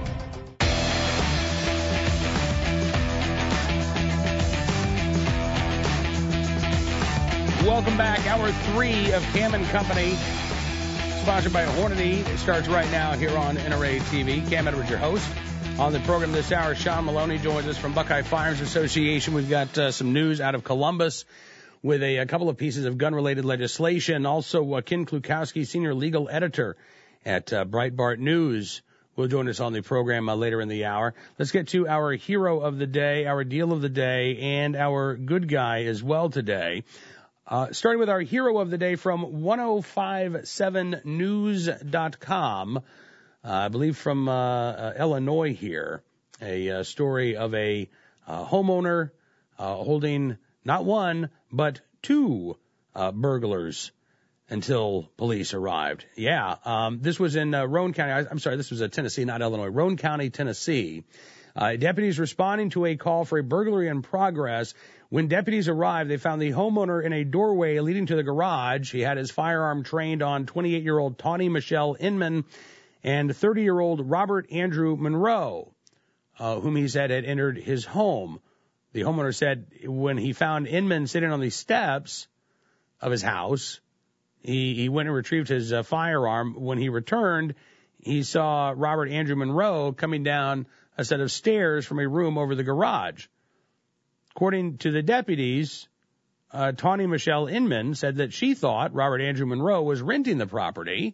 Welcome back. Hour three of Cam and Company, sponsored by Hornady. It starts right now here on N R A T V. Cam Edwards, your host. On the program this hour, Sean Maloney joins us from Buckeye Firearms Association. We've got uh, some news out of Columbus with a, a couple of pieces of gun-related legislation. Also, uh, Ken Klukowski, senior legal editor at uh, Breitbart News, will join us on the program uh, later in the hour. Let's get to our hero of the day, our deal of the day, and our good guy as well today. Uh, starting with our hero of the day from ten fifty-seven news dot com, uh, I believe from uh, uh, Illinois here, a uh, story of a uh, homeowner uh, holding not one, but two uh, burglars until police arrived. Yeah, um, this was in uh, Roane County. I, I'm sorry, this was uh, Tennessee, not Illinois. Roane County, Tennessee. Uh, deputies responding to a call for a burglary in progress. When deputies arrived, they found the homeowner in a doorway leading to the garage. He had his firearm trained on twenty-eight-year-old Tawny Michelle Inman and thirty-year-old Robert Andrew Monroe, uh, whom he said had entered his home. The homeowner said when he found Inman sitting on the steps of his house, he, he went and retrieved his uh, firearm. When he returned, he saw Robert Andrew Monroe coming down a set of stairs from a room over the garage. According to the deputies, uh, Tawny Michelle Inman said that she thought Robert Andrew Monroe was renting the property.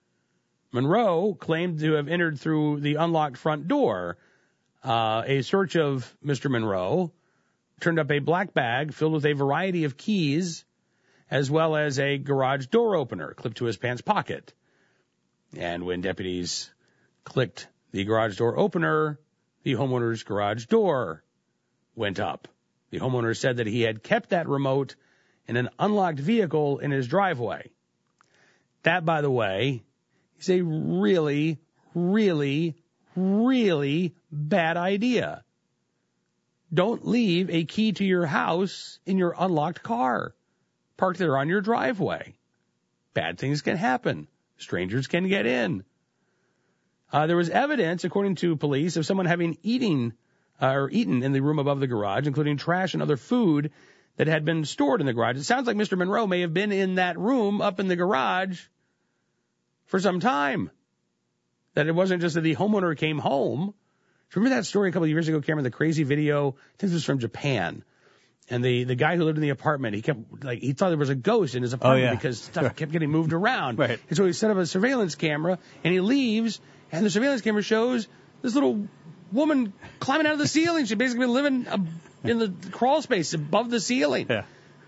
Monroe claimed to have entered through the unlocked front door. Uh, a search of Mister Monroe turned up a black bag filled with a variety of keys, as well as a garage door opener clipped to his pants pocket. And when deputies clicked the garage door opener, the homeowner's garage door went up. The homeowner said that he had kept that remote in an unlocked vehicle in his driveway. That, by the way, is a really, really, really bad idea. Don't leave a key to your house in your unlocked car, parked there on your driveway. Bad things can happen. Strangers can get in. Uh, there was evidence, according to police, of someone having eating uh, or eaten in the room above the garage, including trash and other food that had been stored in the garage. It sounds like Mister Monroe may have been in that room up in the garage for some time. That it wasn't just that the homeowner came home. Remember that story a couple of years ago, Cameron, the crazy video? I think this was from Japan. And the, the guy who lived in the apartment, he kept, like, he thought there was a ghost in his apartment oh, yeah. because stuff sure. kept getting moved around. Right. And so he set up a surveillance camera, and he leaves, and the surveillance camera shows this little woman climbing out of the ceiling. She'd basically been living uh, in the crawl space above the ceiling. Yeah.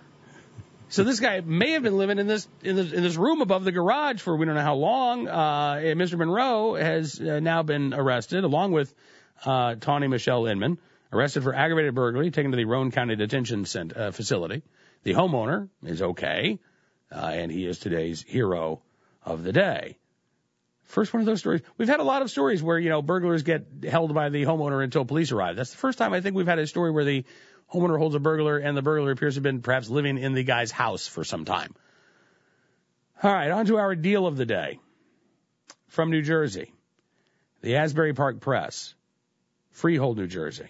So this guy may have been living in this in this, in this room above the garage for we don't know how long. Uh, and Mister Monroe has uh, now been arrested, along with uh, Tawny Michelle Inman, arrested for aggravated burglary, taken to the Roane County Detention Center, uh, facility. The homeowner is okay, uh, and he is today's hero of the day. First one of those stories. We've had a lot of stories where, you know, burglars get held by the homeowner until police arrive. That's the first time I think we've had a story where the homeowner holds a burglar and the burglar appears to have been perhaps living in the guy's house for some time. All right, on to our deal of the day. From New Jersey, the Asbury Park Press, Freehold, New Jersey.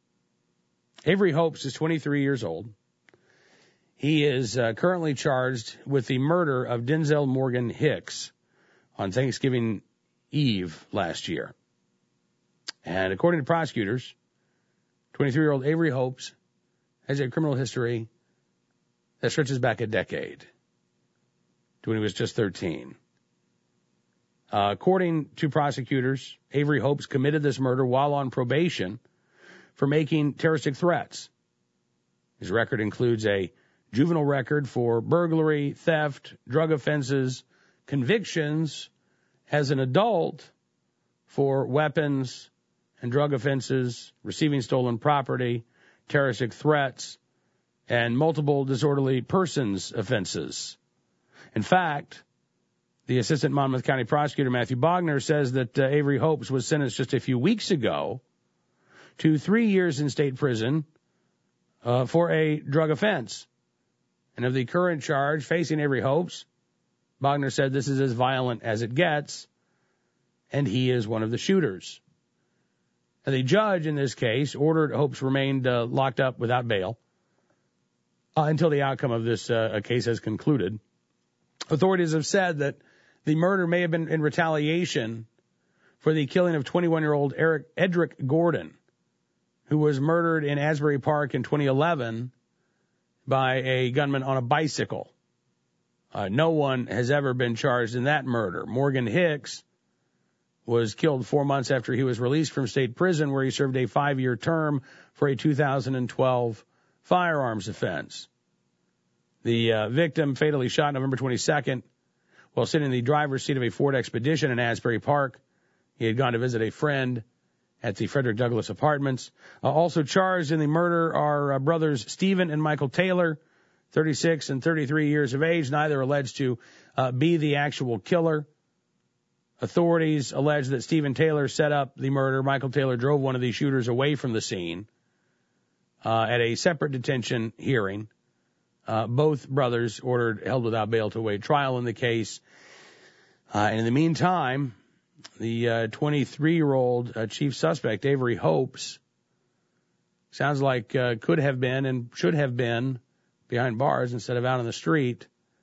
Avery Hopes is twenty-three years old. He is uh, currently charged with the murder of Denzel Morgan Hicks on Thanksgiving Eve last year. And according to prosecutors, twenty-three-year-old Avery Hopes has a criminal history that stretches back a decade to when he was just thirteen. Uh, according to prosecutors, Avery Hopes committed this murder while on probation for making terroristic threats. His record includes a juvenile record for burglary, theft, drug offenses, convictions as an adult for weapons and drug offenses, receiving stolen property, terroristic threats, and multiple disorderly persons offenses. In fact, the assistant Monmouth County prosecutor, Matthew Bogner, says that uh, Avery Hopes was sentenced just a few weeks ago to three years in state prison uh, for a drug offense. And of the current charge facing Avery Hopes, Bogner said this is as violent as it gets, and he is one of the shooters. Now, the judge in this case ordered Hopes remained uh, locked up without bail uh, until the outcome of this uh, case has concluded. Authorities have said that the murder may have been in retaliation for the killing of twenty-one-year-old Eric Edric Gordon, who was murdered in Asbury Park in twenty eleven by a gunman on a bicycle. Uh, no one has ever been charged in that murder. Morgan Hicks was killed four months after he was released from state prison, where he served a five-year term for a two thousand twelve firearms offense. The uh, victim fatally shot November twenty-second while sitting in the driver's seat of a Ford Expedition in Asbury Park. He had gone to visit a friend at the Frederick Douglass Apartments. Uh, also charged in the murder are uh, brothers Stephen and Michael Taylor, thirty-six and thirty-three years of age, neither alleged to uh, be the actual killer. Authorities allege that Stephen Taylor set up the murder. Michael Taylor drove one of the shooters away from the scene uh, at a separate detention hearing. Uh, both brothers ordered held without bail to await trial in the case. Uh, and in the meantime, the uh, twenty-three-year-old uh, chief suspect, Avery Hopes, sounds like uh, could have been and should have been behind bars instead of out on the street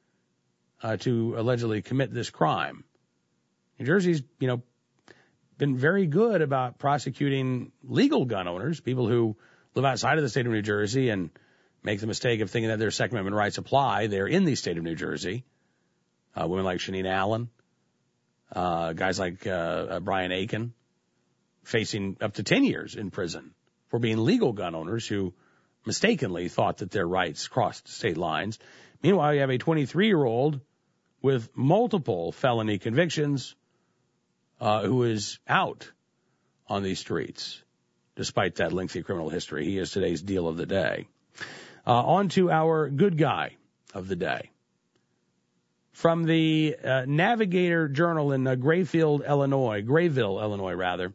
uh, to allegedly commit this crime. New Jersey's, you know, been very good about prosecuting legal gun owners, people who live outside of the state of New Jersey and make the mistake of thinking that their Second Amendment rights apply. They're in the state of New Jersey. Uh, women like Shanine Allen, uh, guys like uh, uh, Brian Aiken, facing up to ten years in prison for being legal gun owners who mistakenly thought that their rights crossed state lines. Meanwhile, you have a twenty-three-year-old with multiple felony convictions uh, who is out on these streets, despite that lengthy criminal history. He is today's deal of the day. Uh, on to our good guy of the day. From the uh, Navigator Journal in uh, Grayfield, Illinois, Grayville, Illinois, rather.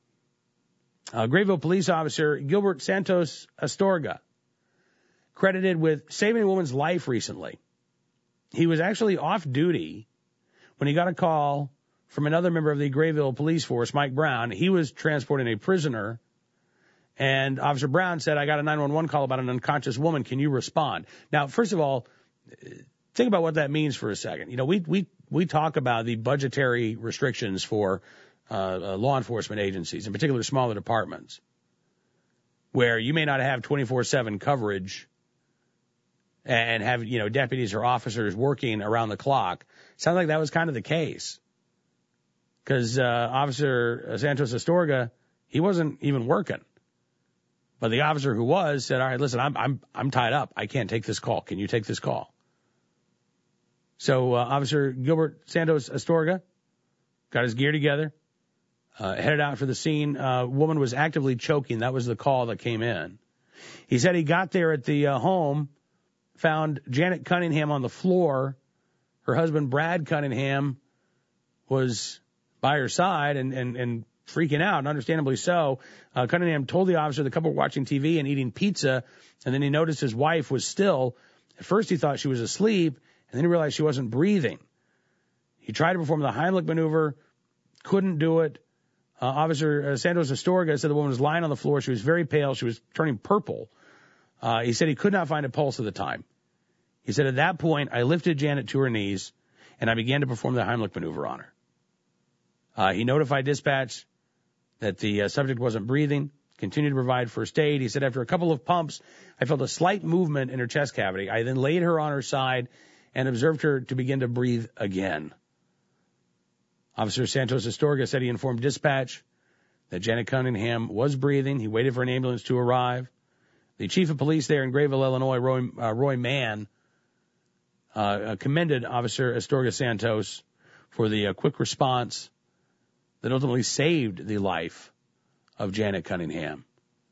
Uh, Grayville police officer Gilbert Santos Astorga, credited with saving a woman's life recently. He was actually off duty when he got a call from another member of the Grayville police force, Mike Brown. He was transporting a prisoner, and Officer Brown said, I got a nine one one call about an unconscious woman. Can you respond? Now, first of all, think about what that means for a second. You know, we we we talk about the budgetary restrictions for uh, uh, law enforcement agencies, in particular smaller departments, where you may not have twenty-four seven coverage and have, you know, deputies or officers working around the clock. Sounds like that was kind of the case, because uh, Officer Santos Astorga, he wasn't even working. But the officer who was said, all right, listen, I'm I'm I'm tied up. I can't take this call. Can you take this call? So uh, Officer Gilbert Santos Astorga got his gear together, uh, headed out for the scene. Uh, woman was actively choking. That was the call that came in. He said he got there at the uh, home, found Janet Cunningham on the floor. Her husband, Brad Cunningham, was by her side and, and, and freaking out, and understandably so. Uh, Cunningham told the officer the couple were watching T V and eating pizza, and then he noticed his wife was still. At first he thought she was asleep, and then he realized she wasn't breathing. He tried to perform the Heimlich maneuver, couldn't do it. Uh, Officer uh, Santos Astorga said the woman was lying on the floor. She was very pale. She was turning purple. Uh, he said he could not find a pulse at the time. He said, at that point, I lifted Janet to her knees, and I began to perform the Heimlich maneuver on her. Uh, he notified dispatch that the uh, subject wasn't breathing, continued to provide first aid. He said, after a couple of pumps, I felt a slight movement in her chest cavity. I then laid her on her side and observed her to begin to breathe again. Officer Santos Astorga said he informed dispatch that Janet Cunningham was breathing. He waited for an ambulance to arrive. The chief of police there in Grayville, Illinois, Roy, uh, Roy Mann, uh, commended Officer Astorga Santos for the uh, quick response that ultimately saved the life of Janet Cunningham.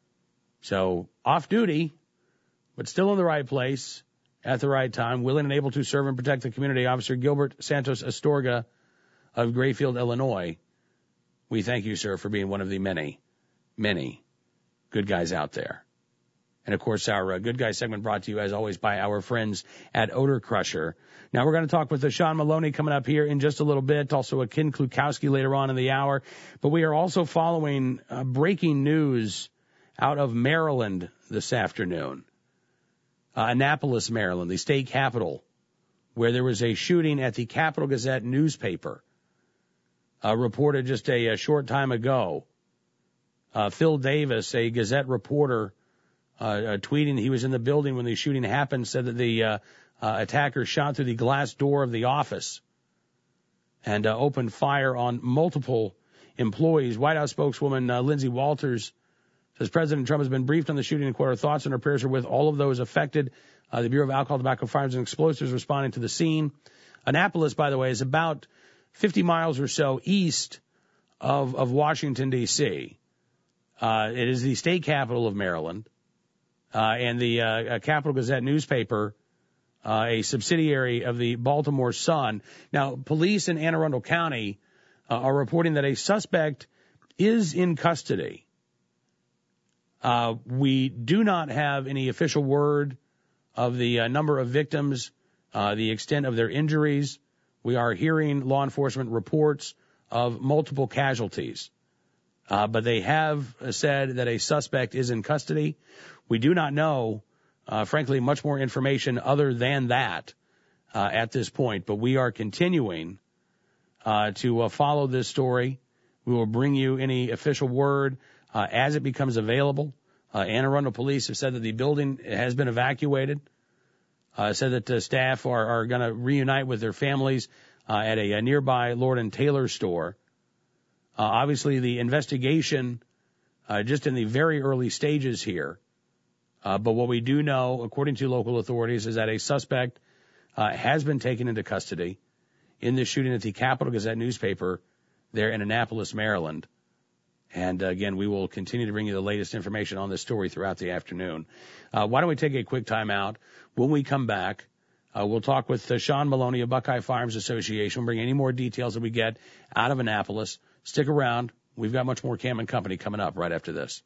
So off duty, but still in the right place at the right time, willing and able to serve and protect the community, Officer Gilbert Santos Astorga of Grayfield, Illinois. We thank you, sir, for being one of the many, many good guys out there. And, of course, our uh, Good Guys segment brought to you, as always, by our friends at Odor Crusher. Now, we're going to talk with uh, Sean Maloney coming up here in just a little bit, also a Ken Klukowski later on in the hour. But we are also following uh, breaking news out of Maryland this afternoon. Uh, Annapolis, Maryland, the state capital, where there was a shooting at the Capital Gazette newspaper, uh, reported just a, a short time ago. Uh, Phil Davis, a Gazette reporter, Uh, uh, tweeting he was in the building when the shooting happened, said that the uh, uh, attacker shot through the glass door of the office and uh, opened fire on multiple employees. White House spokeswoman uh, Lindsay Walters says President Trump has been briefed on the shooting and, quote, our thoughts and our prayers are with all of those affected. Uh, the Bureau of Alcohol, Tobacco, Firearms, and Explosives responding to the scene. Annapolis, by the way, is about fifty miles or so east of, of Washington, D C. Uh, it is the state capital of Maryland. Uh, and the uh, Capital Gazette newspaper, uh, a subsidiary of the Baltimore Sun. Now, police in Anne Arundel County uh, are reporting that a suspect is in custody. Uh, we do not have any official word of the uh, number of victims, uh, the extent of their injuries. We are hearing law enforcement reports of multiple casualties. Uh, but they have said that a suspect is in custody. We do not know, uh, frankly, much more information other than that uh, at this point. But we are continuing uh, to uh, follow this story. We will bring you any official word uh, as it becomes available. Uh, Anne Arundel Police have said that the building has been evacuated. Uh, said that the staff are, are going to reunite with their families uh, at a, a nearby Lord and Taylor store. Uh, obviously, the investigation uh, just in the very early stages here. Uh, but what we do know, according to local authorities, is that a suspect uh, has been taken into custody in this shooting at the Capital Gazette newspaper there in Annapolis, Maryland. And, uh, again, we will continue to bring you the latest information on this story throughout the afternoon. Uh, why don't we take a quick time out? When we come back, uh, we'll talk with uh, Sean Maloney of Buckeye Farms Association. We'll bring any more details that we get out of Annapolis. Stick around. We've got much more Cam and Company coming up right after this.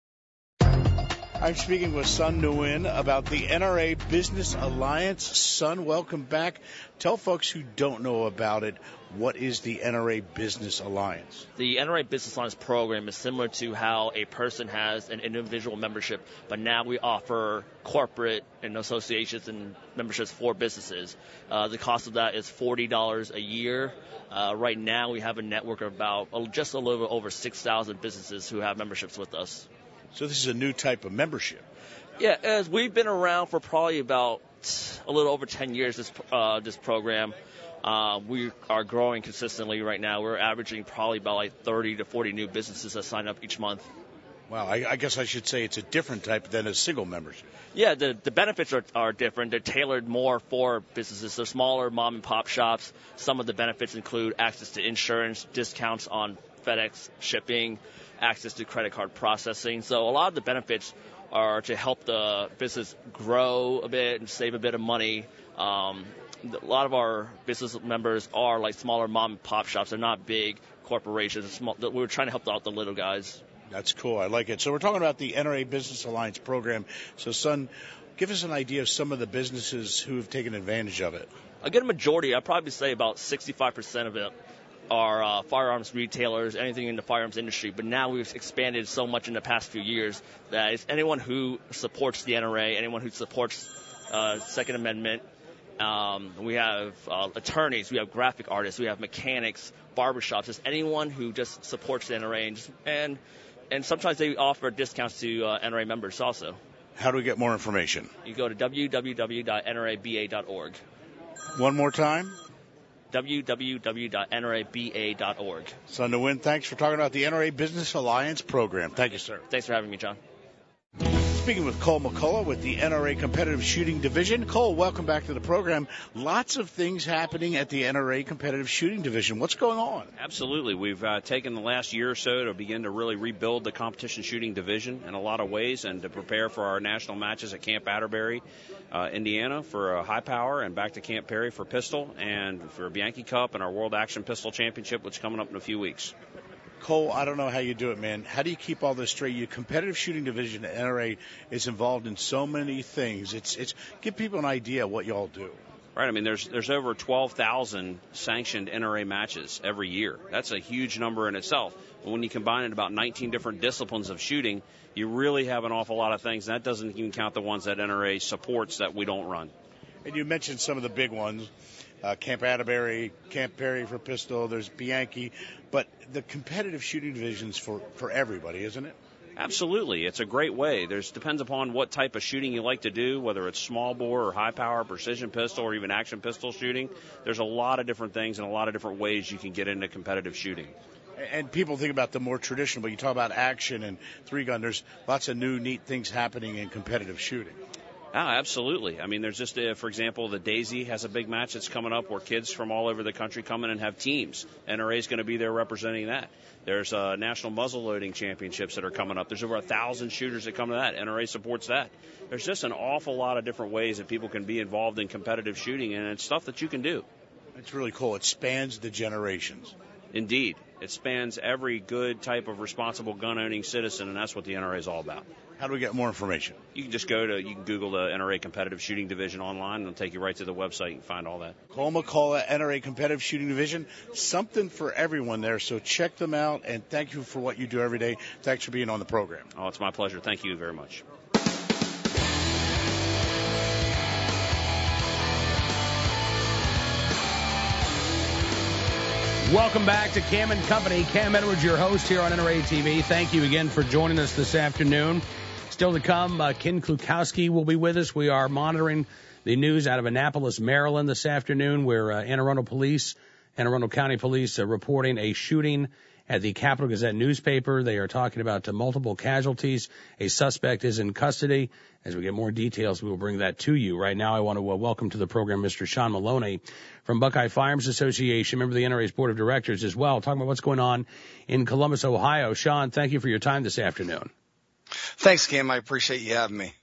I'm speaking with Sun Nguyen about the N R A Business Alliance. Sun, welcome back. Tell folks who don't know about it, what is the N R A Business Alliance? The N R A Business Alliance program is similar to how a person has an individual membership, but now we offer corporate and associations and memberships for businesses. Uh, the cost of that is forty dollars a year. Uh, right now we have a network of about uh, just a little over six thousand businesses who have memberships with us. So this is a new type of membership. Yeah, as we've been around for probably about a little over ten years, this uh, this program. Uh, we are growing consistently right now. We're averaging probably about like thirty to forty new businesses that sign up each month. Wow, I, I guess I should say it's a different type than a single membership. Yeah, the, the benefits are, are different. They're tailored more for businesses. They're smaller mom and pop shops. Some of the benefits include access to insurance, discounts on FedEx shipping, access to credit card processing. So a lot of the benefits are to help the business grow a bit and save a bit of money. Um, a lot of our business members are like smaller mom and pop shops. They're not big corporations. Small, we were trying to help out the little guys. That's cool. I like it. So we're talking about the N R A Business Alliance program. So, son, give us an idea of some of the businesses who have taken advantage of it. I get a majority. I'd probably say about sixty-five percent of it are uh, firearms retailers, anything in the firearms industry. But now we've expanded so much in the past few years that it's anyone who supports the N R A, anyone who supports uh, Second Amendment. Um, we have uh, attorneys, we have graphic artists, we have mechanics, barbershops, just anyone who just supports the N R A. And, just, and, and sometimes they offer discounts to uh, N R A members also. How do we get more information? You go to w w w dot n r a b a dot org. One more time? w w w dot n r a b a dot org. Son to Win, thanks for talking about the N R A Business Alliance program. Thank you, sir. Thanks for having me, John. Speaking with Cole McCullough with the N R A Competitive Shooting Division. Cole, welcome back to the program. Lots of things happening at the N R A Competitive Shooting Division. What's going on? Absolutely. We've uh, taken the last year or so to begin to really rebuild the competition shooting division in a lot of ways and to prepare for our national matches at Camp Atterbury, uh, Indiana for uh, high power, and back to Camp Perry for pistol, and for Bianchi Cup and our World Action Pistol Championship, which is coming up in a few weeks. Cole, I don't know how you do it, man. How do you keep all this straight? Your competitive shooting division at N R A is involved in so many things. It's it's give people an idea of what y'all do. Right. I mean, there's there's over twelve thousand sanctioned N R A matches every year. That's a huge number in itself. But when you combine it about nineteen different disciplines of shooting, you really have an awful lot of things. And that doesn't even count the ones that N R A supports that we don't run. And you mentioned some of the big ones. Uh, Camp Atterbury, Camp Perry for pistol, there's Bianchi, but the competitive shooting division's for, for everybody, isn't it? Absolutely. It's a great way. There's depends upon what type of shooting you like to do, whether it's small bore or high power, precision pistol, or even action pistol shooting. There's a lot of different things and a lot of different ways you can get into competitive shooting. And people think about the more traditional, but you talk about action and three-gun, there's lots of new, neat things happening in competitive shooting. Oh, absolutely. I mean, there's just, uh, for example, the Daisy has a big match that's coming up where kids from all over the country come in and have teams. N R A is going to be there representing that. There's uh, national muzzleloading championships that are coming up. There's over a thousand shooters that come to that. N R A supports that. There's just an awful lot of different ways that people can be involved in competitive shooting, and it's stuff that you can do. It's really cool. It spans the generations. Indeed. It spans every good type of responsible gun-owning citizen, and that's what the N R A is all about. How do we get more information? You can just go to, you can Google the N R A Competitive Shooting Division online, and it'll take you right to the website. You can find all that. Cole McCullough, N R A Competitive Shooting Division. Something for everyone there, so check them out, and thank you for what you do every day. Thanks for being on the program. Oh, it's my pleasure. Thank you very much. Welcome back to Cam and Company. Cam Edwards, your host here on N R A T V. Thank you again for joining us this afternoon. Still to come, uh, Ken Klukowski will be with us. We are monitoring the news out of Annapolis, Maryland this afternoon, where uh, Anne Arundel Police, Anne Arundel County Police are reporting a shooting at the Capital Gazette newspaper. They are talking about uh, multiple casualties. A suspect is in custody. As we get more details, we will bring that to you. Right now, I want to uh, welcome to the program Mister Sean Maloney from Buckeye Firearms Association, member of the N R A's Board of Directors as well, talking about what's going on in Columbus, Ohio. Sean, thank you for your time this afternoon. Thanks, Cam. I appreciate you having me.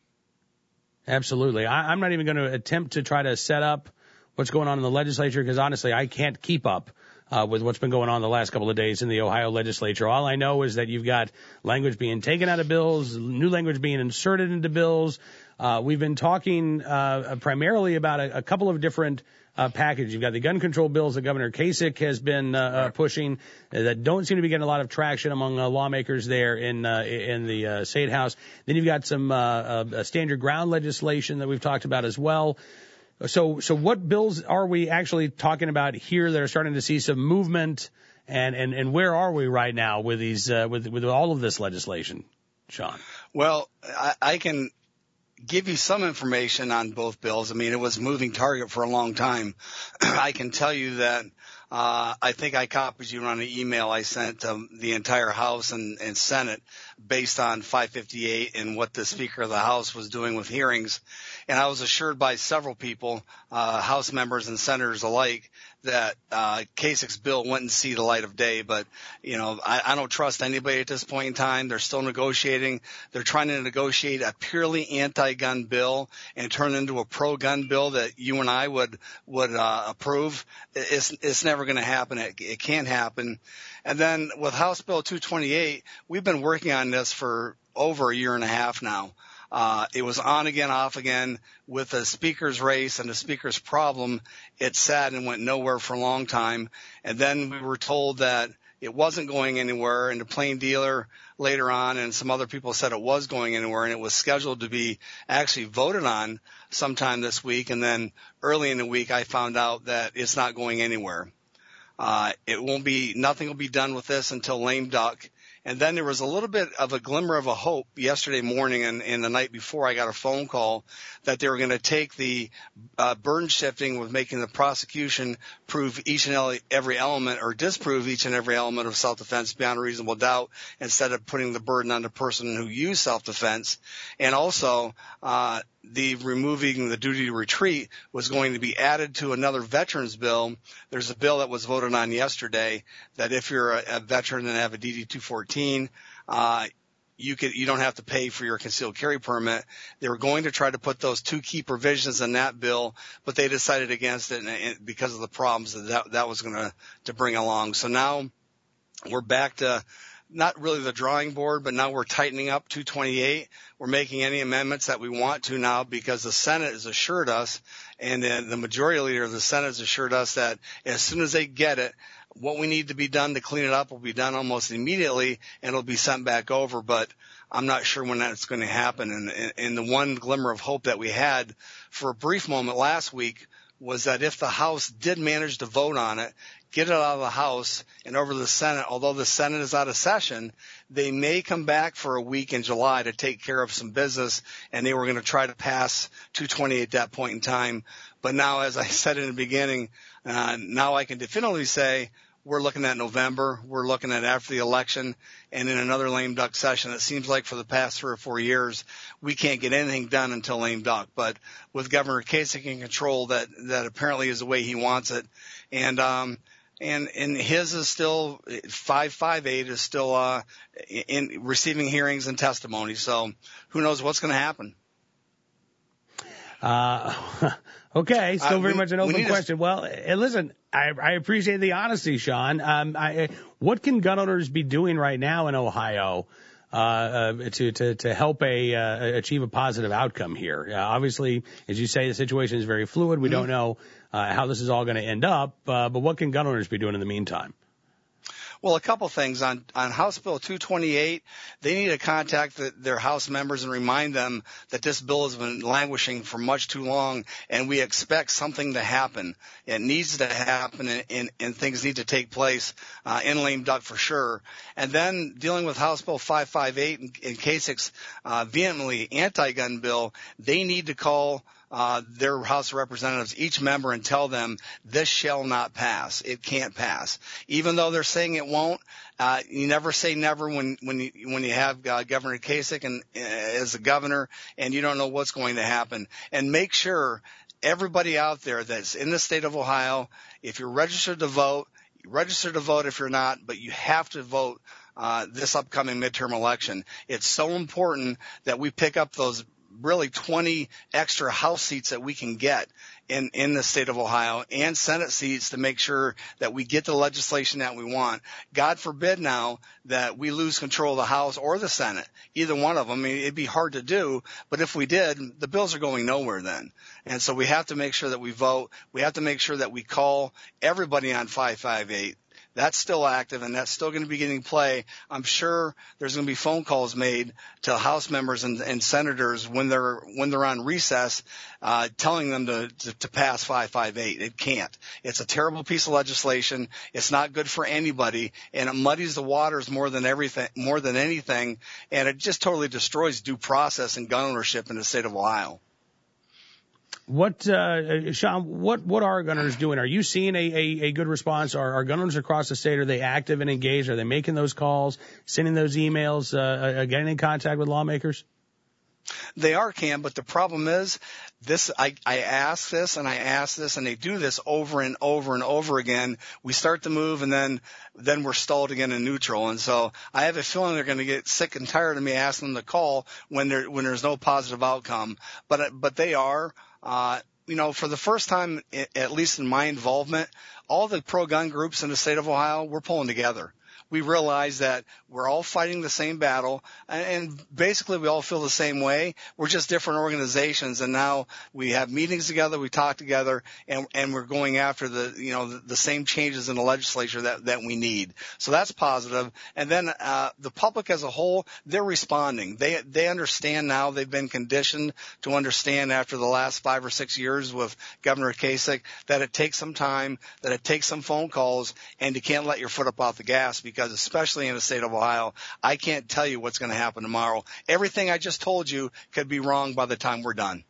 Absolutely. I, I'm not even going to attempt to try to set up what's going on in the legislature because, honestly, I can't keep up uh, with what's been going on the last couple of days in the Ohio legislature. All I know is that you've got language being taken out of bills, new language being inserted into bills. Uh, we've been talking uh, primarily about a, a couple of different uh, packages. You've got the gun control bills that Governor Kasich has been uh, uh, pushing uh, that don't seem to be getting a lot of traction among uh, lawmakers there in uh, in the uh, State House. Then you've got some uh, uh, stand your ground legislation that we've talked about as well. So, so what bills are we actually talking about here that are starting to see some movement, and, and, and where are we right now with these uh, with with all of this legislation, Sean? Well, I, I can give you some information on both bills. I mean, it was a moving target for a long time. I can tell you that uh, I think I copied you on an email I sent to the entire House and, and Senate based on five fifty-eight and what the Speaker of the House was doing with hearings. And I was assured by several people, uh, House members and senators alike, that uh Kasich's bill wouldn't see the light of day. But, you know, I, I don't trust anybody at this point in time. They're still negotiating. They're trying to negotiate a purely anti-gun bill and turn it into a pro-gun bill that you and I would would uh approve. It's it's never never going to happen. It, it can't happen. And then with House Bill two twenty-eight, we've been working on this for over a year and a half now. Uh, it was on again, off again with the speaker's race and the speaker's problem. It sat and went nowhere for a long time. And then we were told that it wasn't going anywhere, and the Plain Dealer later on and some other people said it was going anywhere, and it was scheduled to be actually voted on sometime this week. And then early in the week, I found out that it's not going anywhere. Uh, it won't be, nothing will be done with this until lame duck. And then there was a little bit of a glimmer of a hope yesterday morning and, and the night before. I got a phone call that they were going to take the uh, burden shifting with making the prosecution prove each and every element or disprove each and every element of self-defense beyond a reasonable doubt instead of putting the burden on the person who used self-defense. And also uh, the removing the duty to retreat was going to be added to another veterans bill. There's a bill that was voted on yesterday that if you're a, a veteran and have a D D two fourteen, uh, you could, you don't have to pay for your concealed carry permit. They were going to try to put those two key provisions in that bill, but they decided against it and, and because of the problems that that, that was going to, to bring along. So now we're back to not really the drawing board, but now we're tightening up two twenty-eight. We're making any amendments that we want to now because the Senate has assured us, and the, the majority leader of the Senate has assured us that as soon as they get it, what we need to be done to clean it up will be done almost immediately, and it'll be sent back over. But I'm not sure when that's going to happen. And, and the one glimmer of hope that we had for a brief moment last week was that if the House did manage to vote on it, get it out of the House and over to the Senate, although the Senate is out of session, they may come back for a week in July to take care of some business, and they were going to try to pass two twenty-eight at that point in time. But now, as I said in the beginning, uh, now I can definitively say we're looking at November. We're looking at after the election and in another lame duck session. It seems like for the past three or four years, we can't get anything done until lame duck. But with Governor Kasich in control, that, that apparently is the way he wants it. And, um, and, and his is still, five fifty-eight is still, uh, in receiving hearings and testimony. So who knows what's going to happen? Uh, okay, still uh, very we, much an open question. To... Well, uh, listen, I, I appreciate the honesty, Sean. Um, I, what can gun owners be doing right now in Ohio uh, uh, to, to to help a uh, achieve a positive outcome here? Uh, obviously, as you say, the situation is very fluid. We mm-hmm. don't know uh, how this is all going to end up. Uh, but what can gun owners be doing in the meantime? Well, a couple things on, on House Bill two twenty-eight. They need to contact the, their House members and remind them that this bill has been languishing for much too long, and we expect something to happen. It needs to happen, and, and, and things need to take place uh, in lame duck for sure. And then dealing with House Bill five fifty-eight and, and Kasich's uh, vehemently anti-gun bill, they need to call Uh, their House of Representatives, each member, and tell them this shall not pass. It can't pass. Even though they're saying it won't, uh, you never say never when, when you, when you have uh, Governor Kasich and, uh, as the governor and you don't know what's going to happen. And make sure everybody out there that's in the state of Ohio, if you're registered to vote, register to vote if you're not, but you have to vote uh, this upcoming midterm election. It's so important that we pick up those really twenty extra House seats that we can get in, in the state of Ohio and Senate seats to make sure that we get the legislation that we want. God forbid now that we lose control of the House or the Senate, either one of them. I mean, it'd be hard to do, but if we did, the bills are going nowhere then. And so we have to make sure that we vote. We have to make sure that we call everybody on five fifty-eight. That's still active, and that's still going to be getting play. I'm sure there's going to be phone calls made to House members and, and senators when they're when they're on recess, uh, telling them to, to, to pass five fifty-eight. It can't. It's a terrible piece of legislation. It's not good for anybody, and it muddies the waters more than everything, more than anything, and it just totally destroys due process and gun ownership in the state of Ohio. What, uh, Sean, what, what are gunners doing? Are you seeing a, a, a good response? Are, are gunners across the state, are they active and engaged? Are they making those calls, sending those emails, uh, getting in contact with lawmakers? They are, Cam, but the problem is this, I, I ask this and I ask this and they do this over and over and over again. We start to move and then, then we're stalled again in neutral. And so I have a feeling they're going to get sick and tired of me asking them to call when there, when there's no positive outcome. But, but they are. Uh, you know, for the first time, at least in my involvement, all the pro-gun groups in the state of Ohio, we're pulling together. We realize that we're all fighting the same battle, and basically we all feel the same way. We're just different organizations, and now we have meetings together, we talk together, and, and we're going after the, you know, the, the same changes in the legislature that, that we need. So that's positive. And then uh, the public as a whole, they're responding. They they understand now. They've been conditioned to understand after the last five or six years with Governor Kasich that it takes some time, that it takes some phone calls, and you can't let your foot up off the gas because Because especially in the state of Ohio, I can't tell you what's going to happen tomorrow. Everything I just told you could be wrong by the time we're done.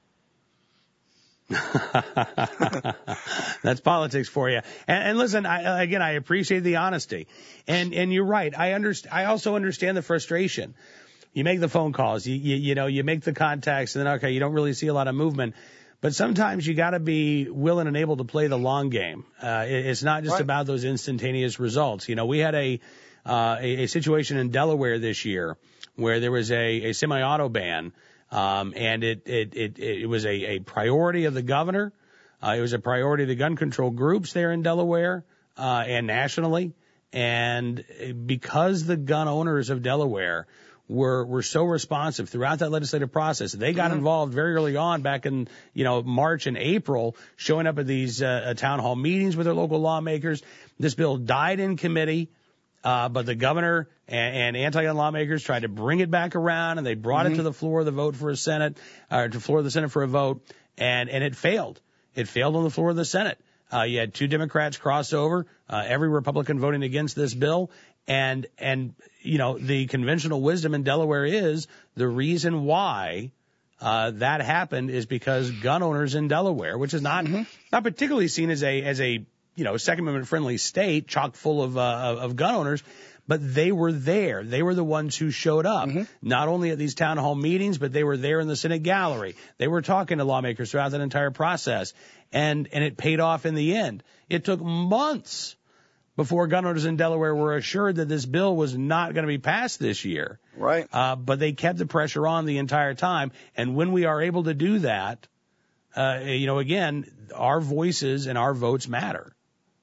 That's politics for you. And, and listen, I, again, I appreciate the honesty. And and you're right. I understand. I also understand the frustration. You make the phone calls, you, you you know, you make the contacts, and then okay, you don't really see a lot of movement. But sometimes you got to be willing and able to play the long game. Uh, it, it's not just right. about those instantaneous results. You know, we had a, uh, a, a situation in Delaware this year where there was a, a semi-auto ban, um, and it, it, it, it was a, a priority of the governor. Uh, it was a priority of the gun control groups there in Delaware, uh, and nationally. And because the gun owners of Delaware were were so responsive throughout that legislative process. They got mm-hmm. involved very early on back in, you know, March and April, showing up at these uh, town hall meetings with their local lawmakers. This bill died in committee, uh, but the governor and, and anti-gun lawmakers tried to bring it back around, and they brought mm-hmm. it to the floor of the vote for a Senate, or to the floor of the Senate for a vote, and, and it failed. It failed on the floor of the Senate. Uh, you had two Democrats cross over, uh, every Republican voting against this bill. And, and, you know, the conventional wisdom in Delaware is the reason why, uh, that happened is because gun owners in Delaware, which is not, mm-hmm. not particularly seen as a, as a, you know, Second Amendment friendly state, chock full of, uh, of gun owners, but they were there. They were the ones who showed up, mm-hmm. not only at these town hall meetings, but they were there in the Senate gallery. They were talking to lawmakers throughout that entire process, and, and it paid off in the end. It took months before gun owners in Delaware were assured that this bill was not going to be passed this year. Right. Uh, but they kept the pressure on the entire time. And when we are able to do that, uh, you know, again, our voices and our votes matter.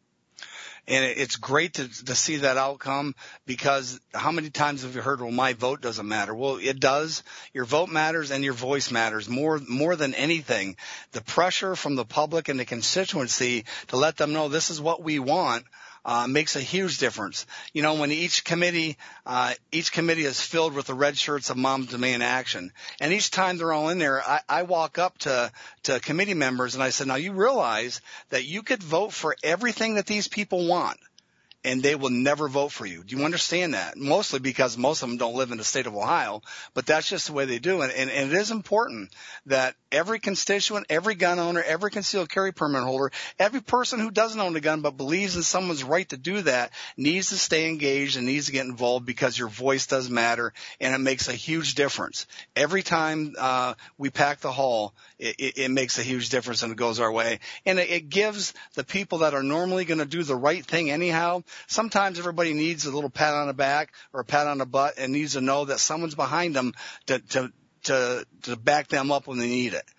And it's great to, to see that outcome, because how many times have you heard, well, my vote doesn't matter? Well, it does. Your vote matters and your voice matters more, more than anything. The pressure from the public and the constituency to let them know this is what we want Uh, makes a huge difference. You know, when each committee, uh, each committee is filled with the red shirts of Mom Demand Action, and each time they're all in there, I, I walk up to, to committee members and I said, now you realize that you could vote for everything that these people want, and they will never vote for you. Do you understand that? Mostly because most of them don't live in the state of Ohio, but that's just the way they do it. And, and it is important that every constituent, every gun owner, every concealed carry permit holder, every person who doesn't own a gun but believes in someone's right to do that needs to stay engaged and needs to get involved, because your voice does matter, and it makes a huge difference. Every time uh, we pack the hall, it, it, it makes a huge difference, and it goes our way. And it, it gives the people that are normally going to do the right thing anyhow, sometimes everybody needs a little pat on the back or a pat on the butt, and needs to know that someone's behind them to to to, to back them up when they need it.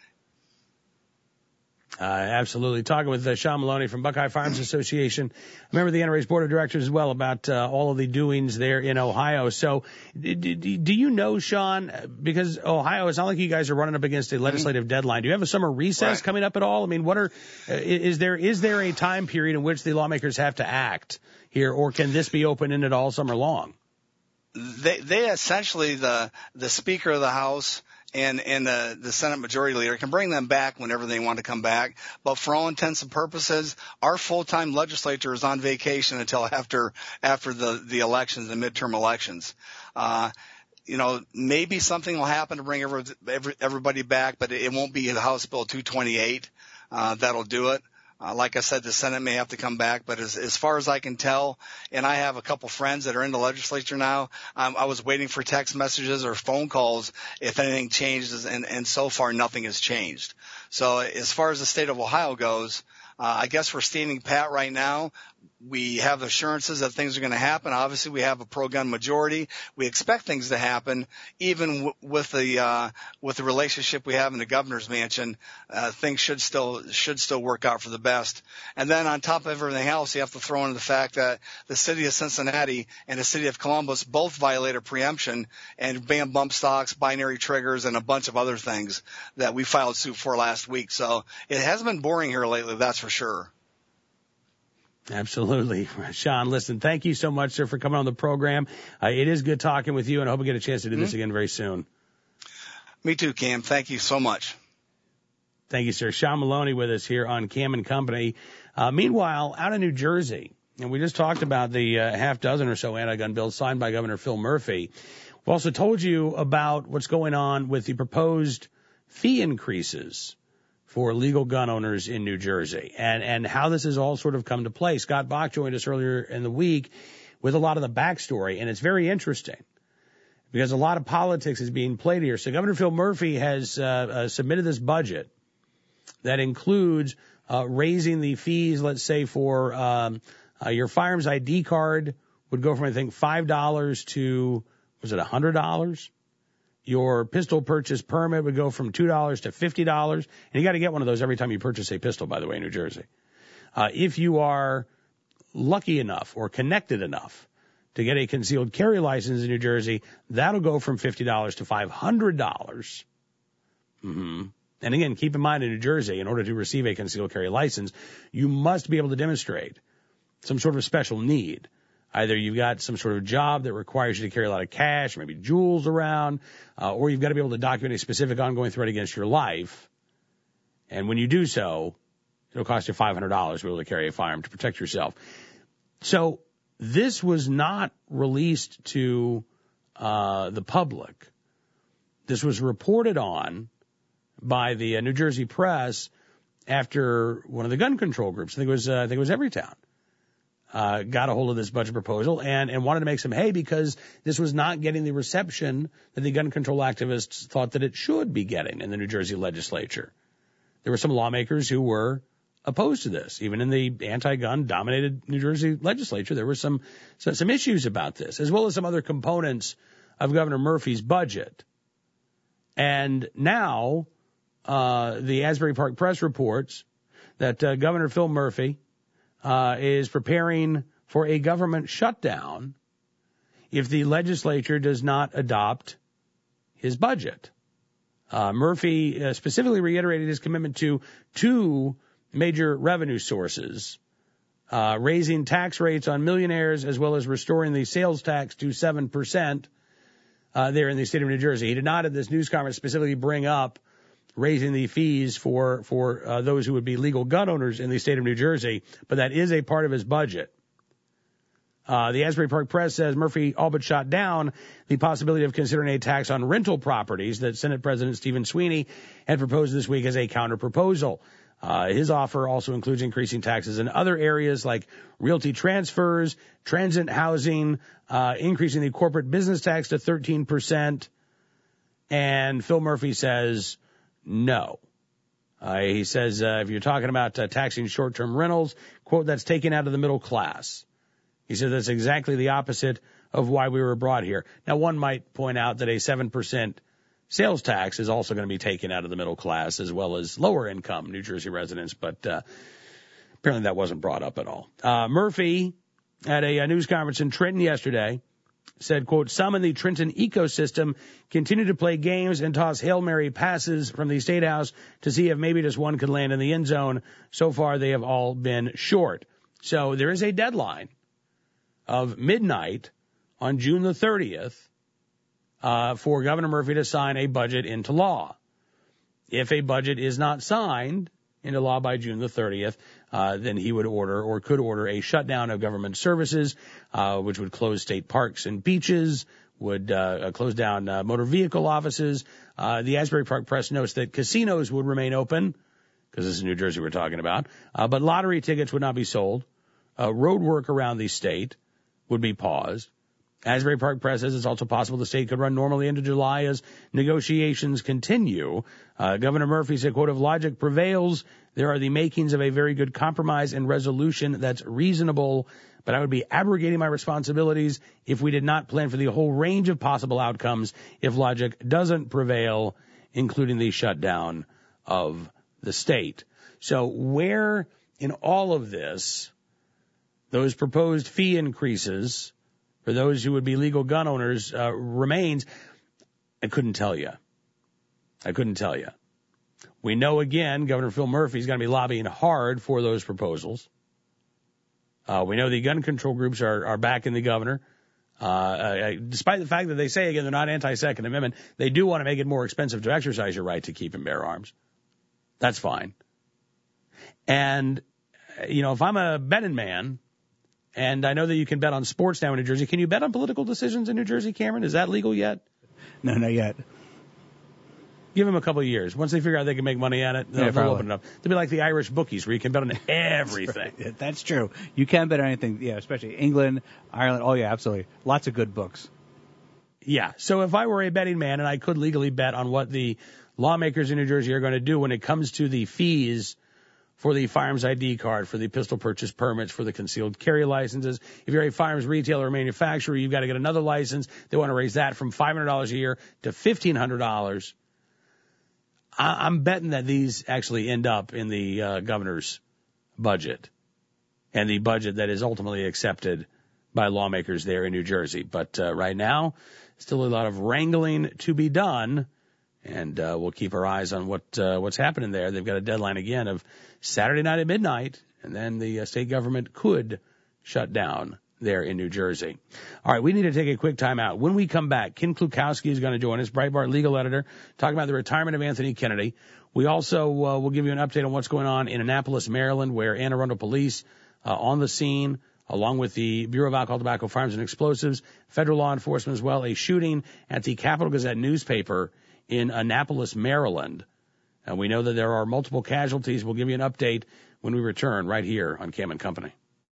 Uh, absolutely. Talking with uh, Sean Maloney from Buckeye Farms Association, a member of the N R A's board of directors as well, about uh, all of the doings there in Ohio. So d- d- do you know, Sean, because Ohio, it's not like you guys are running up against a legislative mm-hmm. deadline. Do you have a summer recess right. coming up at all? I mean, what are, uh, is there, is there a time period in which the lawmakers have to act here, or can this be open-ended all summer long? They, they essentially, the, the Speaker of the House and, and the, the Senate Majority Leader can bring them back whenever they want to come back. But for all intents and purposes, our full-time legislature is on vacation until after, after the, the elections, the midterm elections. Uh, you know, maybe something will happen to bring every, every, everybody back, but it won't be House Bill two twenty-eight. Uh, that'll do it. Uh, like I said, the Senate may have to come back, but as, as far as I can tell, and I have a couple friends that are in the legislature now, um, I was waiting for text messages or phone calls if anything changes, and, and so far nothing has changed. So as far as the state of Ohio goes, uh, I guess we're standing pat right now. we have assurances that things are going to happen. Obviously, we have a pro-gun majority. We expect things to happen, even w- with the uh, with the relationship we have in the governor's mansion. Uh, things should still should still work out for the best. And then on top of everything else, you have to throw in the fact that the city of Cincinnati and the city of Columbus both violated preemption and banned bump stocks, binary triggers, and a bunch of other things that we filed suit for last week. So it hasn't been boring here lately, that's for sure. Absolutely. Sean, listen, thank you so much, sir, for coming on the program. Uh, it is good talking with you, and I hope we get a chance to do mm-hmm. this again very soon. Me too, Cam. Thank you so much. Thank you, sir. Sean Maloney with us here on Cam and Company. Uh, meanwhile, out of New Jersey, and we just talked about the uh, half dozen or so anti-gun bills signed by Governor Phil Murphy. We also told you about what's going on with the proposed fee increases for legal gun owners in New Jersey, and, and how this has all sort of come to play. Scott Bach joined us earlier in the week with a lot of the backstory, and it's very interesting because a lot of politics is being played here. So Governor Phil Murphy has uh, uh, submitted this budget that includes uh, raising the fees, let's say, for um, uh, your firearms I D card would go from, I think, five dollars to, was it one hundred dollars? Your pistol purchase permit would go from two dollars to fifty dollars. And you got to get one of those every time you purchase a pistol, by the way, in New Jersey. Uh, if you are lucky enough or connected enough to get a concealed carry license in New Jersey, that'll go from fifty dollars to five hundred dollars. Mm-hmm. And again, keep in mind in New Jersey, in order to receive a concealed carry license, you must be able to demonstrate some sort of special need. Either you've got some sort of job that requires you to carry a lot of cash, maybe jewels around, uh, or you've got to be able to document a specific ongoing threat against your life. And when you do so, it'll cost you five hundred dollars to be able to carry a firearm to protect yourself. So this was not released to uh, the public. This was reported on by the uh, New Jersey press after one of the gun control groups, I think it was, uh, I think it was Everytown, Uh, got a hold of this budget proposal and, and wanted to make some hay because this was not getting the reception that the gun control activists thought that it should be getting in the New Jersey legislature. There were some lawmakers who were opposed to this. Even in the anti-gun dominated New Jersey legislature, there were some, some, some issues about this, as well as some other components of Governor Murphy's budget. And now, uh, the Asbury Park Press reports that uh, Governor Phil Murphy Uh, is preparing for a government shutdown if the legislature does not adopt his budget. Uh, Murphy uh, specifically reiterated his commitment to two major revenue sources, uh, raising tax rates on millionaires as well as restoring the sales tax to seven percent uh, there in the state of New Jersey. He did not at this news conference specifically bring up raising the fees for, for uh, those who would be legal gun owners in the state of New Jersey, but that is a part of his budget. Uh, the Asbury Park Press says Murphy all but shot down the possibility of considering a tax on rental properties that Senate President Stephen Sweeney had proposed this week as a counter-proposal. Uh, his offer also includes increasing taxes in other areas like realty transfers, transit housing, uh, increasing the corporate business tax to thirteen percent. And Phil Murphy says no. Uh, he says uh, if you're talking about uh, taxing short-term rentals, quote, that's taken out of the middle class. He said that's exactly the opposite of why we were brought here. Now, one might point out that a seven percent sales tax is also going to be taken out of the middle class as well as lower-income New Jersey residents, but uh, apparently that wasn't brought up at all. Uh, Murphy, at a, a news conference in Trenton yesterday, said, quote, some in the Trenton ecosystem continue to play games and toss Hail Mary passes from the State House to see if maybe just one could land in the end zone. So far, they have all been short. So there is a deadline of midnight on June the thirtieth uh, for Governor Murphy to sign a budget into law. If a budget is not signed into law by June the thirtieth, uh, then he would order or could order a shutdown of government services, uh, which would close state parks and beaches, would uh, close down uh, motor vehicle offices. Uh, the Asbury Park Press notes that casinos would remain open, because this is New Jersey we're talking about, uh, but lottery tickets would not be sold. Uh, road work around the state would be paused. Asbury Park Press says it's also possible the state could run normally into July as negotiations continue. Uh, Governor Murphy said, quote, if logic prevails, there are the makings of a very good compromise and resolution that's reasonable, but I would be abrogating my responsibilities if we did not plan for the whole range of possible outcomes if logic doesn't prevail, including the shutdown of the state. So where in all of this, those proposed fee increases for those who would be legal gun owners uh, remains, I couldn't tell you. I couldn't tell you. We know, again, Governor Phil Murphy is going to be lobbying hard for those proposals. Uh, we know the gun control groups are, are backing the governor. Uh, uh, despite the fact that they say, again, they're not anti-Second Amendment, they do want to make it more expensive to exercise your right to keep and bear arms. That's fine. And, you know, if I'm a betting man, and I know that you can bet on sports now in New Jersey. Can you bet on political decisions in New Jersey, Cameron? Is that legal yet? No, not yet. Give them a couple of years. Once they figure out they can make money at it, they'll, Yeah, they'll open it up. They'll be like the Irish bookies where you can bet on everything. That's, right. That's true. You can bet on anything, yeah, especially England, Ireland. Oh, yeah, absolutely. Lots of good books. Yeah. So if I were a betting man and I could legally bet on what the lawmakers in New Jersey are going to do when it comes to the fees for the firearms I D card, for the pistol purchase permits, for the concealed carry licenses. If you're a firearms retailer or manufacturer, you've got to get another license. They want to raise that from five hundred dollars a year to fifteen hundred dollars. I- I'm betting that these actually end up in the uh, governor's budget and the budget that is ultimately accepted by lawmakers there in New Jersey. But uh, right now, still a lot of wrangling to be done. And uh, we'll keep our eyes on what uh, what's happening there. They've got a deadline again of Saturday night at midnight, and then the uh, state government could shut down there in New Jersey. All right, we need to take a quick time out. When we come back, Ken Klukowski is going to join us, Breitbart legal editor, talking about the retirement of Anthony Kennedy. We also uh, will give you an update on what's going on in Annapolis, Maryland, where Anne Arundel Police uh, on the scene, along with the Bureau of Alcohol, Tobacco, Firearms, and Explosives, federal law enforcement as well, a shooting at the Capital Gazette newspaper in Annapolis, Maryland. And we know that there are multiple casualties. We'll give you an update when we return right here on Cam and Company.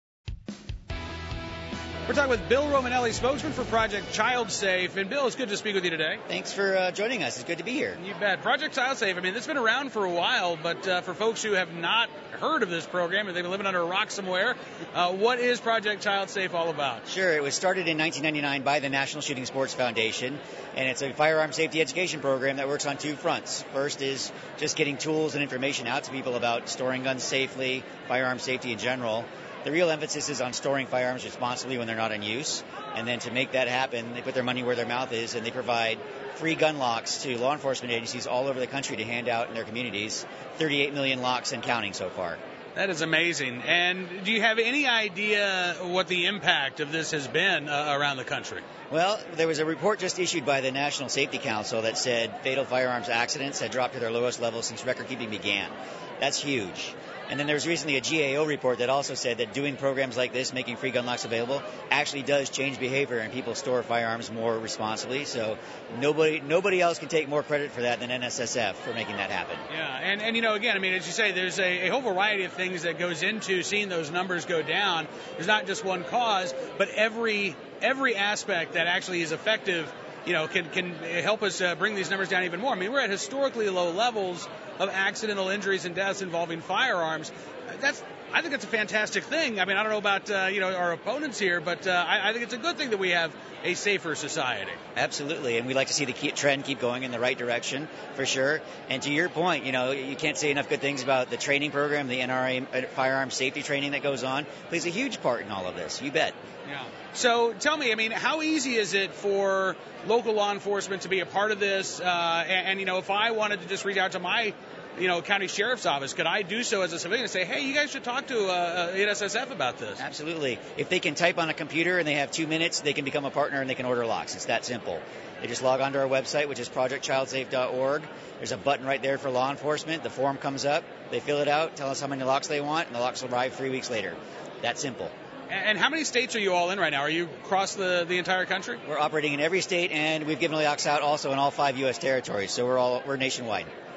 We're talking with Bill Romanelli, spokesman for Project Child Safe. And Bill, it's good to speak with you today. Thanks for uh, joining us. It's good to be here. You bet. Project Child Safe, I mean, it's been around for a while, but uh, for folks who have not heard of this program, and they've been living under a rock somewhere, uh, what is Project Child Safe all about? Sure. It was started in nineteen ninety-nine by the National Shooting Sports Foundation, and it's a firearm safety education program that works on two fronts. First is just getting tools and information out to people about storing guns safely, firearm safety in general. The real emphasis is on storing firearms responsibly when they're not in use. And then to make that happen, they put their money where their mouth is, and they provide free gun locks to law enforcement agencies all over the country to hand out in their communities. thirty-eight million locks and counting so far. That is amazing. And do you have any idea what the impact of this has been uh, around the country? Well, there was a report just issued by the National Safety Council that said fatal firearms accidents had dropped to their lowest level since record keeping began. That's huge. And then there was recently a G A O report that also said that doing programs like this, making free gun locks available, actually does change behavior and people store firearms more responsibly. So nobody nobody else can take more credit for that than N S S F for making that happen. Yeah, and, and you know, again, I mean, as you say, there's a, a whole variety of things that goes into seeing those numbers go down. There's not just one cause, but every every aspect that actually is effective, you know, can can help us uh, bring these numbers down even more. I mean, we're at historically low levels of accidental injuries and deaths involving firearms. That's, I think it's a fantastic thing. I mean, I don't know about, uh, you know, our opponents here, but uh, I, I think it's a good thing that we have a safer society. Absolutely, and we like to see the key trend keep going in the right direction, for sure. And to your point, you know, you can't say enough good things about the training program, the N R A firearm safety training that goes on, plays a huge part in all of this, you bet. Yeah. So tell me, I mean, how easy is it for local law enforcement to be a part of this? Uh, and, and, you know, if I wanted to just reach out to my, you know, county sheriff's office, could I do so as a civilian and say, hey, you guys should talk to uh, N S S F about this? Absolutely. If they can type on a computer and they have two minutes, they can become a partner and they can order locks. It's that simple. They just log onto our website, which is project child safe dot org. There's a button right there for law enforcement. The form comes up. They fill it out, tell us how many locks they want, and the locks will arrive three weeks later. That simple. And how many states are you all in right now? Are you across the, the entire country? We're operating in every state, and we've given locks out also in all five U S territories, so we're all we're nationwide.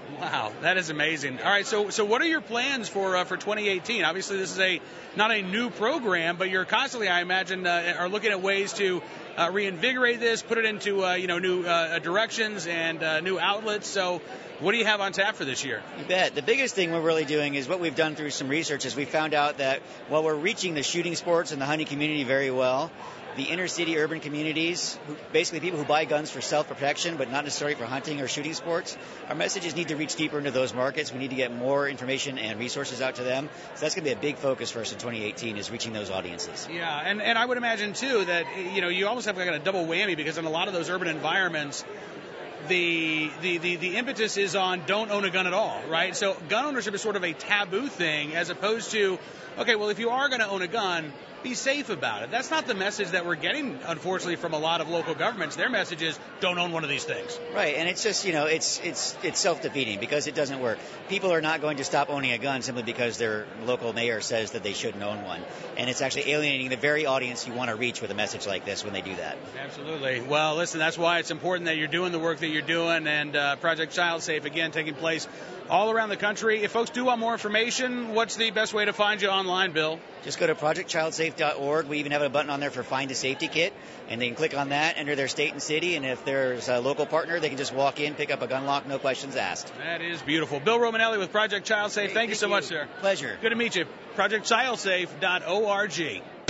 Wow, that is amazing. All right, so so what are your plans for uh, for twenty eighteen? Obviously, this is a not a new program, but you're constantly, I imagine, uh, are looking at ways to uh, reinvigorate this, put it into uh, you know new uh, directions and uh, new outlets. So, what do you have on tap for this year? You bet. The biggest thing we're really doing is what we've done through some research is we found out that while we're reaching the shooting sports and the hunting community very well, the inner city urban communities, who, basically people who buy guns for self-protection but not necessarily for hunting or shooting sports, our messages need to reach deeper into those markets. We need to get more information and resources out to them. So that's going to be a big focus for us in twenty eighteen is reaching those audiences. Yeah, and, and I would imagine, too, that you know you almost have like a double whammy because in a lot of those urban environments, The, the, the, the impetus is on don't own a gun at all, right? So gun ownership is sort of a taboo thing as opposed to, okay, well, if you are going to own a gun, be safe about it. That's not the message that we're getting, unfortunately, from a lot of local governments. Their message is don't own one of these things. Right, and it's just, you know, it's it's it's self-defeating because it doesn't work. People are not going to stop owning a gun simply because their local mayor says that they shouldn't own one. And it's actually alienating the very audience you want to reach with a message like this when they do that. Absolutely. Well, listen, that's why it's important that you're doing the work that you're doing, and uh, Project Child Safe, again, taking place all around the country. If folks do want more information, what's the best way to find you online, Bill? Just go to project child safe dot org. We even have a button on there for Find a Safety Kit, and they can click on that, enter their state and city, and if there's a local partner, they can just walk in, pick up a gun lock, no questions asked. That is beautiful. Bill Romanelli with Project Child Safe. Hey, thank, thank you so you. much, sir. Pleasure. Good to meet you. project child safe dot org.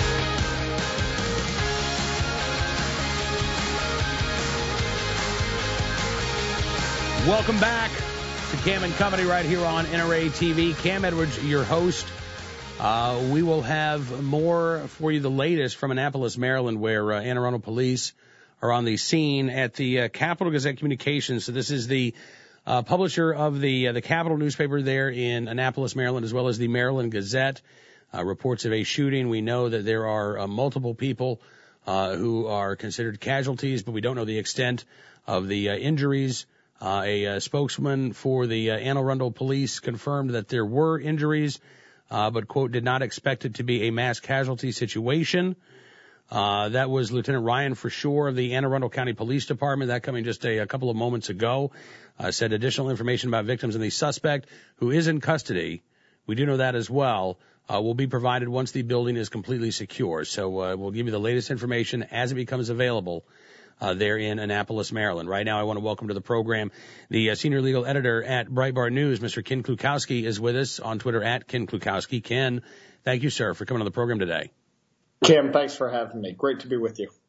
Welcome back to Cam and Company right here on N R A T V. Cam Edwards, your host. Uh, we will have more for you, the latest from Annapolis, Maryland, where uh, Anne Arundel police are on the scene at the uh, Capital Gazette Communications. So this is the uh, publisher of the uh, the Capital newspaper there in Annapolis, Maryland, as well as the Maryland Gazette. Uh, reports of a shooting. We know that there are uh, multiple people uh, who are considered casualties, but we don't know the extent of the uh, injuries. Uh, a, a spokesman for the uh, Anne Arundel police confirmed that there were injuries, uh, but, quote, did not expect it to be a mass casualty situation. Uh, that was Lieutenant Ryan Forshaw of the Anne Arundel County Police Department. That coming just a, a couple of moments ago. Uh, said additional information about victims and the suspect who is in custody. We do know that as well. Uh, will be provided once the building is completely secure. So uh, we'll give you the latest information as it becomes available. Uh, there in Annapolis, Maryland. Right now, I want to welcome to the program the uh, senior legal editor at Breitbart News, Mister Ken Klukowski, is with us on Twitter at Ken Klukowski. Ken, thank you, sir, for coming on the program today. Cam, thanks for having me. Great to be with you.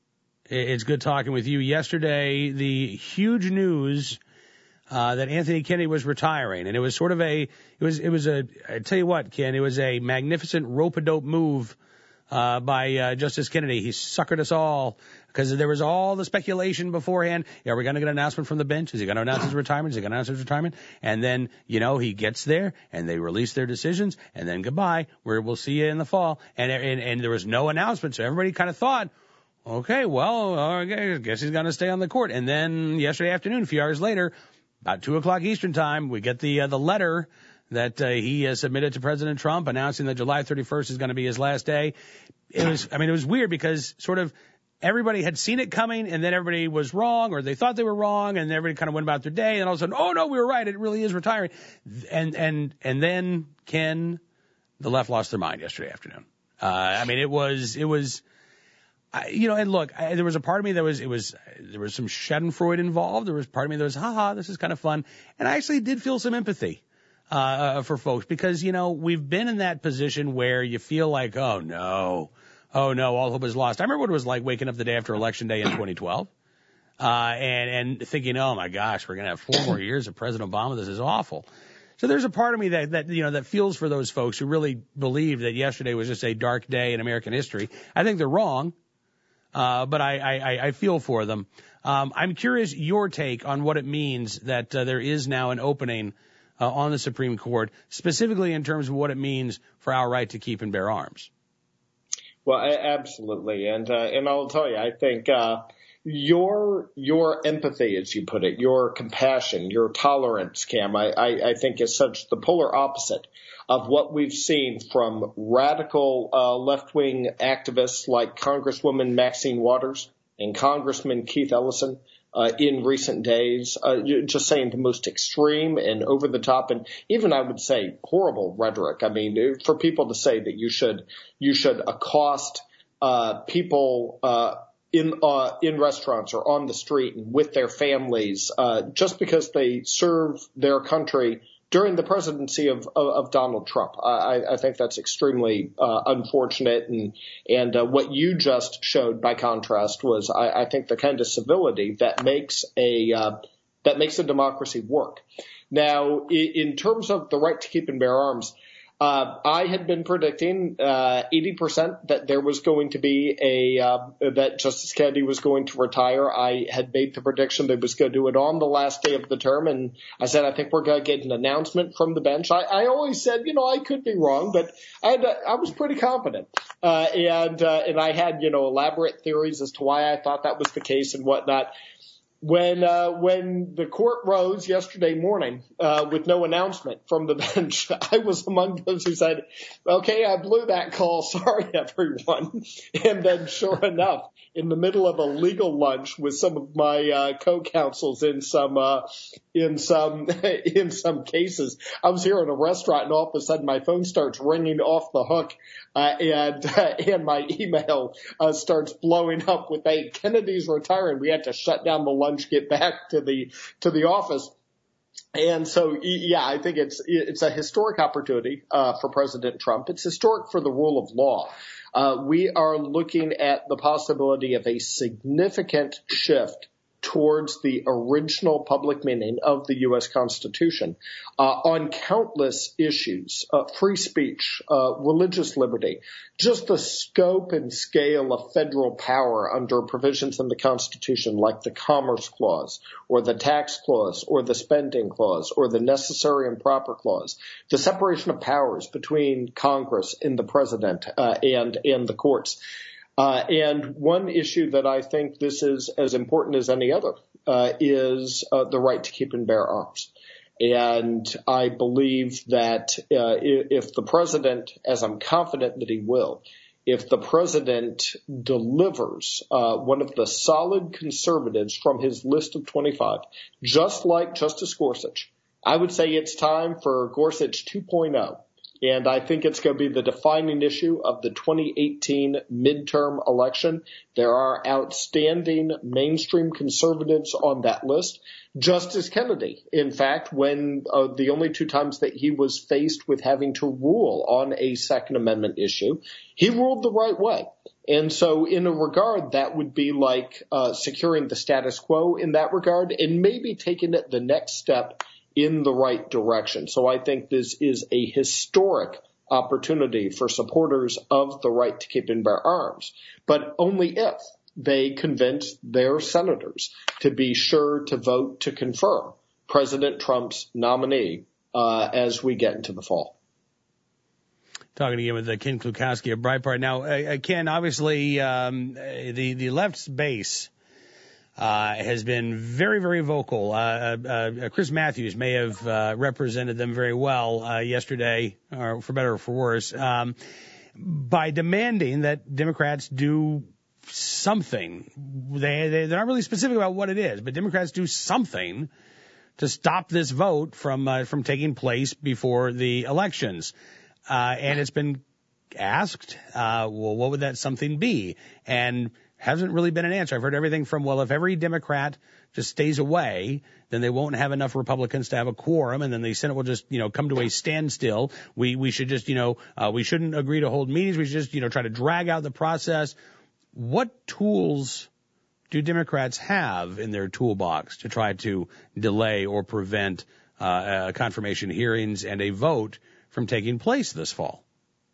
It's good talking with you. Yesterday, the huge news uh, that Anthony Kennedy was retiring, and it was sort of a, it was, it was a, I tell you what, Ken, it was a magnificent rope-a-dope move uh, by uh, Justice Kennedy. He suckered us all. Because there was all the speculation beforehand. Are we going to get an announcement from the bench? Is he going to announce his retirement? Is he going to announce his retirement? And then, you know, he gets there and they release their decisions and then goodbye. Where we'll see you in the fall. And, and, and there was no announcement. So everybody kind of thought, okay, well, I guess he's going to stay on the court. And then yesterday afternoon, a few hours later, about two o'clock Eastern time, we get the, uh, the letter that uh, he uh, submitted to President Trump announcing that July thirty-first is going to be his last day. It was, I mean, it was weird because sort of, everybody had seen it coming, and then everybody was wrong, or they thought they were wrong, and everybody kind of went about their day, and all of a sudden, oh, no, we were right. It really is retiring. And and and then, Ken, the left lost their mind yesterday afternoon. Uh, I mean, it was, it was, I, you know, and look, I, there was a part of me that was, it was, there was some schadenfreude involved. There was part of me that was, haha, this is kind of fun. And I actually did feel some empathy uh, uh for folks because, you know, we've been in that position where you feel like, oh, no. Oh, no, all hope is lost. I remember what it was like waking up the day after Election Day in twenty twelve uh, and, and thinking, oh, my gosh, we're going to have four more years of President Obama. This is awful. So there's a part of me that, that, you know, that feels for those folks who really believe that yesterday was just a dark day in American history. I think they're wrong, uh, but I, I, I feel for them. Um, I'm curious your take on what it means that uh, there is now an opening uh, on the Supreme Court, specifically in terms of what it means for our right to keep and bear arms. Well, absolutely. And, uh, and I'll tell you, I think, uh, your, your empathy, as you put it, your compassion, your tolerance, Cam, I, I, I think is such the polar opposite of what we've seen from radical, uh, left-wing activists like Congresswoman Maxine Waters and Congressman Keith Ellison, uh, in recent days, uh, just saying the most extreme and over the top and even I would say horrible rhetoric. I mean, for people to say that you should you should accost uh, people uh, in uh, in restaurants or on the street and with their families uh, just because they serve their country during the presidency of, of, of Donald Trump. I, I think that's extremely uh, unfortunate. And, and uh, what you just showed, by contrast, was, I, I think, the kind of civility that makes a uh, that makes a democracy work. Now, in, in terms of the right to keep and bear arms, Uh, I had been predicting uh, eighty percent that there was going to be a uh, that Justice Kennedy was going to retire. I had made the prediction that he was going to do it on the last day of the term, and I said I think we're going to get an announcement from the bench. I, I always said, you know, I could be wrong, but I had, I was pretty confident, uh, and uh, and I had you know elaborate theories as to why I thought that was the case and whatnot. When uh, when the court rose yesterday morning uh, with no announcement from the bench, I was among those who said, okay, I blew that call. Sorry, everyone. And then sure enough, in the middle of a legal lunch with some of my uh, co-counsels in some uh, in some in some cases, I was here in a restaurant and all of a sudden my phone starts ringing off the hook uh, and uh, and my email uh, starts blowing up with, hey, Kennedy's retiring. We had to shut down the lunch. Get back to the to the office, and so yeah, I think it's it's a historic opportunity uh, for President Trump. It's historic for the rule of law. Uh, we are looking at the possibility of a significant shift towards the original public meaning of the U S Constitution uh, on countless issues, uh, free speech, uh, religious liberty, just the scope and scale of federal power under provisions in the Constitution like the Commerce Clause or the Tax Clause or the Spending Clause or the Necessary and Proper Clause, the separation of powers between Congress and the President uh, and, and the courts. Uh, and one issue that I think this is as important as any other uh, is uh, the right to keep and bear arms. And I believe that uh, if the president, as I'm confident that he will, if the president delivers uh, one of the solid conservatives from his list of twenty-five, just like Justice Gorsuch, I would say it's time for Gorsuch two point oh. And I think it's going to be the defining issue of the twenty eighteen midterm election. There are outstanding mainstream conservatives on that list. Justice Kennedy, in fact, when uh, the only two times that he was faced with having to rule on a Second Amendment issue, he ruled the right way. And so in a regard, that would be like uh, securing the status quo in that regard and maybe taking it the next step in the right direction. So I think this is a historic opportunity for supporters of the right to keep and bear arms, but only if they convince their senators to be sure to vote to confirm President Trump's nominee uh, as we get into the fall. Talking again with uh, Ken Klukowski of Breitbart. Now, uh, Ken, obviously um, the, the left's base Uh, has been very, very vocal. Uh, uh, Chris Matthews may have uh, represented them very well uh, yesterday, or for better or for worse, um, by demanding that Democrats do something. They, they, they're not really specific about what it is, but Democrats do something to stop this vote from uh, from taking place before the elections. Uh, and it's been asked, uh, well, what would that something be? And hasn't really been an answer. I've heard everything from, well, if every Democrat just stays away, then they won't have enough Republicans to have a quorum, and then the Senate will just, you know, come to a standstill. We we should just, you know, uh, we shouldn't agree to hold meetings. We should just, you know, try to drag out the process. What tools do Democrats have in their toolbox to try to delay or prevent uh, uh, confirmation hearings and a vote from taking place this fall?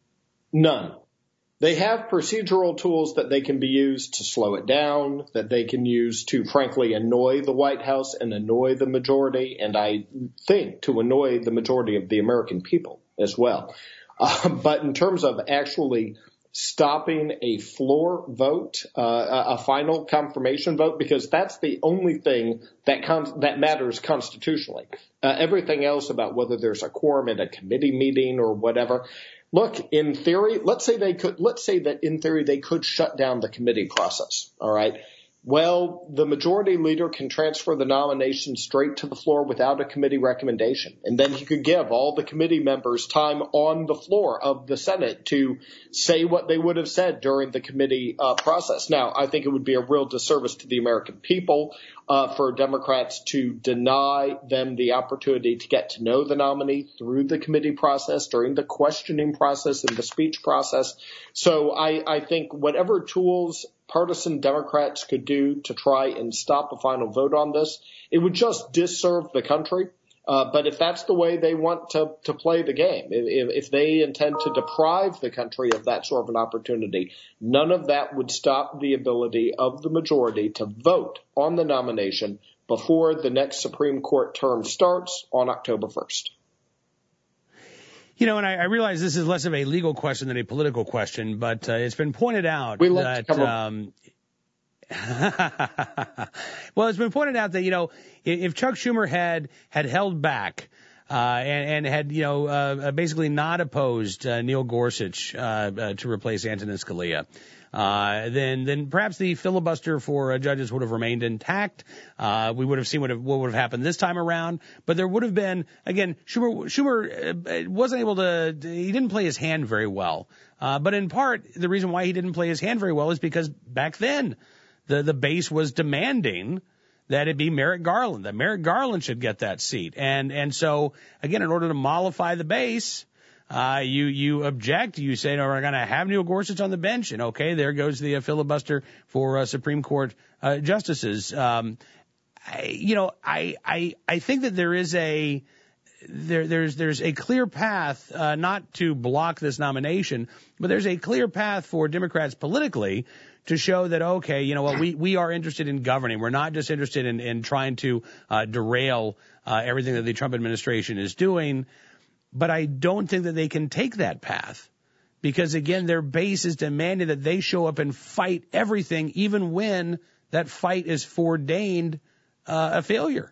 None. They have procedural tools that they can be used to slow it down, that they can use to, frankly, annoy the White House and annoy the majority, and I think to annoy the majority of the American people as well. Uh, but in terms of actually stopping a floor vote, uh, a final confirmation vote, because that's the only thing that con- that matters constitutionally. Uh, everything else about whether there's a quorum at a committee meeting or whatever. Look, in theory, let's say they could, let's say that in theory they could shut down the committee process. All right. Well, the majority leader can transfer the nomination straight to the floor without a committee recommendation. And then he could give all the committee members time on the floor of the Senate to say what they would have said during the committee uh, process. Now, I think it would be a real disservice to the American people uh, for Democrats to deny them the opportunity to get to know the nominee through the committee process, during the questioning process and the speech process. So I, I think whatever tools partisan Democrats could do to try and stop a final vote on this, it would just disserve the country. Uh, but if that's the way they want to, to play the game, if, if they intend to deprive the country of that sort of an opportunity, none of that would stop the ability of the majority to vote on the nomination before the next Supreme Court term starts on October first. You know, and I, I realize this is less of a legal question than a political question, but uh, it's been pointed out we that, um, well, it's been pointed out that, you know, if Chuck Schumer had, had held back, uh, and, and had, you know, uh, basically not opposed, uh, Neil Gorsuch, uh, uh, to replace Antonin Scalia, Uh, then, then perhaps the filibuster for uh, judges would have remained intact. Uh, we would have seen what, have, what would have happened this time around. But there would have been, again, Schumer, Schumer uh, wasn't able to, he didn't play his hand very well. Uh, but in part, the reason why he didn't play his hand very well is because back then the, the base was demanding that it be Merrick Garland, that Merrick Garland should get that seat. And, and so, again, in order to mollify the base, Uh, you, you object, you say, no, we're going to have Neil Gorsuch on the bench, and okay, there goes the uh, filibuster for uh, Supreme Court uh, justices. Um, I, you know, I, I, I think that there is a, there, there's, there's a clear path, uh, not to block this nomination, but there's a clear path for Democrats politically to show that, okay, you know what, we, we are interested in governing. We're not just interested in, in trying to, uh, derail, uh, everything that the Trump administration is doing. But I don't think that they can take that path because, again, their base is demanding that they show up and fight everything, even when that fight is foreordained uh, a failure.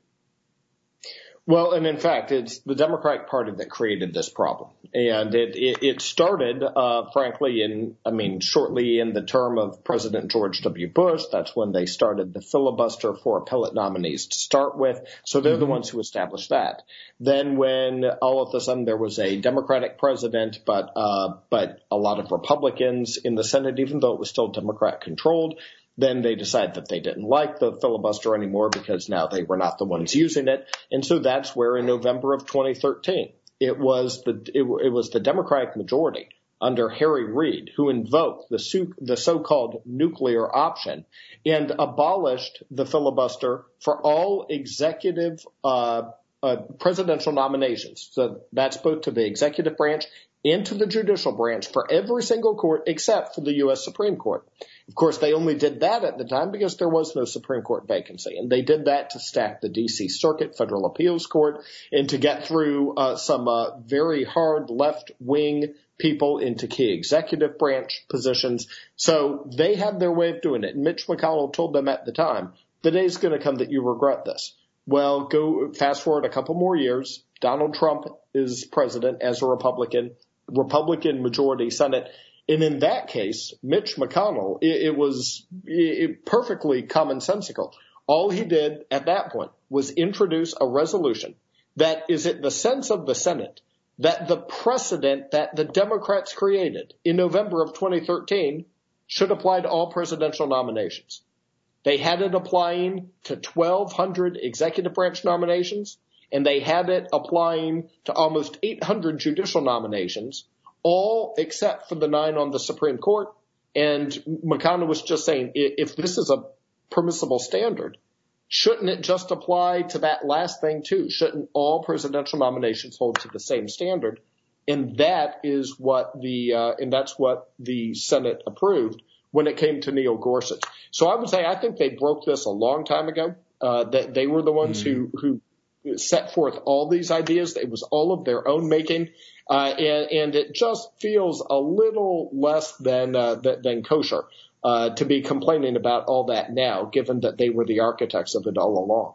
Well, and in fact, it's the Democratic Party that created this problem. And it, it, it started, uh, frankly, in, I mean, shortly in the term of President George W. Bush. That's when they started the filibuster for appellate nominees to start with. So they're mm-hmm. the ones who established that. Then when all of a sudden there was a Democratic president, but, uh, but a lot of Republicans in the Senate, even though it was still Democrat controlled, then they decided that they didn't like the filibuster anymore because now they were not the ones using it. And so that's where in November of twenty thirteen, it was the, it, it was the Democratic majority under Harry Reid who invoked the, su- the so-called nuclear option and abolished the filibuster for all executive, uh, uh, presidential nominations. So that's both to the executive branch and to the judicial branch for every single court except for the U S Supreme Court. Of course, they only did that at the time because there was no Supreme Court vacancy. And they did that to stack the D C Circuit Federal Appeals Court and to get through uh, some uh, very hard left-wing people into key executive branch positions. So they had their way of doing it. And Mitch McConnell told them at the time, the day's going to come that you regret this. Well, go fast forward a couple more years. Donald Trump is president as a Republican, Republican majority Senate. And in that case, Mitch McConnell, it, it was it, perfectly commonsensical. All he did at that point was introduce a resolution that is it the sense of the Senate that the precedent that the Democrats created in November of twenty thirteen should apply to all presidential nominations. They had it applying to twelve hundred executive branch nominations, and they had it applying to almost eight hundred judicial nominations, all except for the nine on the Supreme Court. And McConnell was just saying, if this is a permissible standard, shouldn't it just apply to that last thing too? Shouldn't all presidential nominations hold to the same standard? And that is what the, uh, and that's what the Senate approved when it came to Neil Gorsuch. So I would say, I think they broke this a long time ago. Uh, that they were the ones mm-hmm. who, who set forth all these ideas. It was all of their own making. Uh, and, and it just feels a little less than, uh, th- than kosher, uh, to be complaining about all that now, given that they were the architects of it all along.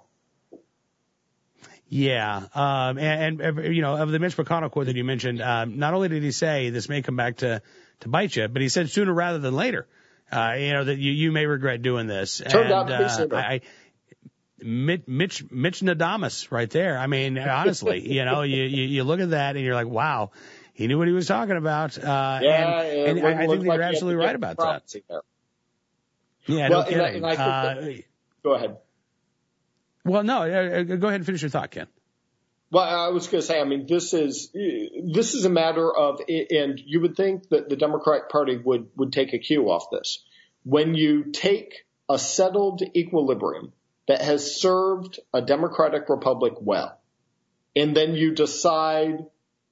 Yeah. Um, and, and, you know, of the Mitch McConnell quote that you mentioned, um, not only did he say this may come back to, to bite you, but he said sooner rather than later. Uh, you know, that you, you may regret doing this. Turned and, out to be uh, sooner. I, Mitch, Mitch, Mitch Nadamas right there. I mean, honestly, you know, you, you, you look at that and you're like, wow, he knew what he was talking about. Uh, yeah, and, and I, I think like you're absolutely right about that. There. Yeah, well, no kidding. And I, and I uh, that, go ahead. Well, no, uh, go ahead and finish your thought, Ken. Well, I was going to say, I mean, this is this is a matter of, and you would think that the Democratic Party would, would take a cue off this. When you take a settled equilibrium that has served a democratic republic well, and then you decide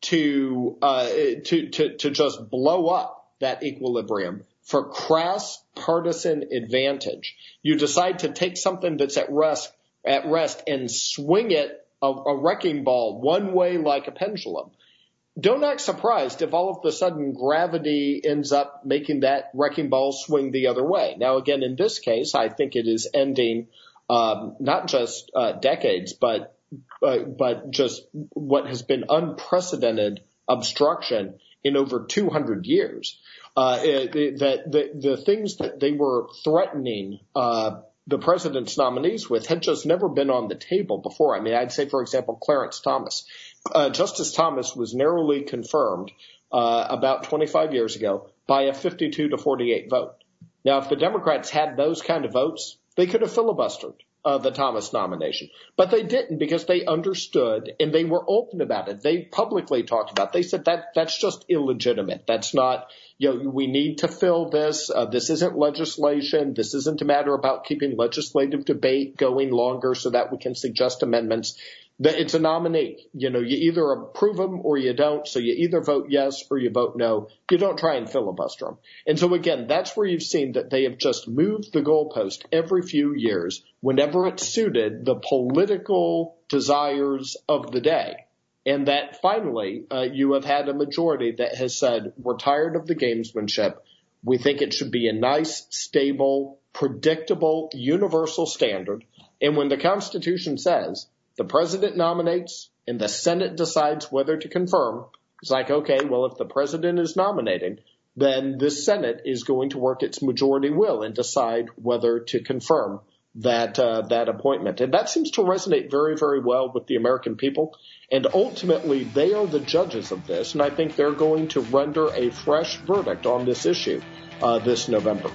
to uh, to, to to just blow up that equilibrium for crass partisan advantage, you decide to take something that's at rest at rest and swing it a, a wrecking ball one way like a pendulum. Don't act surprised if all of a sudden gravity ends up making that wrecking ball swing the other way. Now, again, in this case, I think it is ending um, not just uh, decades, but uh, but just what has been unprecedented obstruction in over two hundred years. Uh, that the, the things that they were threatening uh, the president's nominees with had just never been on the table before. I mean, I'd say, for example, Clarence Thomas. Uh, Justice Thomas was narrowly confirmed uh, about twenty-five years ago by a fifty-two to forty-eight vote. Now, if the Democrats had those kind of votes, they could have filibustered uh, the Thomas nomination. But they didn't, because they understood and they were open about it. They publicly talked about it. They said that that's just illegitimate. That's not, you know, we need to fill this. Uh, this isn't legislation. This isn't a matter about keeping legislative debate going longer so that we can suggest amendments. It's a nominee. You know, you either approve them or you don't. So you either vote yes or you vote no. You don't try and filibuster them. And so, again, that's where you've seen that they have just moved the goalpost every few years whenever it suited the political desires of the day. And that finally uh, you have had a majority that has said, we're tired of the gamesmanship. We think it should be a nice, stable, predictable, universal standard. And when the Constitution says the president nominates and the Senate decides whether to confirm, it's like, okay, well, if the president is nominating, then the Senate is going to work its majority will and decide whether to confirm that uh, that appointment. And that seems to resonate very, very well with the American people. And ultimately, they are the judges of this. And I think they're going to render a fresh verdict on this issue uh, this November.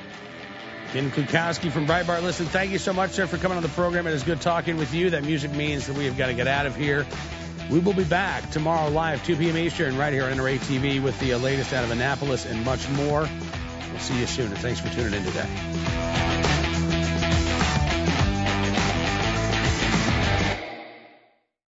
Ken Kukowski from Breitbart. Listen, thank you so much, sir, for coming on the program. It is good talking with you. That music means that we have got to get out of here. We will be back tomorrow live, two p.m. Eastern, right here on N R A T V with the latest out of Annapolis and much more. We'll see you soon, and thanks for tuning in today.